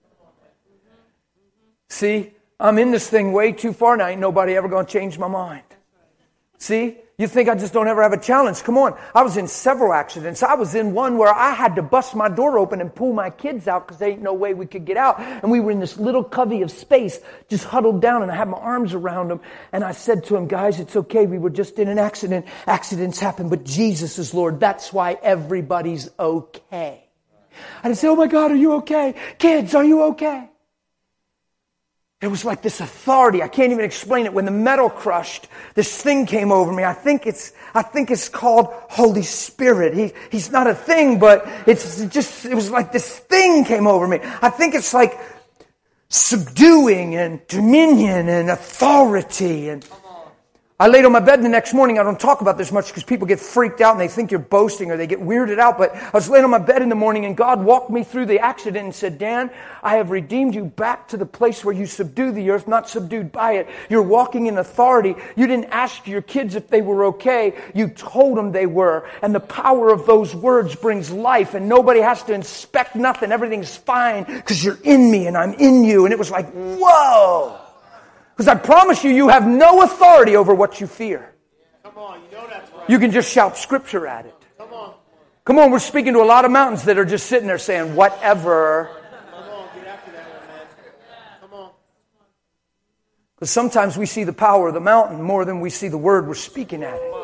See, I'm in this thing way too far now. Ain't nobody ever going to change my mind. See? You think I just don't ever have a challenge? Come on. I was in several accidents. I was in one where I had to bust my door open and pull my kids out because there ain't no way we could get out. And we were in this little covey of space, just huddled down, and I had my arms around them. And I said to them, guys, it's okay. We were just in an accident. Accidents happen, but Jesus is Lord. That's why everybody's okay. I didn't say, oh my God, are you okay? Kids, are you okay? It was like this authority. I can't even explain it. When the metal crushed, this thing came over me. I think it's called Holy Spirit. He's not a thing, but it was like this thing came over me. I think it's like subduing and dominion and authority. And I laid on my bed the next morning. I don't talk about this much because people get freaked out and they think you're boasting or they get weirded out. But I was laying on my bed in the morning and God walked me through the accident and said, Dan, I have redeemed you back to the place where you subdue the earth, not subdued by it. You're walking in authority. You didn't ask your kids if they were okay. You told them they were. And the power of those words brings life, and nobody has to inspect nothing. Everything's fine because you're in me and I'm in you. And it was like, whoa. Because I promise you, you have no authority over what you fear. Come on, you know that's right. You can just shout scripture at it. Come on. Come on, we're speaking to a lot of mountains that are just sitting there saying, whatever. Come on, get after that one, man. Come on. Because sometimes we see the power of the mountain more than we see the word we're speaking at it.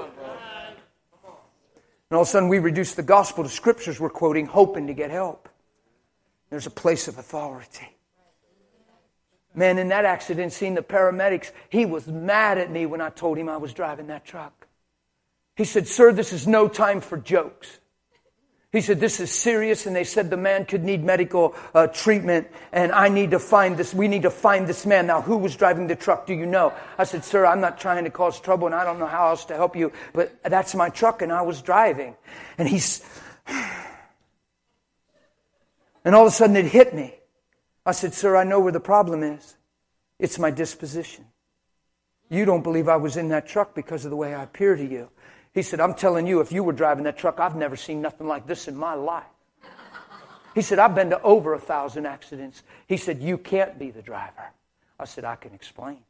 And all of a sudden we reduce the gospel to scriptures we're quoting, hoping to get help. There's a place of authority. Man, in that accident scene, the paramedics, he was mad at me when I told him I was driving that truck. He said, sir, this is no time for jokes. He said, this is serious. And they said the man could need medical treatment. And I need to find this. We need to find this man. Now, who was driving the truck? Do you know? I said, sir, I'm not trying to cause trouble. And I don't know how else to help you. But that's my truck and I was driving. And and all of a sudden it hit me. I said, sir, I know where the problem is. It's my disposition. You don't believe I was in that truck because of the way I appear to you. He said, I'm telling you, if you were driving that truck, I've never seen nothing like this in my life. He said, I've been to over 1,000 accidents. He said, you can't be the driver. I said, I can explain.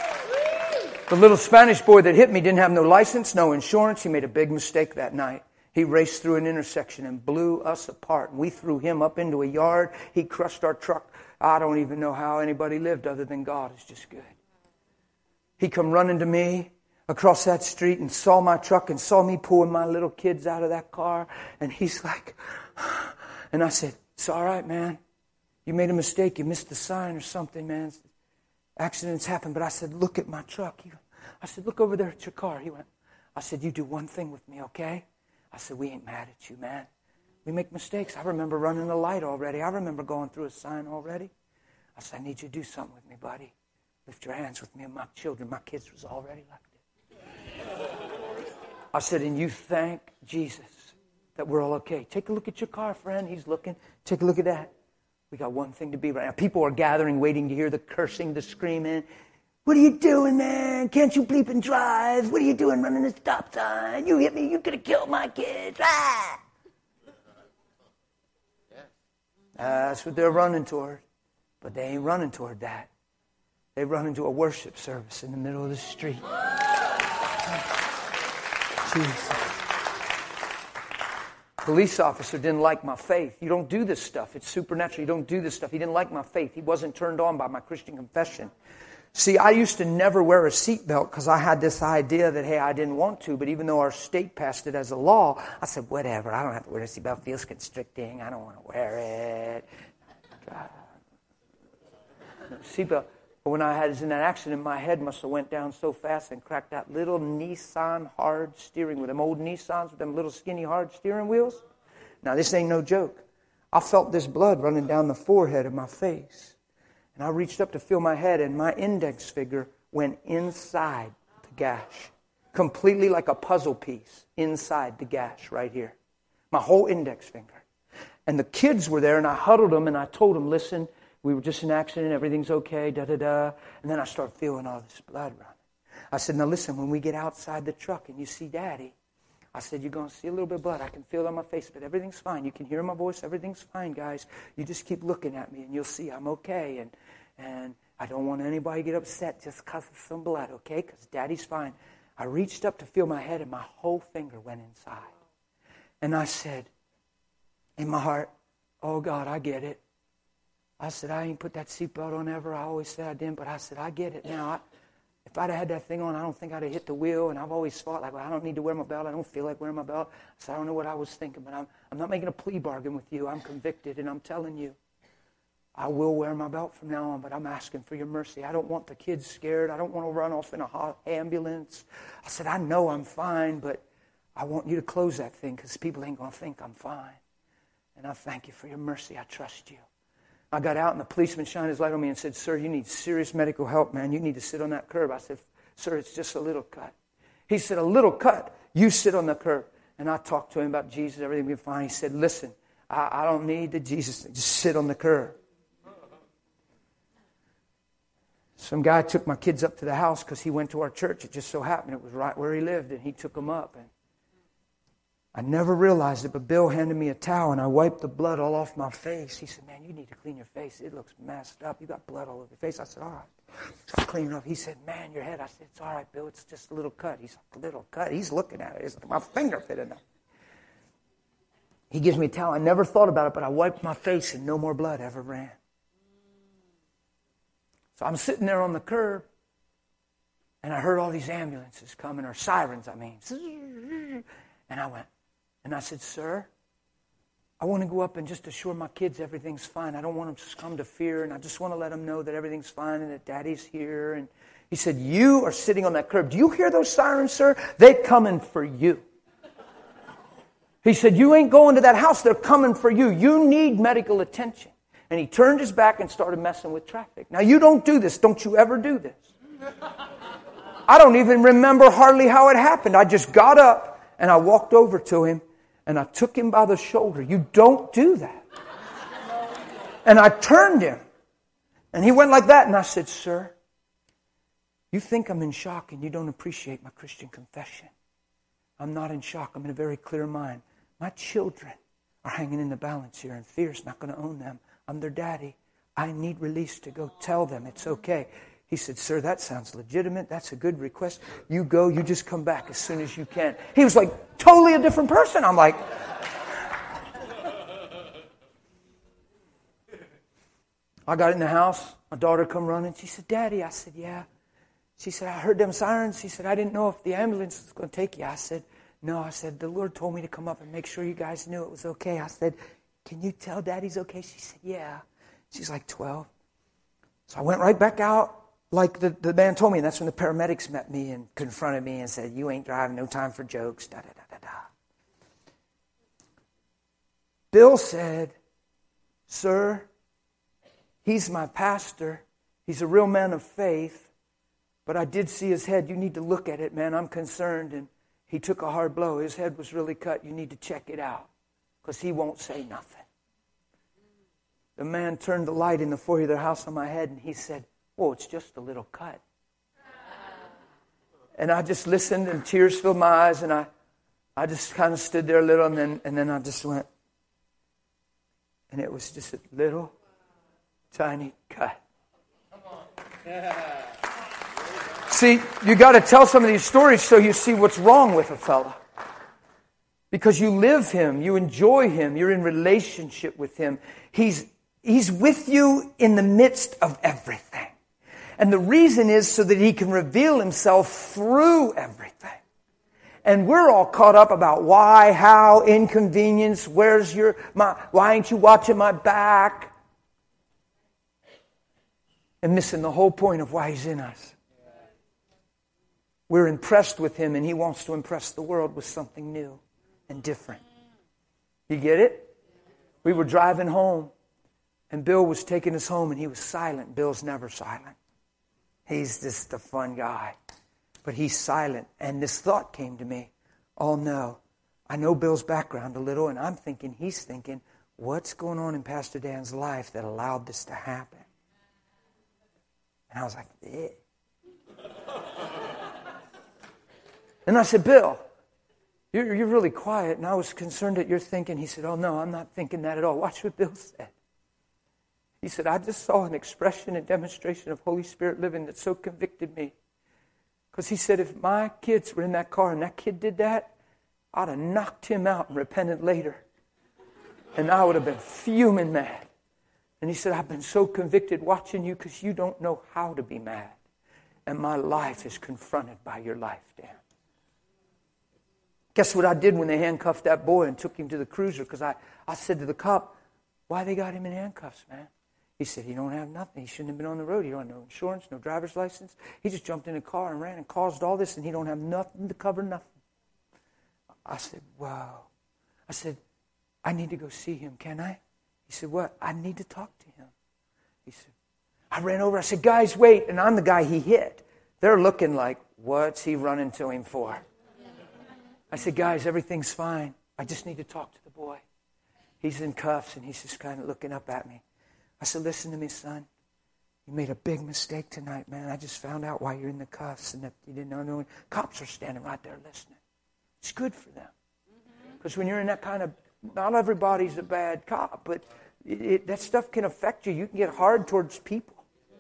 The little Spanish boy that hit me didn't have no license, no insurance. He made a big mistake that night. He raced through an intersection and blew us apart. And we threw him up into a yard. He crushed our truck. I don't even know how anybody lived other than God is just good. He come running to me across that street and saw my truck and saw me pulling my little kids out of that car. And he's like, and I said, it's all right, man. You made a mistake. You missed the sign or something, man. Accidents happen. But I said, look at my truck. I said, look over there at your car. He went, I said, you do one thing with me, okay? I said, we ain't mad at you, man. We make mistakes. I remember running a light already. I remember going through a sign already. I said, I need you to do something with me, buddy. Lift your hands with me and my children. My kids was already like that. I said, and you thank Jesus that we're all okay. Take a look at your car, friend. He's looking. Take a look at that. We got one thing to be right now. People are gathering, waiting to hear the cursing, the screaming. What are you doing, man? Can't you bleep and drive? What are you doing running a stop sign? You hit me. You could have killed my kids. Ah! That's what they're running toward. But they ain't running toward that. They run into a worship service in the middle of the street. Jesus. Police officer didn't like my faith. You don't do this stuff. It's supernatural. You don't do this stuff. He didn't like my faith. He wasn't turned on by my Christian confession. See, I used to never wear a seatbelt because I had this idea that, hey, I didn't want to. But even though our state passed it as a law, I said, whatever. I don't have to wear a seatbelt. It feels constricting. I don't want to wear it. God. Seatbelt. But when I was in that accident, my head must have went down so fast and cracked that little Nissan hard steering wheel. Them old Nissans with them little skinny hard steering wheels. Now, this ain't no joke. I felt this blood running down the forehead of my face. And I reached up to feel my head, and my index finger went inside the gash. Completely like a puzzle piece inside the gash right here. My whole index finger. And the kids were there, and I huddled them, and I told them, listen, we were just in an accident, everything's okay, da-da-da. And then I started feeling all this blood running. I said, now listen, when we get outside the truck and you see Daddy, I said, you're going to see a little bit of blood. I can feel it on my face, but everything's fine. You can hear my voice. Everything's fine, guys. You just keep looking at me, and you'll see I'm okay. And I don't want anybody to get upset just because of some blood, okay? Because Daddy's fine. I reached up to feel my head, and my whole finger went inside. And I said, in my heart, oh, God, I get it. I said, I ain't put that seatbelt on ever. I always said I didn't, but I said, I get it now. If I'd have had that thing on, I don't think I'd have hit the wheel. And I've always thought, like, well, I don't need to wear my belt. I don't feel like wearing my belt. I said, I don't know what I was thinking, but I'm not making a plea bargain with you. I'm convicted, and I'm telling you, I will wear my belt from now on, but I'm asking for your mercy. I don't want the kids scared. I don't want to run off in a hot ambulance. I said, I know I'm fine, but I want you to close that thing because people ain't going to think I'm fine. And I thank you for your mercy. I trust you. I got out, and the policeman shined his light on me and said, sir, you need serious medical help, man. You need to sit on that curb. I said, sir, it's just a little cut. He said, a little cut? You sit on the curb. And I talked to him about Jesus, everything will be fine. He said, listen, I don't need the Jesus thing. Just sit on the curb. Some guy took my kids up to the house because he went to our church. It just so happened it was right where he lived, and he took them up. And I never realized it, but Bill handed me a towel, and I wiped the blood all off my face. He said, man, you need to clean your face. It looks messed up. You got blood all over your face. I said, all right. So I cleaned it up. He said, man, your head. I said, it's all right, Bill. It's just a little cut. He's like, a little cut. He's looking at it. It's like my finger fit in there. He gives me a towel. I never thought about it, but I wiped my face, and no more blood ever ran. So I'm sitting there on the curb, and I heard all these ambulances coming, or sirens, I mean. And I went, and I said, sir, I want to go up and just assure my kids everything's fine. I don't want them to succumb to fear, and I just want to let them know that everything's fine and that Daddy's here. And he said, you are sitting on that curb. Do you hear those sirens, sir? They're coming for you. He said, you ain't going to that house. They're coming for you. You need medical attention. And he turned his back and started messing with traffic. Now, you don't do this. Don't you ever do this. I don't even remember hardly how it happened. I just got up and I walked over to him and I took him by the shoulder. You don't do that. And I turned him and he went like that. And I said, sir, you think I'm in shock and you don't appreciate my Christian confession. I'm not in shock. I'm in a very clear mind. My children are hanging in the balance here and fear's not going to own them. I'm their daddy. I need release to go tell them it's okay. He said, sir, that sounds legitimate. That's a good request. You go, you just come back as soon as you can. He was like totally a different person. I'm like, I got in the house. My daughter come running. She said, Daddy. I said, yeah. She said, I heard them sirens. She said, I didn't know if the ambulance was going to take you. I said, no. I said, the Lord told me to come up and make sure you guys knew it was okay. I said, can you tell Daddy's okay? She said, yeah. She's like 12. So I went right back out like the man told me. And that's when the paramedics met me and confronted me and said, you ain't driving, no time for jokes, da-da-da-da-da. Bill said, sir, he's my pastor. He's a real man of faith. But I did see his head. You need to look at it, man. I'm concerned. And he took a hard blow. His head was really cut. You need to check it out. Because he won't say nothing. The man turned the light in the foyer of their house on my head and he said, oh, it's just a little cut. And I just listened and tears filled my eyes and I just kind of stood there a little and then I just went. And it was just a little tiny cut. See, you got to tell some of these stories so you see what's wrong with a fella. Because you live him, you enjoy him, you're in relationship with him. He's with you in the midst of everything. And the reason is so that he can reveal himself through everything. And we're all caught up about why, how, inconvenience, why ain't you watching my back? And missing the whole point of why he's in us. We're impressed with him and he wants to impress the world with something new and different. You get it? We were driving home and Bill was taking us home and he was silent. Bill's never silent. He's just a fun guy. But he's silent. And this thought came to me. Oh no, I know Bill's background a little and I'm thinking, he's thinking, what's going on in Pastor Dan's life that allowed this to happen? And I was like, eh. And I said, Bill, you're really quiet. And I was concerned that you're thinking. He said, oh no, I'm not thinking that at all. Watch what Bill said. He said, I just saw an expression and demonstration of Holy Spirit living that so convicted me. Because he said, if my kids were in that car and that kid did that, I'd have knocked him out and repented later. And I would have been fuming mad. And he said, I've been so convicted watching you because you don't know how to be mad. And my life is confronted by your life, Dan. Guess what I did when they handcuffed that boy and took him to the cruiser? Because I said to the cop, why they got him in handcuffs, man? He said, he don't have nothing. He shouldn't have been on the road. He don't have no insurance, no driver's license. He just jumped in a car and ran and caused all this, and he don't have nothing to cover nothing. I said, wow. I said, I need to go see him, can I? He said, what? I need to talk to him. He said, I ran over. I said, guys, wait. And I'm the guy he hit. They're looking like, what's he running to him for? I said, guys, everything's fine. I just need to talk to the boy. He's in cuffs, and he's just kind of looking up at me. I said, listen to me, son. You made a big mistake tonight, man. I just found out why you're in the cuffs and that you didn't know. Cops are standing right there listening. It's good for them. Because when you're in that kind of, not everybody's a bad cop, but that stuff can affect you. You can get hard towards people.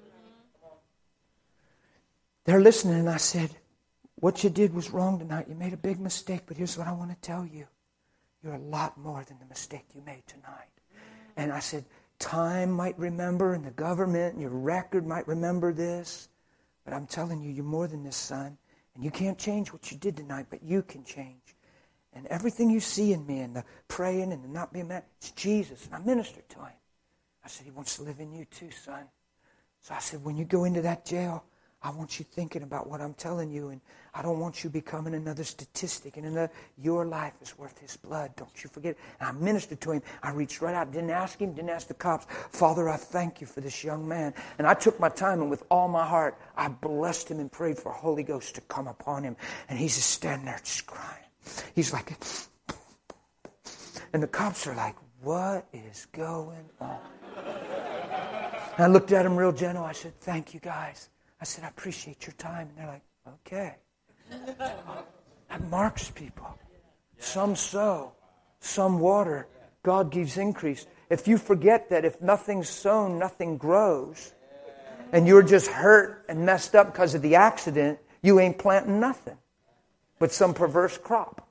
They're listening, and I said, what you did was wrong tonight. You made a big mistake, but here's what I want to tell you. You're a lot more than the mistake you made tonight. And I said, time might remember, and the government and your record might remember this, but I'm telling you, you're more than this, son. And you can't change what you did tonight, but you can change. And everything you see in me, and the praying and the not being mad, it's Jesus. And I ministered to him. I said, he wants to live in you too, son. So I said, when you go into that jail, I want you thinking about what I'm telling you, and I don't want you becoming another statistic. And your life is worth his blood. Don't you forget it. And I ministered to him. I reached right out. Didn't ask him. Didn't ask the cops. Father, I thank you for this young man. And I took my time, and with all my heart, I blessed him and prayed for Holy Ghost to come upon him. And he's just standing there just crying. He's like, and the cops are like, what is going on? And I looked at him real gentle. I said, thank you, guys. I said, I appreciate your time. And they're like, okay. That marks people. Some sow, some water. God gives increase. If you forget that if nothing's sown, nothing grows. and you're just hurt and messed up because of the accident, you ain't planting nothing but some perverse crop.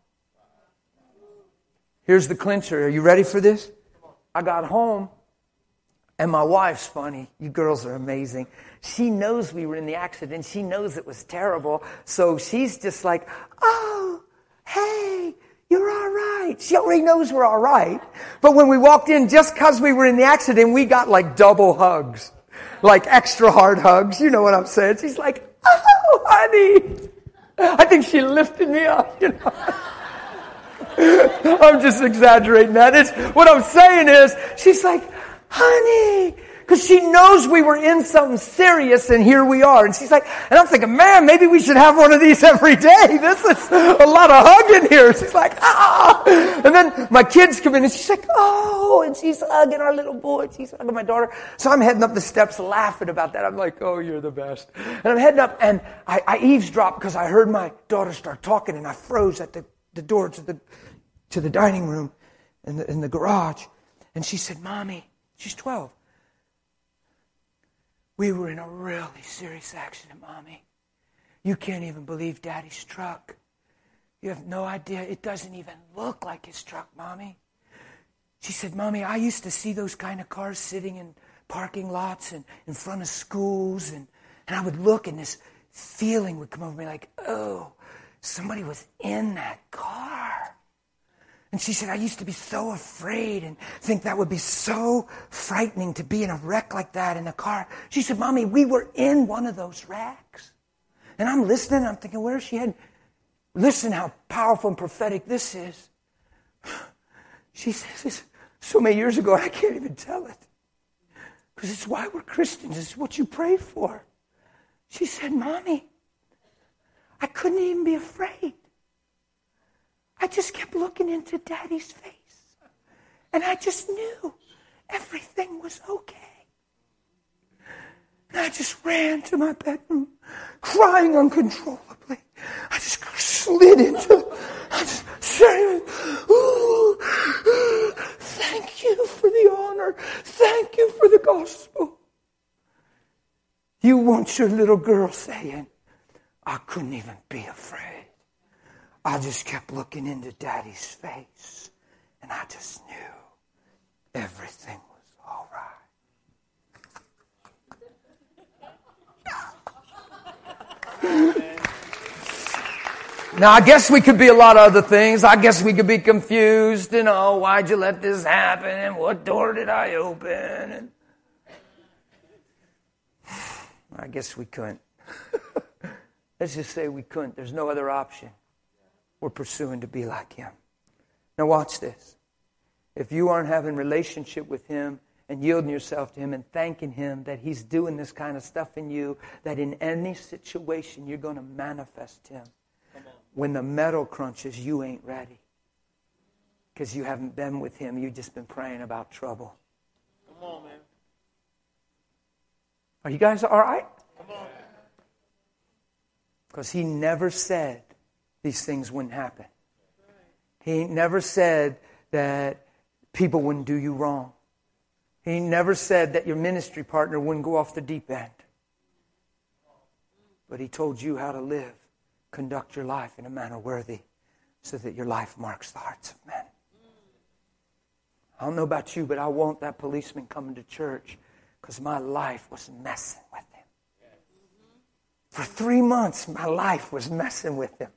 Here's the clincher. Are you ready for this? I got home, and my wife's funny. You girls are amazing. She knows we were in the accident. She knows it was terrible. So she's just like, oh, hey, you're all right. She already knows we're all right. But when we walked in, just because we were in the accident, we got like double hugs. Like extra hard hugs. You know what I'm saying? She's like, oh, honey. I think she lifted me up, you know. I'm just exaggerating that. What I'm saying is, she's like, honey. Because she knows we were in something serious, and here we are. And she's like, and I'm thinking, man, maybe we should have one of these every day. This is a lot of hugging here. She's like, ah. And then my kids come in, and she's like, oh. And she's hugging our little boy. She's hugging my daughter. So I'm heading up the steps laughing about that. I'm like, oh, you're the best. And I'm heading up, and I eavesdropped because I heard my daughter start talking, and I froze at the door to the dining room in the garage. And she said, Mommy, she's 12. We were in a really serious accident, Mommy. You can't even believe Daddy's truck. You have no idea. It doesn't even look like his truck, Mommy. She said, Mommy, I used to see those kind of cars sitting in parking lots and in front of schools. And I would look, and this feeling would come over me like, oh, somebody was in that car. And she said, I used to be so afraid and think that would be so frightening to be in a wreck like that in a car. She said, Mommy, we were in one of those wrecks. And I'm listening, and I'm thinking, where is she heading? Listen how powerful and prophetic this is. She says this so many years ago, and I can't even tell it. Because it's why we're Christians. It's what you pray for. She said, Mommy, I couldn't even be afraid. I just kept looking into Daddy's face. And I just knew everything was okay. And I just ran to my bedroom, crying uncontrollably. I just slid into, I just said, ooh, thank you for the honor. Thank you for the gospel. You want your little girl saying, I couldn't even be afraid. I just kept looking into Daddy's face, and I just knew everything was all right. Now, I guess we could be a lot of other things. I guess we could be confused, and oh, why'd you let this happen, and what door did I open? And I guess we couldn't. Let's just say we couldn't. There's no other option. We're pursuing to be like Him. Now watch this. If you aren't having relationship with Him and yielding yourself to Him and thanking Him that He's doing this kind of stuff in you, that in any situation you're going to manifest Him. When the metal crunches, you ain't ready. Because you haven't been with Him. You've just been praying about trouble. Come on, man. Are you guys all right? Come on. Because He never said these things wouldn't happen. He never said that people wouldn't do you wrong. He never said that your ministry partner wouldn't go off the deep end. But He told you how to live, conduct your life in a manner worthy, so that your life marks the hearts of men. I don't know about you, but I want that policeman coming to church because my life was messing with him. For 3 months, my life was messing with him.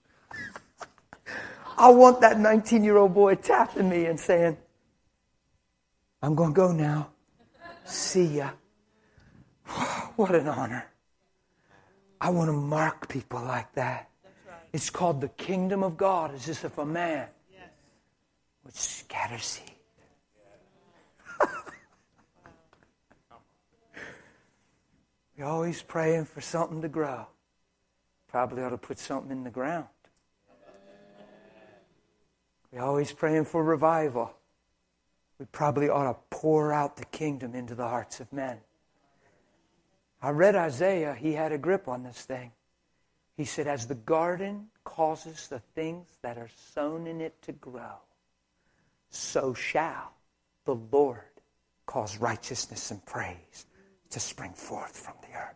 I want that 19-year-old boy tapping me and saying, I'm going to go now. See ya. What an honor. I want to mark people like that. Right. It's called the kingdom of God. It's as if a man would scatter seed. We're always praying for something to grow. Probably ought to put something in the ground. We're always praying for revival. We probably ought to pour out the kingdom into the hearts of men. I read Isaiah. He had a grip on this thing. He said, as the garden causes the things that are sown in it to grow, so shall the Lord cause righteousness and praise to spring forth from the earth.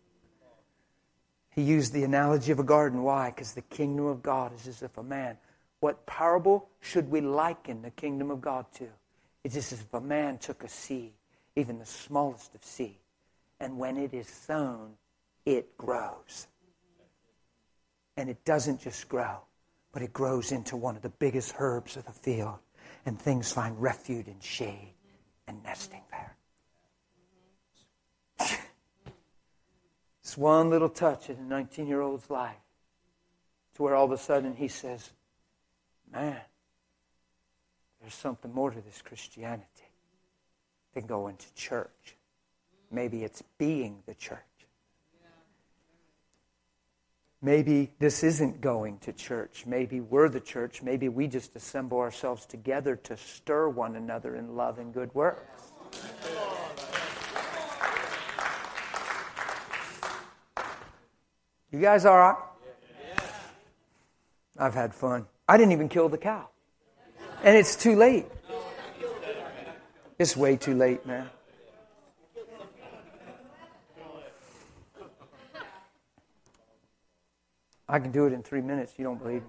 He used the analogy of a garden. Why? Because the kingdom of God is as if a man. What parable should we liken the kingdom of God to? It's as if a man took a seed, even the smallest of seed, and when it is sown, it grows. And it doesn't just grow, but it grows into one of the biggest herbs of the field, and things find refuge and shade and nesting there. It's one little touch in a 19-year-old's life to where all of a sudden he says, man, there's something more to this Christianity than going to church. Maybe it's being the church. Maybe this isn't going to church. Maybe we're the church. Maybe we just assemble ourselves together to stir one another in love and good works. You guys all right? I've had fun. I didn't even kill the cow. And it's too late. It's way too late, man. I can do it in 3 minutes. You don't believe me?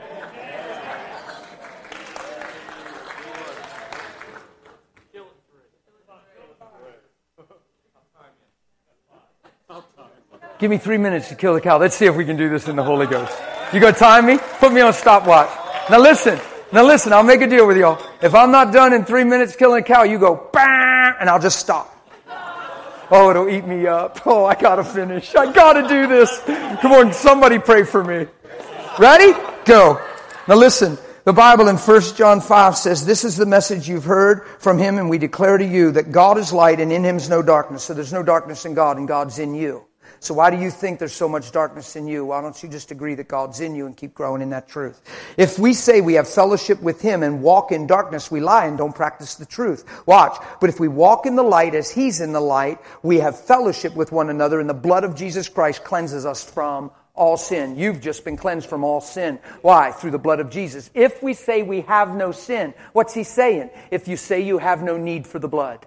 Give me 3 minutes to kill the cow. Let's see if we can do this in the Holy Ghost. You going to time me? Put me on a stopwatch. Now listen, I'll make a deal with y'all. If I'm not done in 3 minutes killing a cow, you go, bang, and I'll just stop. Oh, it'll eat me up. Oh, I got to finish. I got to do this. Come on, somebody pray for me. Ready? Go. Now listen, the Bible in 1 John 5 says, this is the message you've heard from Him, and we declare to you that God is light and in Him is no darkness. So there's no darkness in God, and God's in you. So why do you think there's so much darkness in you? Why don't you just agree that God's in you and keep growing in that truth? If we say we have fellowship with Him and walk in darkness, we lie and don't practice the truth. Watch. But if we walk in the light as He's in the light, we have fellowship with one another, and the blood of Jesus Christ cleanses us from all sin. You've just been cleansed from all sin. Why? Through the blood of Jesus. If we say we have no sin, what's He saying? If you say you have no need for the blood.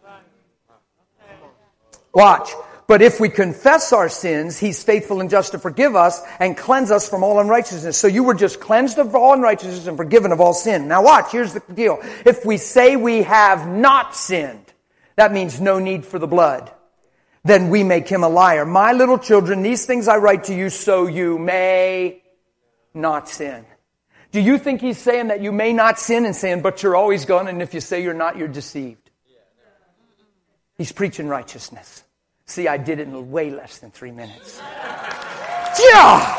Watch. But if we confess our sins, He's faithful and just to forgive us and cleanse us from all unrighteousness. So you were just cleansed of all unrighteousness and forgiven of all sin. Now watch, here's the deal. If we say we have not sinned, that means no need for the blood. Then we make Him a liar. My little children, these things I write to you so you may not sin. Do you think He's saying that you may not sin and saying, but you're always going, and if you say you're not, you're deceived? He's preaching righteousness. See, I did it in way less than 3 minutes. Yeah!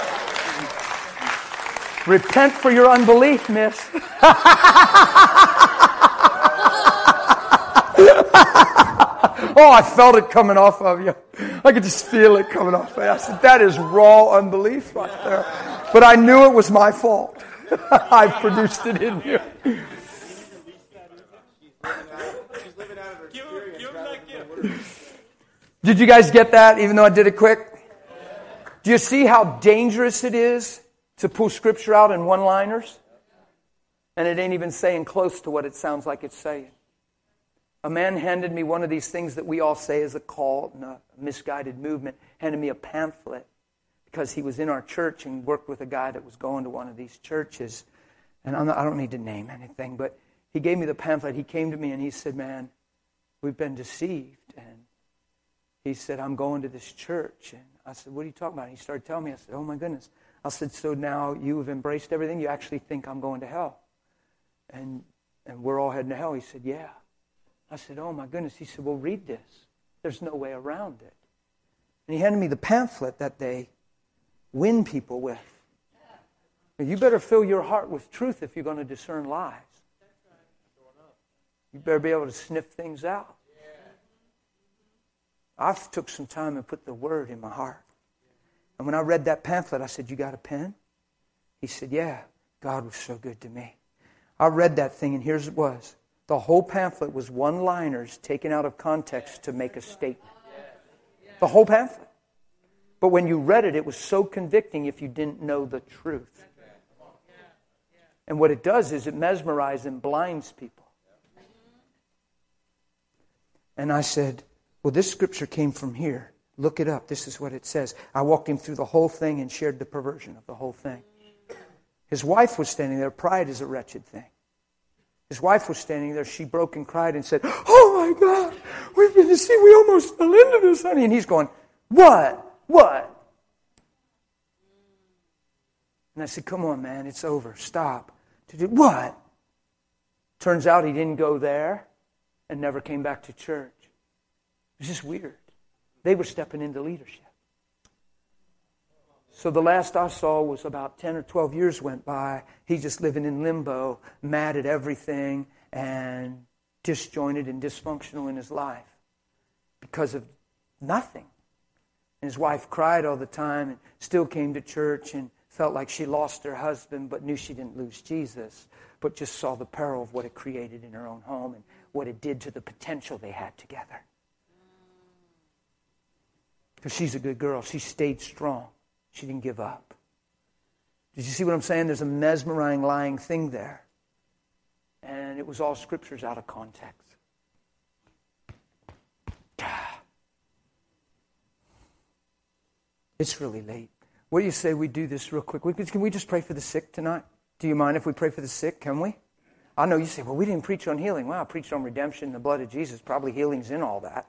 Repent for your unbelief, miss. Oh, I felt it coming off of you. I could just feel it coming off of you. I said, that is raw unbelief right there. But I knew it was my fault. I produced it in you. Did you guys get that, even though I did it quick? Do you see how dangerous it is to pull Scripture out in one-liners? And it ain't even saying close to what it sounds like it's saying. A man handed me one of these things that we all say is a cult and a misguided movement. Handed me a pamphlet because he was in our church and worked with a guy that was going to one of these churches. And I don't need to name anything, but he gave me the pamphlet. He came to me and he said, man, we've been deceived. And he said, I'm going to this church. And I said, what are you talking about? And he started telling me. I said, oh my goodness. I said, so now you have embraced everything? You actually think I'm going to hell? And we're all heading to hell. He said, yeah. I said, oh my goodness. He said, well, read this. There's no way around it. And he handed me the pamphlet that they win people with. Now, you better fill your heart with truth if you're going to discern lies. You better be able to sniff things out. I took some time and put the Word in my heart. And when I read that pamphlet, I said, you got a pen? He said, yeah, God was so good to me. I read that thing, and here's it was. The whole pamphlet was one-liners taken out of context to make a statement. The whole pamphlet. But when you read it, it was so convicting if you didn't know the truth. And what it does is it mesmerizes and blinds people. And I said, Well, this scripture came from here. Look it up. This is what it says. I walked him through the whole thing and shared the perversion of the whole thing. His wife was standing there. Pride is a wretched thing. His wife was standing there. She broke and cried and said, "Oh my God, we've been to see. We almost fell into this, honey." And he's going, "What? What?" And I said, "Come on, man, it's over. Stop." To do what? Turns out he didn't go there and never came back to church. It was just weird. They were stepping into leadership. So the last I saw was about 10 or 12 years went by. He's just living in limbo, mad at everything, and disjointed and dysfunctional in his life because of nothing. And his wife cried all the time and still came to church and felt like she lost her husband, but knew she didn't lose Jesus, but just saw the peril of what it created in her own home and what it did to the potential they had together. Because she's a good girl. She stayed strong. She didn't give up. Did you see what I'm saying? There's a mesmerizing, lying thing there. And it was all scriptures out of context. It's really late. What do you say we do this real quick? Can we just pray for the sick tonight? Do you mind if we pray for the sick? Can we? I know you say, "Well, we didn't preach on healing." Well, I preached on redemption, the blood of Jesus. Probably healing's in all that.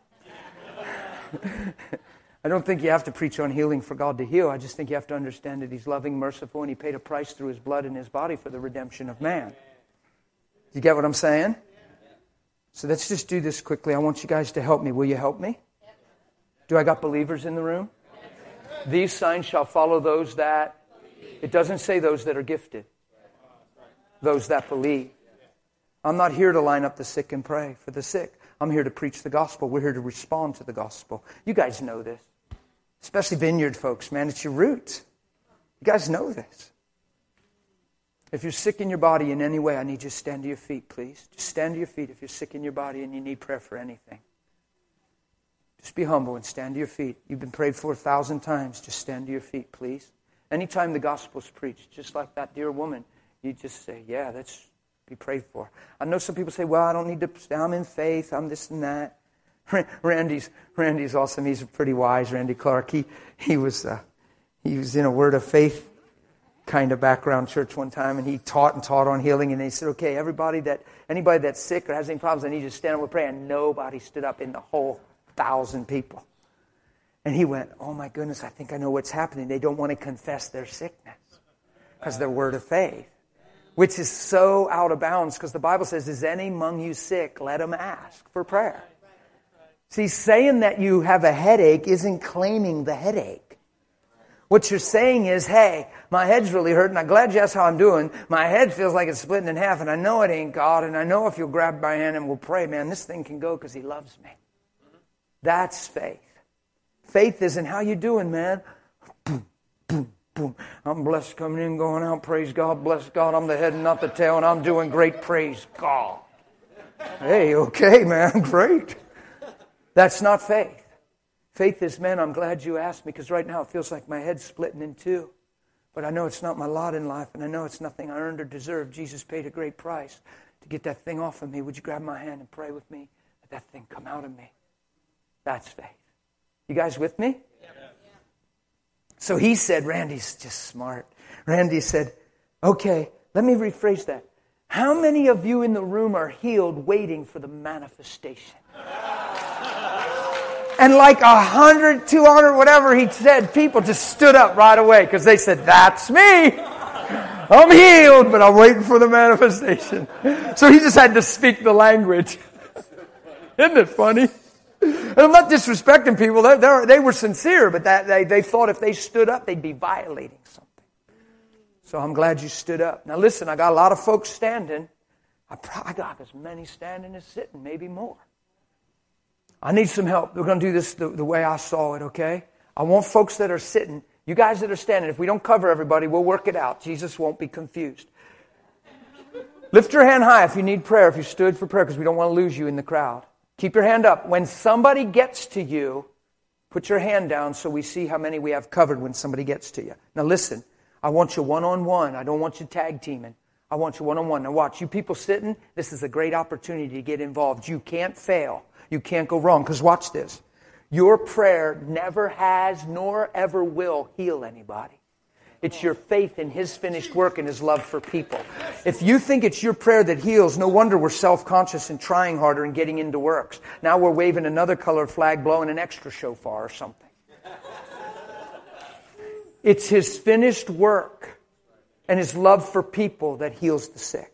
I don't think you have to preach on healing for God to heal. I just think you have to understand that He's loving, merciful, and He paid a price through His blood and His body for the redemption of man. You get what I'm saying? So let's just do this quickly. I want you guys to help me. Will you help me? Do I got believers in the room? These signs shall follow those that... It doesn't say those that are gifted. Those that believe. I'm not here to line up the sick and pray for the sick. I'm here to preach the gospel. We're here to respond to the gospel. You guys know this. Especially Vineyard folks, man. It's your roots. You guys know this. If you're sick in your body in any way, I need you to stand to your feet, please. Just stand to your feet if you're sick in your body and you need prayer for anything. Just be humble and stand to your feet. You've been prayed for 1,000 times. Just stand to your feet, please. Anytime the gospel's preached, just like that dear woman, you just say, "Yeah, let's be prayed for." I know some people say, "Well, I don't need to, I'm in faith, I'm this and that." Randy's awesome. He's pretty wise, Randy Clark. He was in a Word of Faith kind of background church one time, and he taught on healing, and they said, "Okay, anybody that's sick or has any problems, I need you to stand up and pray." And nobody stood up in the whole 1,000 people. And he went, "Oh my goodness, I think I know what's happening. They don't want to confess their sickness because they're Word of Faith." Which is so out of bounds because the Bible says, "Is any among you sick? Let him ask for prayer." See, saying that you have a headache isn't claiming the headache. What you're saying is, "Hey, my head's really hurting. I'm glad you asked how I'm doing. My head feels like it's splitting in half, and I know it ain't God, and I know if you'll grab my hand and we'll pray, man, this thing can go because He loves me." That's faith. Faith isn't how you doing, man. Boom, boom, boom. I'm blessed coming in, going out. Praise God, bless God. I'm the head and not the tail, and I'm doing great. Praise God. Hey, okay, man, great. That's not faith. Faith is, "Man, I'm glad you asked me because right now it feels like my head's splitting in two. But I know it's not my lot in life, and I know it's nothing I earned or deserved. Jesus paid a great price to get that thing off of me. Would you grab my hand and pray with me that that thing come out of me?" That's faith. You guys with me? Yeah. So he said, Randy's just smart. Randy said, "Okay, let me rephrase that. How many of you in the room are healed waiting for the manifestation?" And like 100, 200, whatever he said, people just stood up right away because they said, "That's me. I'm healed, but I'm waiting for the manifestation." So he just had to speak the language. Isn't it funny? And I'm not disrespecting people. They were sincere, but they thought if they stood up, they'd be violating something. So I'm glad you stood up. Now listen, I got a lot of folks standing. I got as many standing as sitting, maybe more. I need some help. We're going to do this the way I saw it, okay? I want folks that are sitting. You guys that are standing, if we don't cover everybody, we'll work it out. Jesus won't be confused. Lift your hand high if you need prayer, if you stood for prayer, because we don't want to lose you in the crowd. Keep your hand up. When somebody gets to you, put your hand down so we see how many we have covered when somebody gets to you. Now listen, I want you one-on-one. I don't want you tag teaming. I want you one-on-one. Now watch, you people sitting, this is a great opportunity to get involved. You can't fail. You can't go wrong. Because watch this. Your prayer never has nor ever will heal anybody. It's your faith in His finished work and His love for people. If you think it's your prayer that heals, no wonder we're self-conscious and trying harder and getting into works. Now we're waving another colored flag, blowing an extra shofar or something. It's His finished work and His love for people that heals the sick.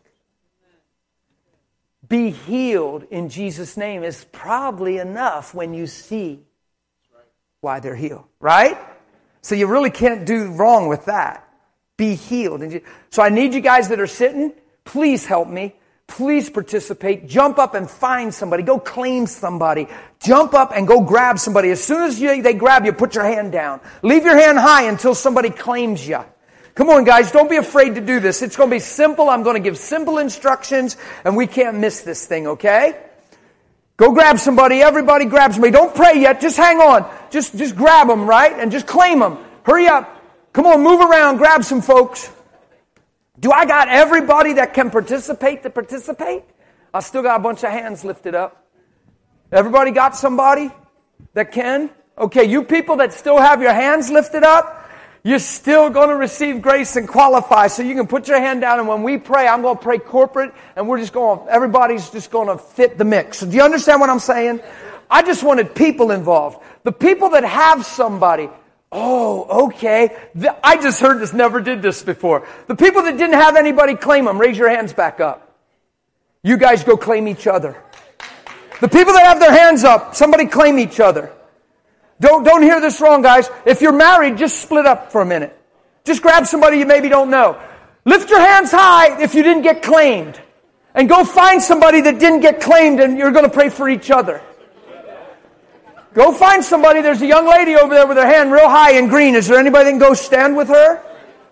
Be healed in Jesus' name is probably enough when you see why they're healed. Right? So you really can't do wrong with that. Be healed. So I need you guys that are sitting, please help me. Please participate. Jump up and find somebody. Go claim somebody. Jump up and go grab somebody. As soon as they grab you, put your hand down. Leave your hand high until somebody claims you. Come on, guys. Don't be afraid to do this. It's going to be simple. I'm going to give simple instructions, and we can't miss this thing, okay? Go grab somebody. Everybody grab somebody. Don't pray yet. Just hang on. Just grab them, right? And just claim them. Hurry up. Come on, move around. Grab some folks. Do I got everybody that can participate to participate? I still got a bunch of hands lifted up. Everybody got somebody that can? Okay, you people that still have your hands lifted up, you're still going to receive grace and qualify. So you can put your hand down, and when we pray, I'm going to pray corporate, and everybody's just going to fit the mix. So do you understand what I'm saying? I just wanted people involved. The people that have somebody, oh, okay. I just heard this, never did this before. The people that didn't have anybody claim them, raise your hands back up. You guys go claim each other. The people that have their hands up, somebody claim each other. Don't hear this wrong, guys. If you're married, just split up for a minute. Just grab somebody you maybe don't know. Lift your hands high if you didn't get claimed. And go find somebody that didn't get claimed, and you're going to pray for each other. Go find somebody. There's a young lady over there with her hand real high in green. Is there anybody that can go stand with her?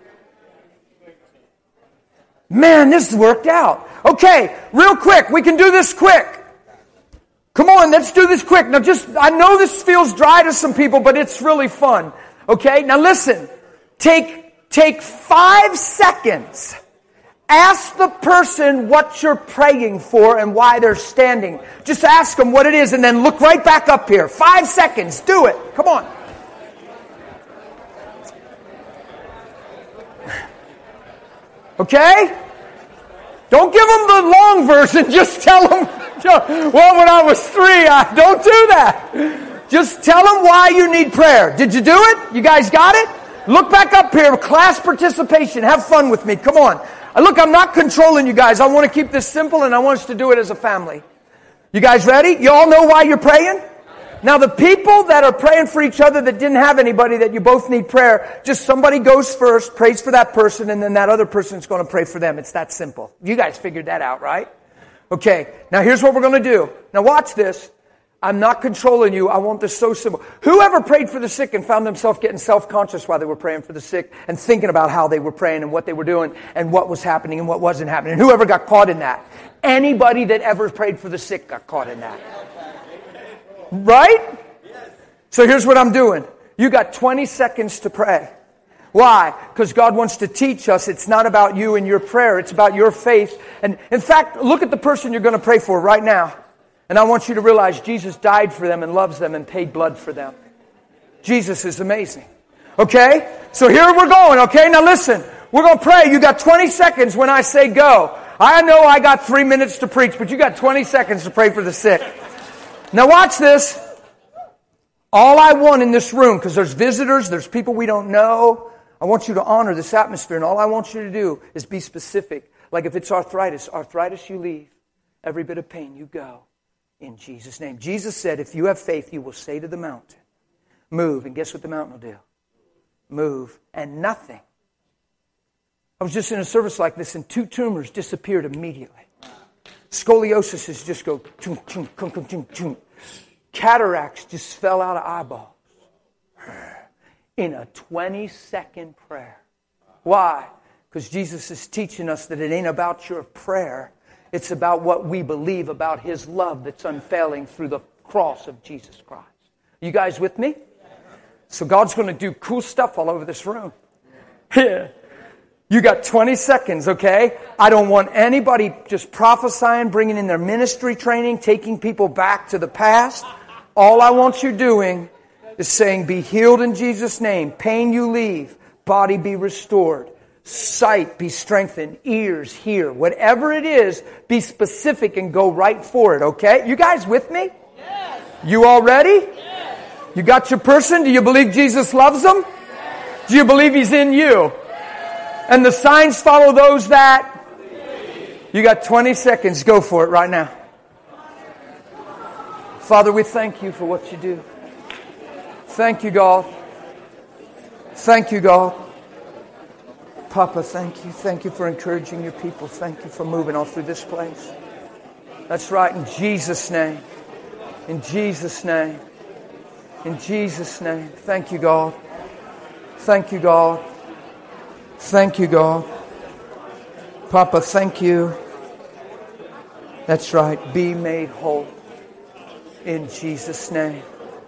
Man, this worked out. Okay, real quick. We can do this quick. Come on, let's do this quick. Now I know this feels dry to some people, but it's really fun. Okay, now listen. Take 5 seconds. Ask the person what you're praying for and why they're standing. Just ask them what it is and then look right back up here. 5 seconds. Do it. Come on. Okay? Don't give them the long version. Just tell them, well, when I was 3, don't do that. Just tell them why you need prayer. Did you do it? You guys got it? Look back up here. Class participation. Have fun with me. Come on. Look, I'm not controlling you guys. I want to keep this simple, and I want us to do it as a family. You guys ready? You all know why you're praying? Now, the people that are praying for each other that didn't have anybody, that you both need prayer, just somebody goes first, prays for that person, and then that other person's going to pray for them. It's that simple. You guys figured that out, right? Okay, now here's what we're going to do. Now watch this. I'm not controlling you. I want this so simple. Whoever prayed for the sick and found themselves getting self-conscious while they were praying for the sick and thinking about how they were praying and what they were doing and what was happening and what wasn't happening. Whoever got caught in that. Anybody that ever prayed for the sick got caught in that. Right? So here's what I'm doing. You got 20 seconds to pray. Why? Because God wants to teach us it's not about you and your prayer. It's about your faith. And in fact, look at the person you're going to pray for right now. And I want you to realize Jesus died for them and loves them and paid blood for them. Jesus is amazing. Okay? So here we're going, okay? Now listen. We're going to pray. You got 20 seconds when I say go. I know I got 3 minutes to preach, but you got 20 seconds to pray for the sick. Now watch this. All I want in this room, because there's visitors, there's people we don't know, I want you to honor this atmosphere, and all I want you to do is be specific. Like if it's arthritis, you leave. Every bit of pain, you go. In Jesus' name. Jesus said, if you have faith, you will say to the mountain, move. And guess what the mountain will do? Move. And nothing. I was just in a service like this, and 2 tumors disappeared immediately. Scoliosis is just go, chum, chum, chum, chum, chum, chum. Cataracts just fell out of eyeballs. In a 20-second prayer. Why? Because Jesus is teaching us that it ain't about your prayer. It's about what we believe about His love that's unfailing through the cross of Jesus Christ. You guys with me? So God's going to do cool stuff all over this room. Yeah. You got 20 seconds, okay? I don't want anybody just prophesying, bringing in their ministry training, taking people back to the past. All I want you doing is saying, be healed in Jesus' name. Pain you leave. Body be restored. Sight be strengthened. Ears hear. Whatever it is, be specific and go right for it, okay? You guys with me? Yes. You all ready? Yes. You got your person? Do you believe Jesus loves them? Yes. Do you believe He's in you? Yes. And the signs follow those that? You got 20 seconds. Go for it right now. Father, we thank you for what you do. Thank you, God. Thank you, God. Papa, thank you. Thank you for encouraging your people. Thank you for moving all through this place. That's right. In Jesus' name. In Jesus' name. In Jesus' name. Thank you, God. Thank you, God. Thank you, God. Papa, thank you. That's right. Be made whole. In Jesus' name.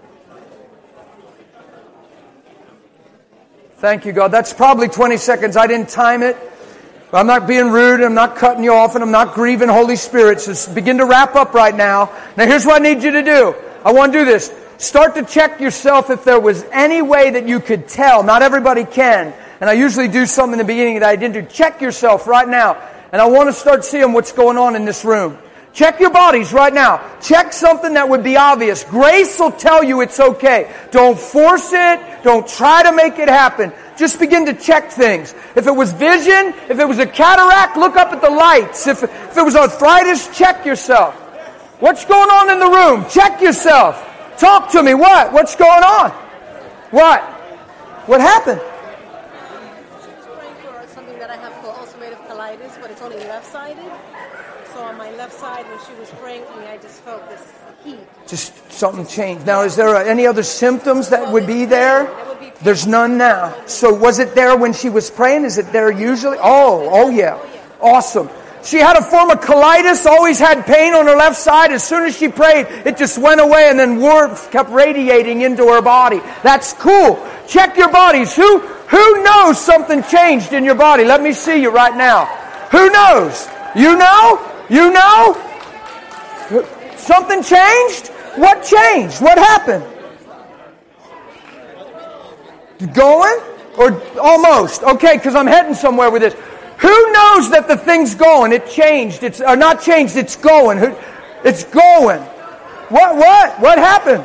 Thank you, God. That's probably 20 seconds. I didn't time it. I'm not being rude. I'm not cutting you off, and I'm not grieving Holy Spirit. So begin to wrap up right now. Now, here's what I need you to do. I want to do this. Start to check yourself if there was any way that you could tell. Not everybody can. And I usually do something in the beginning that I didn't do. Check yourself right now. And I want to start seeing what's going on in this room. Check your bodies right now. Check something that would be obvious. Grace will tell you it's okay. Don't force it. Don't try to make it happen. Just begin to check things. If it was vision, if it was a cataract, look up at the lights. If it was arthritis, check yourself. What's going on in the room? Check yourself. Talk to me. What? What's going on? What? What happened? She's praying for something that I have called ulcerative colitis, but it's only left-sided. So on my left side, when she was praying for me, I just felt this heat. Just something changed. Now, is there any other symptoms that would be there? There's none now. So was it there when she was praying? Is it there usually? Oh yeah. Awesome. She had a form of colitis, always had pain on her left side. As soon as she prayed, it just went away, and then warmth kept radiating into her body. That's cool. Check your bodies. Who knows something changed in your body? Let me see you right now. Who knows? You know? You know? Something changed? What changed? What happened? Going? Or almost? Okay, because I'm heading somewhere with this. Who knows that the thing's going? It changed. It's or not changed, it's going. It's going. What happened?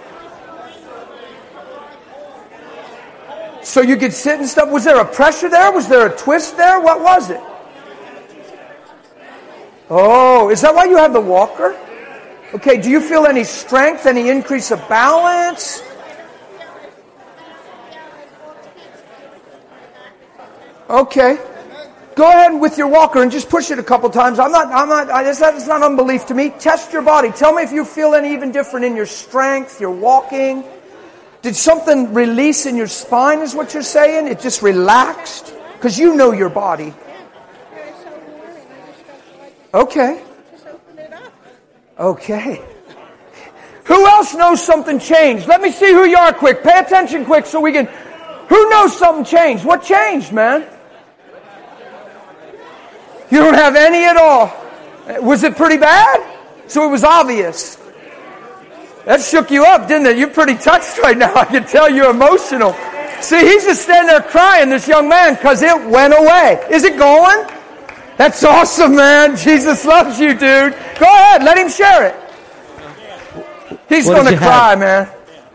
So you could sit and stuff. Was there a pressure there? Was there a twist there? What was it? Oh, is that why you have the walker? Okay, do you feel any strength, any increase of balance? Okay. Go ahead with your walker and just push it a couple times. It's not unbelief to me. Test your body. Tell me if you feel any even different in your strength, your walking. Did something release in your spine is what you're saying? It just relaxed? Because you know your body. Okay. Okay. Who else knows something changed? Let me see who you are quick. Pay attention quick so we can... Who knows something changed? What changed, man? You don't have any at all. Was it pretty bad? So it was obvious. That shook you up, didn't it? You're pretty touched right now. I can tell you're emotional. See, he's just standing there crying, this young man, because it went away. Is it going? That's awesome, man. Jesus loves you, dude. Go ahead, let him share it. He's going to cry, man.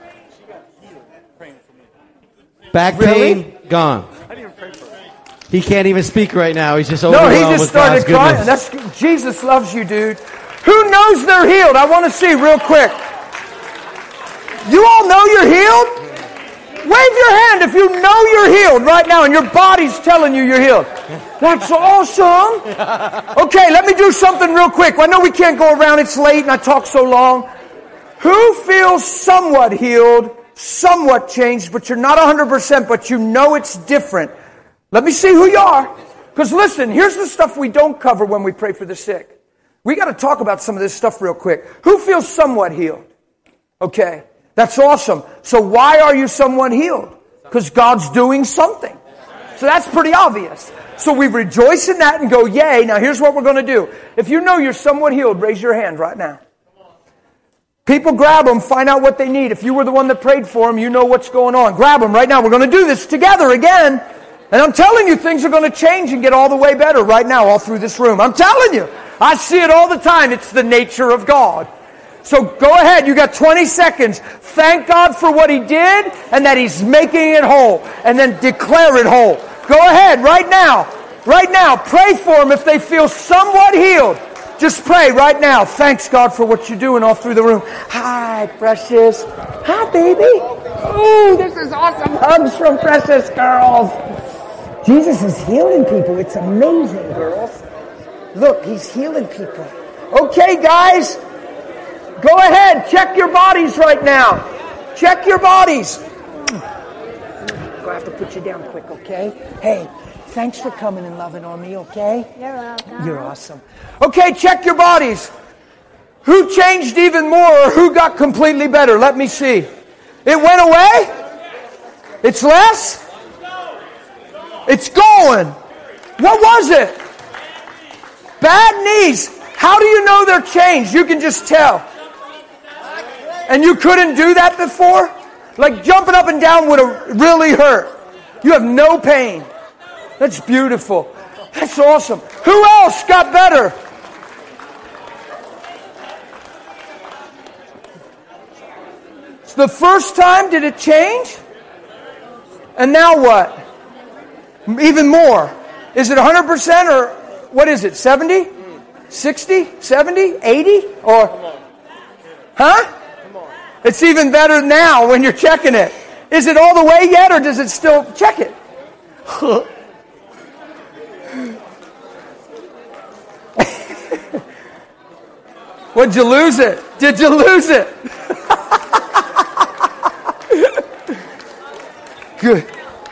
Back pain, gone. He can't even speak right now. He's just overwhelmed. No, he just started crying. Jesus loves you, dude. Who knows they're healed? I want to see real quick. You all know you're healed? Wave your hand if you know you're healed right now and your body's telling you you're healed. That's awesome. Okay, let me do something real quick. I know we can't go around. It's late and I talk so long. Who feels somewhat healed, somewhat changed, but you're not 100%, but you know it's different? Let me see who you are. Because listen, here's the stuff we don't cover when we pray for the sick. We got to talk about some of this stuff real quick. Who feels somewhat healed? Okay, that's awesome. So why are you somewhat healed? Because God's doing something. So that's pretty obvious. So we rejoice in that and go, yay. Now here's what we're going to do. If you know you're somewhat healed, raise your hand right now. People, grab them, find out what they need. If you were the one that prayed for them, you know what's going on. Grab them right now. We're going to do this together again. And I'm telling you, things are going to change and get all the way better right now, all through this room. I'm telling you. I see it all the time. It's the nature of God. So go ahead. You got 20 seconds. Thank God for what He did and that He's making it whole. And then declare it whole. Go ahead right now. Right now. Pray for them if they feel somewhat healed. Just pray right now. Thanks, God, for what you're doing all through the room. Hi, Precious. Hi, baby. Oh, this is awesome. Hugs from Precious, girls. Jesus is healing people. It's amazing, girls. Look, He's healing people. Okay, guys. Go ahead. Check your bodies right now. Check your bodies. I'm going to have to put you down quick, okay? Hey. Thanks for coming and loving on me, okay? You're welcome. You're awesome. Okay, check your bodies. Who changed even more or who got completely better? Let me see. It went away? It's less? It's going. What was it? Bad knees. How do you know they're changed? You can just tell. And you couldn't do that before? Like jumping up and down would have really hurt. You have no pain. That's beautiful. That's awesome. Who else got better? It's the first time, did it change? And now what? Even more. Is it 100% or what is it? 70? 60? 70? 80? Or, huh? It's even better now when you're checking it. Is it all the way yet or does it still, check it? Would you lose it? Did you lose it? Good.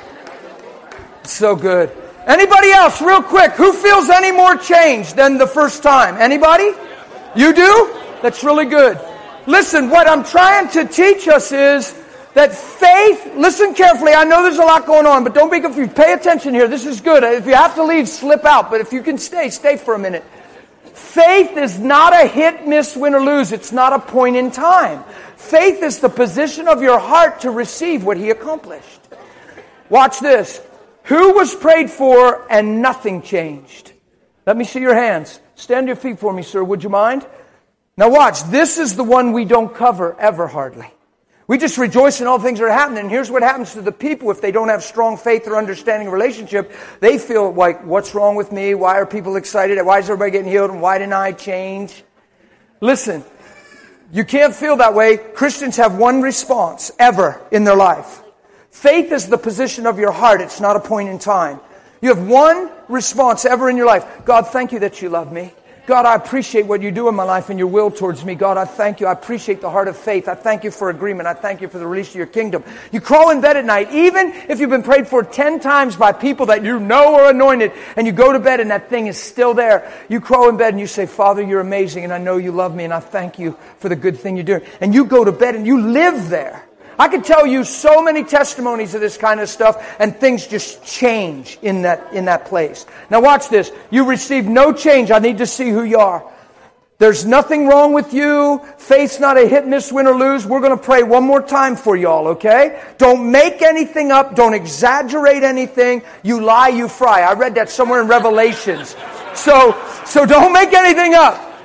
So good. Anybody else, real quick, who feels any more change than the first time? Anybody? You do? That's really good. Listen, what I'm trying to teach us is that faith, listen carefully, I know there's a lot going on, but don't be confused. Pay attention here. This is good. If you have to leave, slip out. But if you can stay for a minute. Faith is not a hit, miss, win, or lose. It's not a point in time. Faith is the position of your heart to receive what He accomplished. Watch this. Who was prayed for and nothing changed? Let me see your hands. Stand to your feet for me, sir. Would you mind? Now watch. This is the one we don't cover ever hardly. We just rejoice in all things that are happening. And here's what happens to the people if they don't have strong faith or understanding relationship. They feel like, what's wrong with me? Why are people excited? Why is everybody getting healed? And why didn't I change? Listen, you can't feel that way. Christians have one response ever in their life. Faith is the position of your heart. It's not a point in time. You have one response ever in your life. God, thank you that you love me. God, I appreciate what you do in my life and your will towards me. God, I thank you. I appreciate the heart of faith. I thank you for agreement. I thank you for the release of your kingdom. You crawl in bed at night, even if you've been prayed for 10 times by people that you know are anointed, and you go to bed and that thing is still there. You crawl in bed and you say, Father, you're amazing, and I know you love me, and I thank you for the good thing you're doing. And you go to bed and you live there. I could tell you so many testimonies of this kind of stuff, and things just change in that place. Now watch this. You receive no change. I need to see who you are. There's nothing wrong with you. Faith's not a hit, miss, win, or lose. We're going to pray one more time for y'all, okay? Don't make anything up. Don't exaggerate anything. You lie, you fry. I read that somewhere in Revelations. So don't make anything up.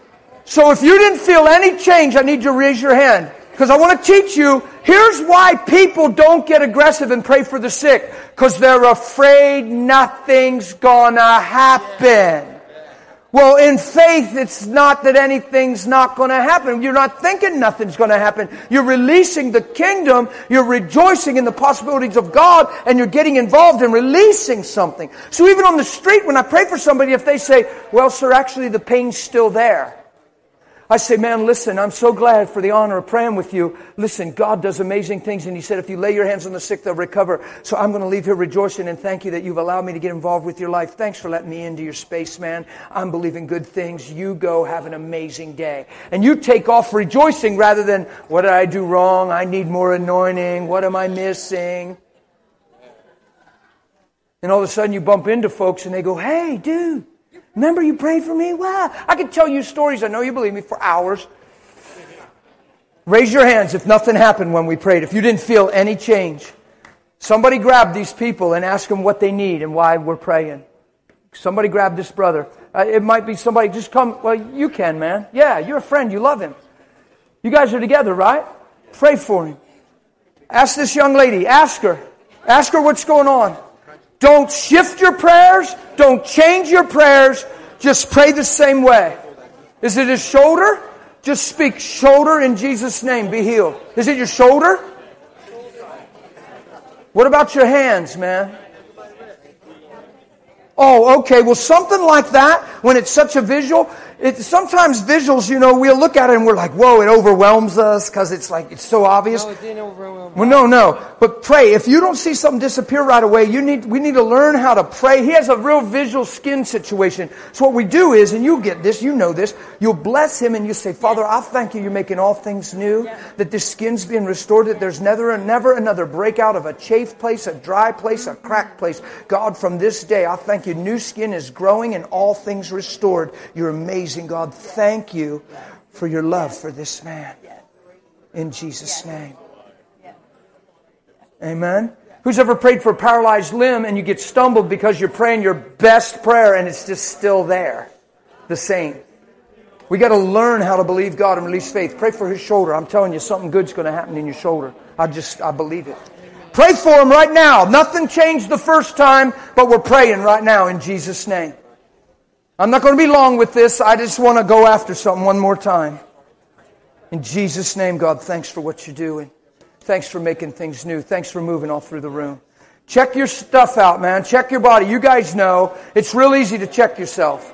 So if you didn't feel any change, I need you to raise your hand. Because I want to teach you, here's why people don't get aggressive and pray for the sick. Because they're afraid nothing's gonna happen. Well, in faith, it's not that anything's not going to happen. You're not thinking nothing's going to happen. You're releasing the kingdom. You're rejoicing in the possibilities of God, and you're getting involved in releasing something. So even on the street, when I pray for somebody, if they say, well, sir, actually the pain's still there. I say, man, listen, I'm so glad for the honor of praying with you. Listen, God does amazing things, and He said if you lay your hands on the sick, they'll recover. So I'm going to leave here rejoicing and thank you that you've allowed me to get involved with your life. Thanks for letting me into your space, man. I'm believing good things. You go have an amazing day. And you take off rejoicing rather than, what did I do wrong? I need more anointing. What am I missing? And all of a sudden you bump into folks and they go, hey, dude. Remember you prayed for me? Wow. I could tell you stories, I know you believe me, for hours. Raise your hands if nothing happened when we prayed, if you didn't feel any change. Somebody grab these people and ask them what they need and why we're praying. Somebody grab this brother. It might be somebody, just come. Well, you can, man. Yeah, you're a friend. You love him. You guys are together, right? Pray for him. Ask this young lady. Ask her. Ask her what's going on. Don't shift your prayers. Don't change your prayers. Just pray the same way. Is it his shoulder? Just speak shoulder in Jesus' name. Be healed. Is it your shoulder? What about your hands, man? Oh, okay. Well, something like that, when it's such a visual, sometimes visuals, we'll look at it and we're like, whoa, it overwhelms us because it's like, it's so obvious. No, it didn't overwhelm. Well, no. But pray. If you don't see something disappear right away, we need to learn how to pray. He has a real visual skin situation. So what we do is, and you get this, you know this, you'll bless him and you say, Father, I thank you, you're making all things new, that this skin's being restored, that there's never another breakout of a chafed place, a dry place, a cracked place. God, from this day, I thank you, new skin is growing and all things restored. You're amazing, God. Thank you for your love for this man. In Jesus' name. Amen. Who's ever prayed for a paralyzed limb and you get stumbled because you're praying your best prayer and it's just still there? The same. We got to learn how to believe God and release faith. Pray for his shoulder. I'm telling you, something good's going to happen in your shoulder. I believe it. Pray for him right now. Nothing changed the first time, but we're praying right now in Jesus' name. I'm not going to be long with this. I just want to go after something one more time. In Jesus' name, God, thanks for what you're doing. Thanks for making things new. Thanks for moving all through the room. Check your stuff out, man. Check your body. You guys know it's real easy to check yourself.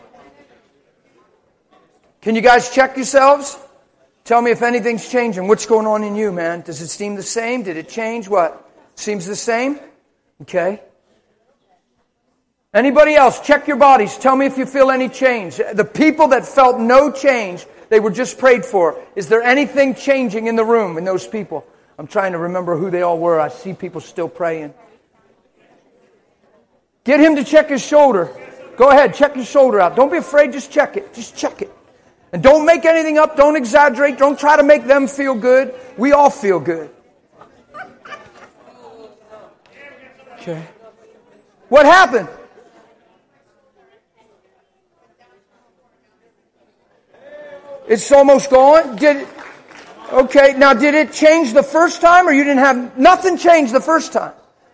Can you guys check yourselves? Tell me if anything's changing. What's going on in you, man? Does it seem the same? Did it change? What? Seems the same? Okay. Anybody else? Check your bodies. Tell me if you feel any change. The people that felt no change, they were just prayed for. Is there anything changing in the room in those people? I'm trying to remember who they all were. I see people still praying. Get him to check his shoulder. Go ahead, check his shoulder out. Don't be afraid, just check it. Just check it. And don't make anything up. Don't exaggerate. Don't try to make them feel good. We all feel good. Okay. What happened? It's almost gone? Okay, now did it change the first time or you didn't have, nothing changed the first time?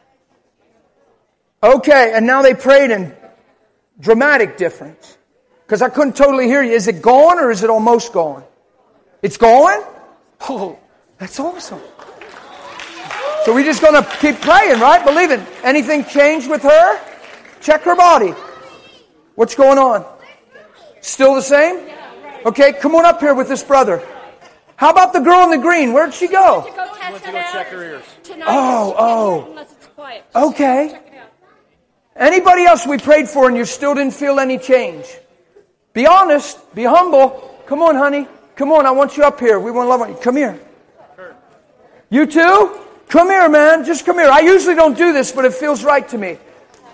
Okay, and now they prayed in dramatic difference. Because I couldn't totally hear you. Is it gone or is it almost gone? It's gone? Oh, that's awesome. So we're just going to keep praying, right? Believing. Anything changed with her? Check her body. What's going on? Still the same? Okay, come on up here with this brother. How about the girl in the green? Where'd she go? Let's go check her ears. Oh. Okay. Anybody else we prayed for and you still didn't feel any change? Be honest. Be humble. Come on, honey. Come on, I want you up here. We want to love on you. Come here. You too? Come here, man. Just come here. I usually don't do this, but it feels right to me.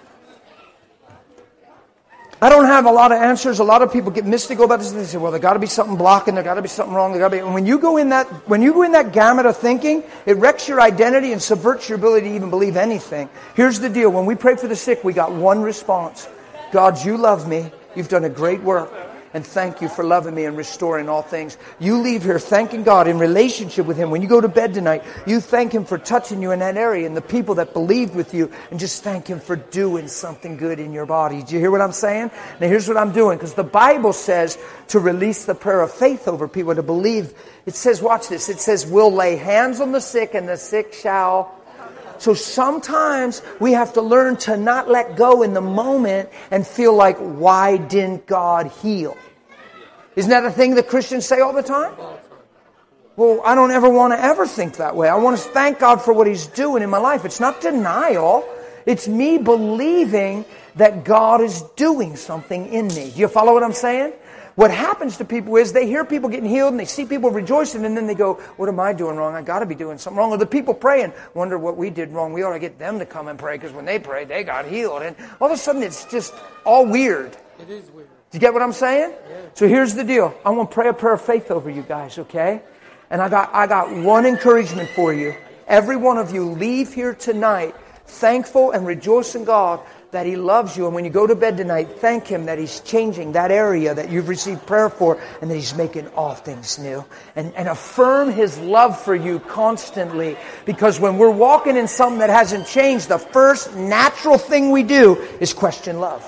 I don't have a lot of answers. A lot of people get mystical about this. They say, well, there got to be something blocking. There got to be something wrong. There got to be. And when you go in that gamut of thinking, it wrecks your identity and subverts your ability to even believe anything. Here's the deal. When we pray for the sick, we got one response. God, you love me. You've done a great work. And thank you for loving me and restoring all things. You leave here thanking God in relationship with Him. When you go to bed tonight, you thank Him for touching you in that area and the people that believed with you, and just thank Him for doing something good in your body. Do you hear what I'm saying? Now here's what I'm doing, because the Bible says to release the prayer of faith over people, to believe. It says, watch this, it says, we'll lay hands on the sick and the sick shall. So sometimes we have to learn to not let go in the moment and feel like, why didn't God heal? Isn't that a thing that Christians say all the time? Well, I don't ever want to ever think that way. I want to thank God for what He's doing in my life. It's not denial. It's me believing that God is doing something in me. Do you follow what I'm saying? What happens to people is they hear people getting healed and they see people rejoicing, and then they go, what am I doing wrong? I got to be doing something wrong. Or the people praying wonder what we did wrong. We ought to get them to come and pray, because when they prayed, they got healed. And all of a sudden it's just all weird. It is weird. Do you get what I'm saying? Yeah. So here's the deal. I want to pray a prayer of faith over you guys, okay? And I got one encouragement for you. Every one of you leave here tonight thankful and rejoicing God that He loves you. And when you go to bed tonight, thank Him that He's changing that area that you've received prayer for and that He's making all things new. And affirm His love for you constantly. Because when we're walking in something that hasn't changed, the first natural thing we do is question love.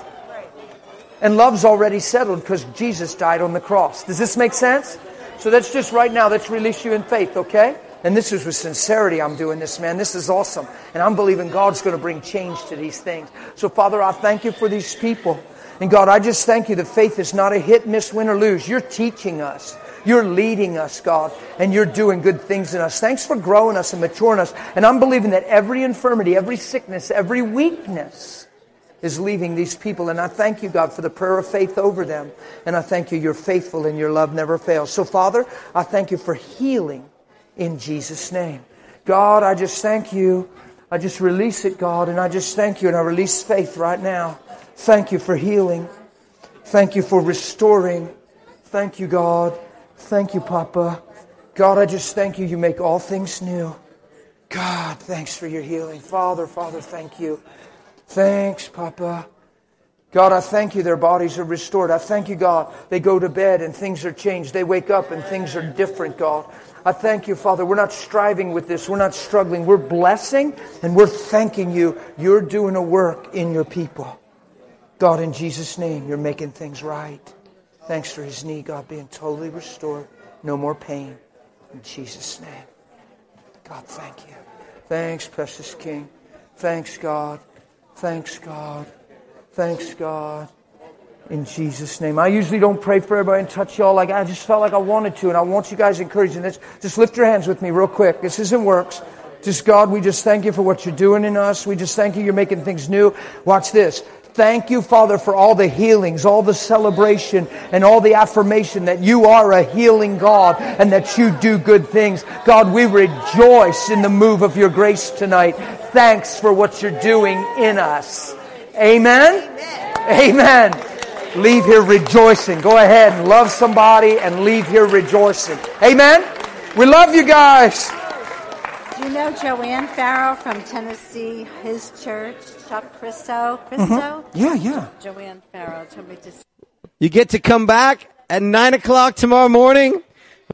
And love's already settled because Jesus died on the cross. Does this make sense? So that's just right now, let's release you in faith, okay? And this is with sincerity I'm doing this, man. This is awesome. And I'm believing God's going to bring change to these things. So, Father, I thank you for these people. And God, I just thank you that faith is not a hit, miss, win, or lose. You're teaching us. You're leading us, God. And you're doing good things in us. Thanks for growing us and maturing us. And I'm believing that every infirmity, every sickness, every weakness is leaving these people. And I thank you, God, for the prayer of faith over them. And I thank you, you're faithful and your love never fails. So, Father, I thank you for healing. In Jesus' name. God, I just thank you. I just release it, God, and I just thank you, and I release faith right now. Thank you for healing. Thank you for restoring. Thank you, God. Thank you, Papa. God, I just thank you. You make all things new. God, thanks for your healing. Father, thank you. Thanks, Papa. God, I thank you their bodies are restored. I thank you, God, they go to bed and things are changed. They wake up and things are different, God. I thank you, Father. We're not striving with this. We're not struggling. We're blessing and we're thanking you. You're doing a work in your people. God, in Jesus' name, you're making things right. Thanks for his knee, God, being totally restored. No more pain. In Jesus' name. God, thank you. Thanks, precious King. Thanks, God. Thanks, God. Thanks, God. In Jesus' name. I usually don't pray for everybody and touch y'all. Like I just felt like I wanted to, and I want you guys encouraging this. Just lift your hands with me real quick. This isn't works. Just God, we just thank you for what you're doing in us. We just thank you. You're making things new. Watch this. Thank you, Father, for all the healings, all the celebration, and all the affirmation that you are a healing God and that you do good things. God, we rejoice in the move of your grace tonight. Thanks for what you're doing in us. Amen? Amen. Leave here rejoicing. Go ahead and love somebody and leave here rejoicing. Amen? We love you guys. Do you know Joanne Farrell from Tennessee, his church, Shop Christo? Christo? Yeah. Joanne Farrell told me to... You get to come back at 9 o'clock tomorrow morning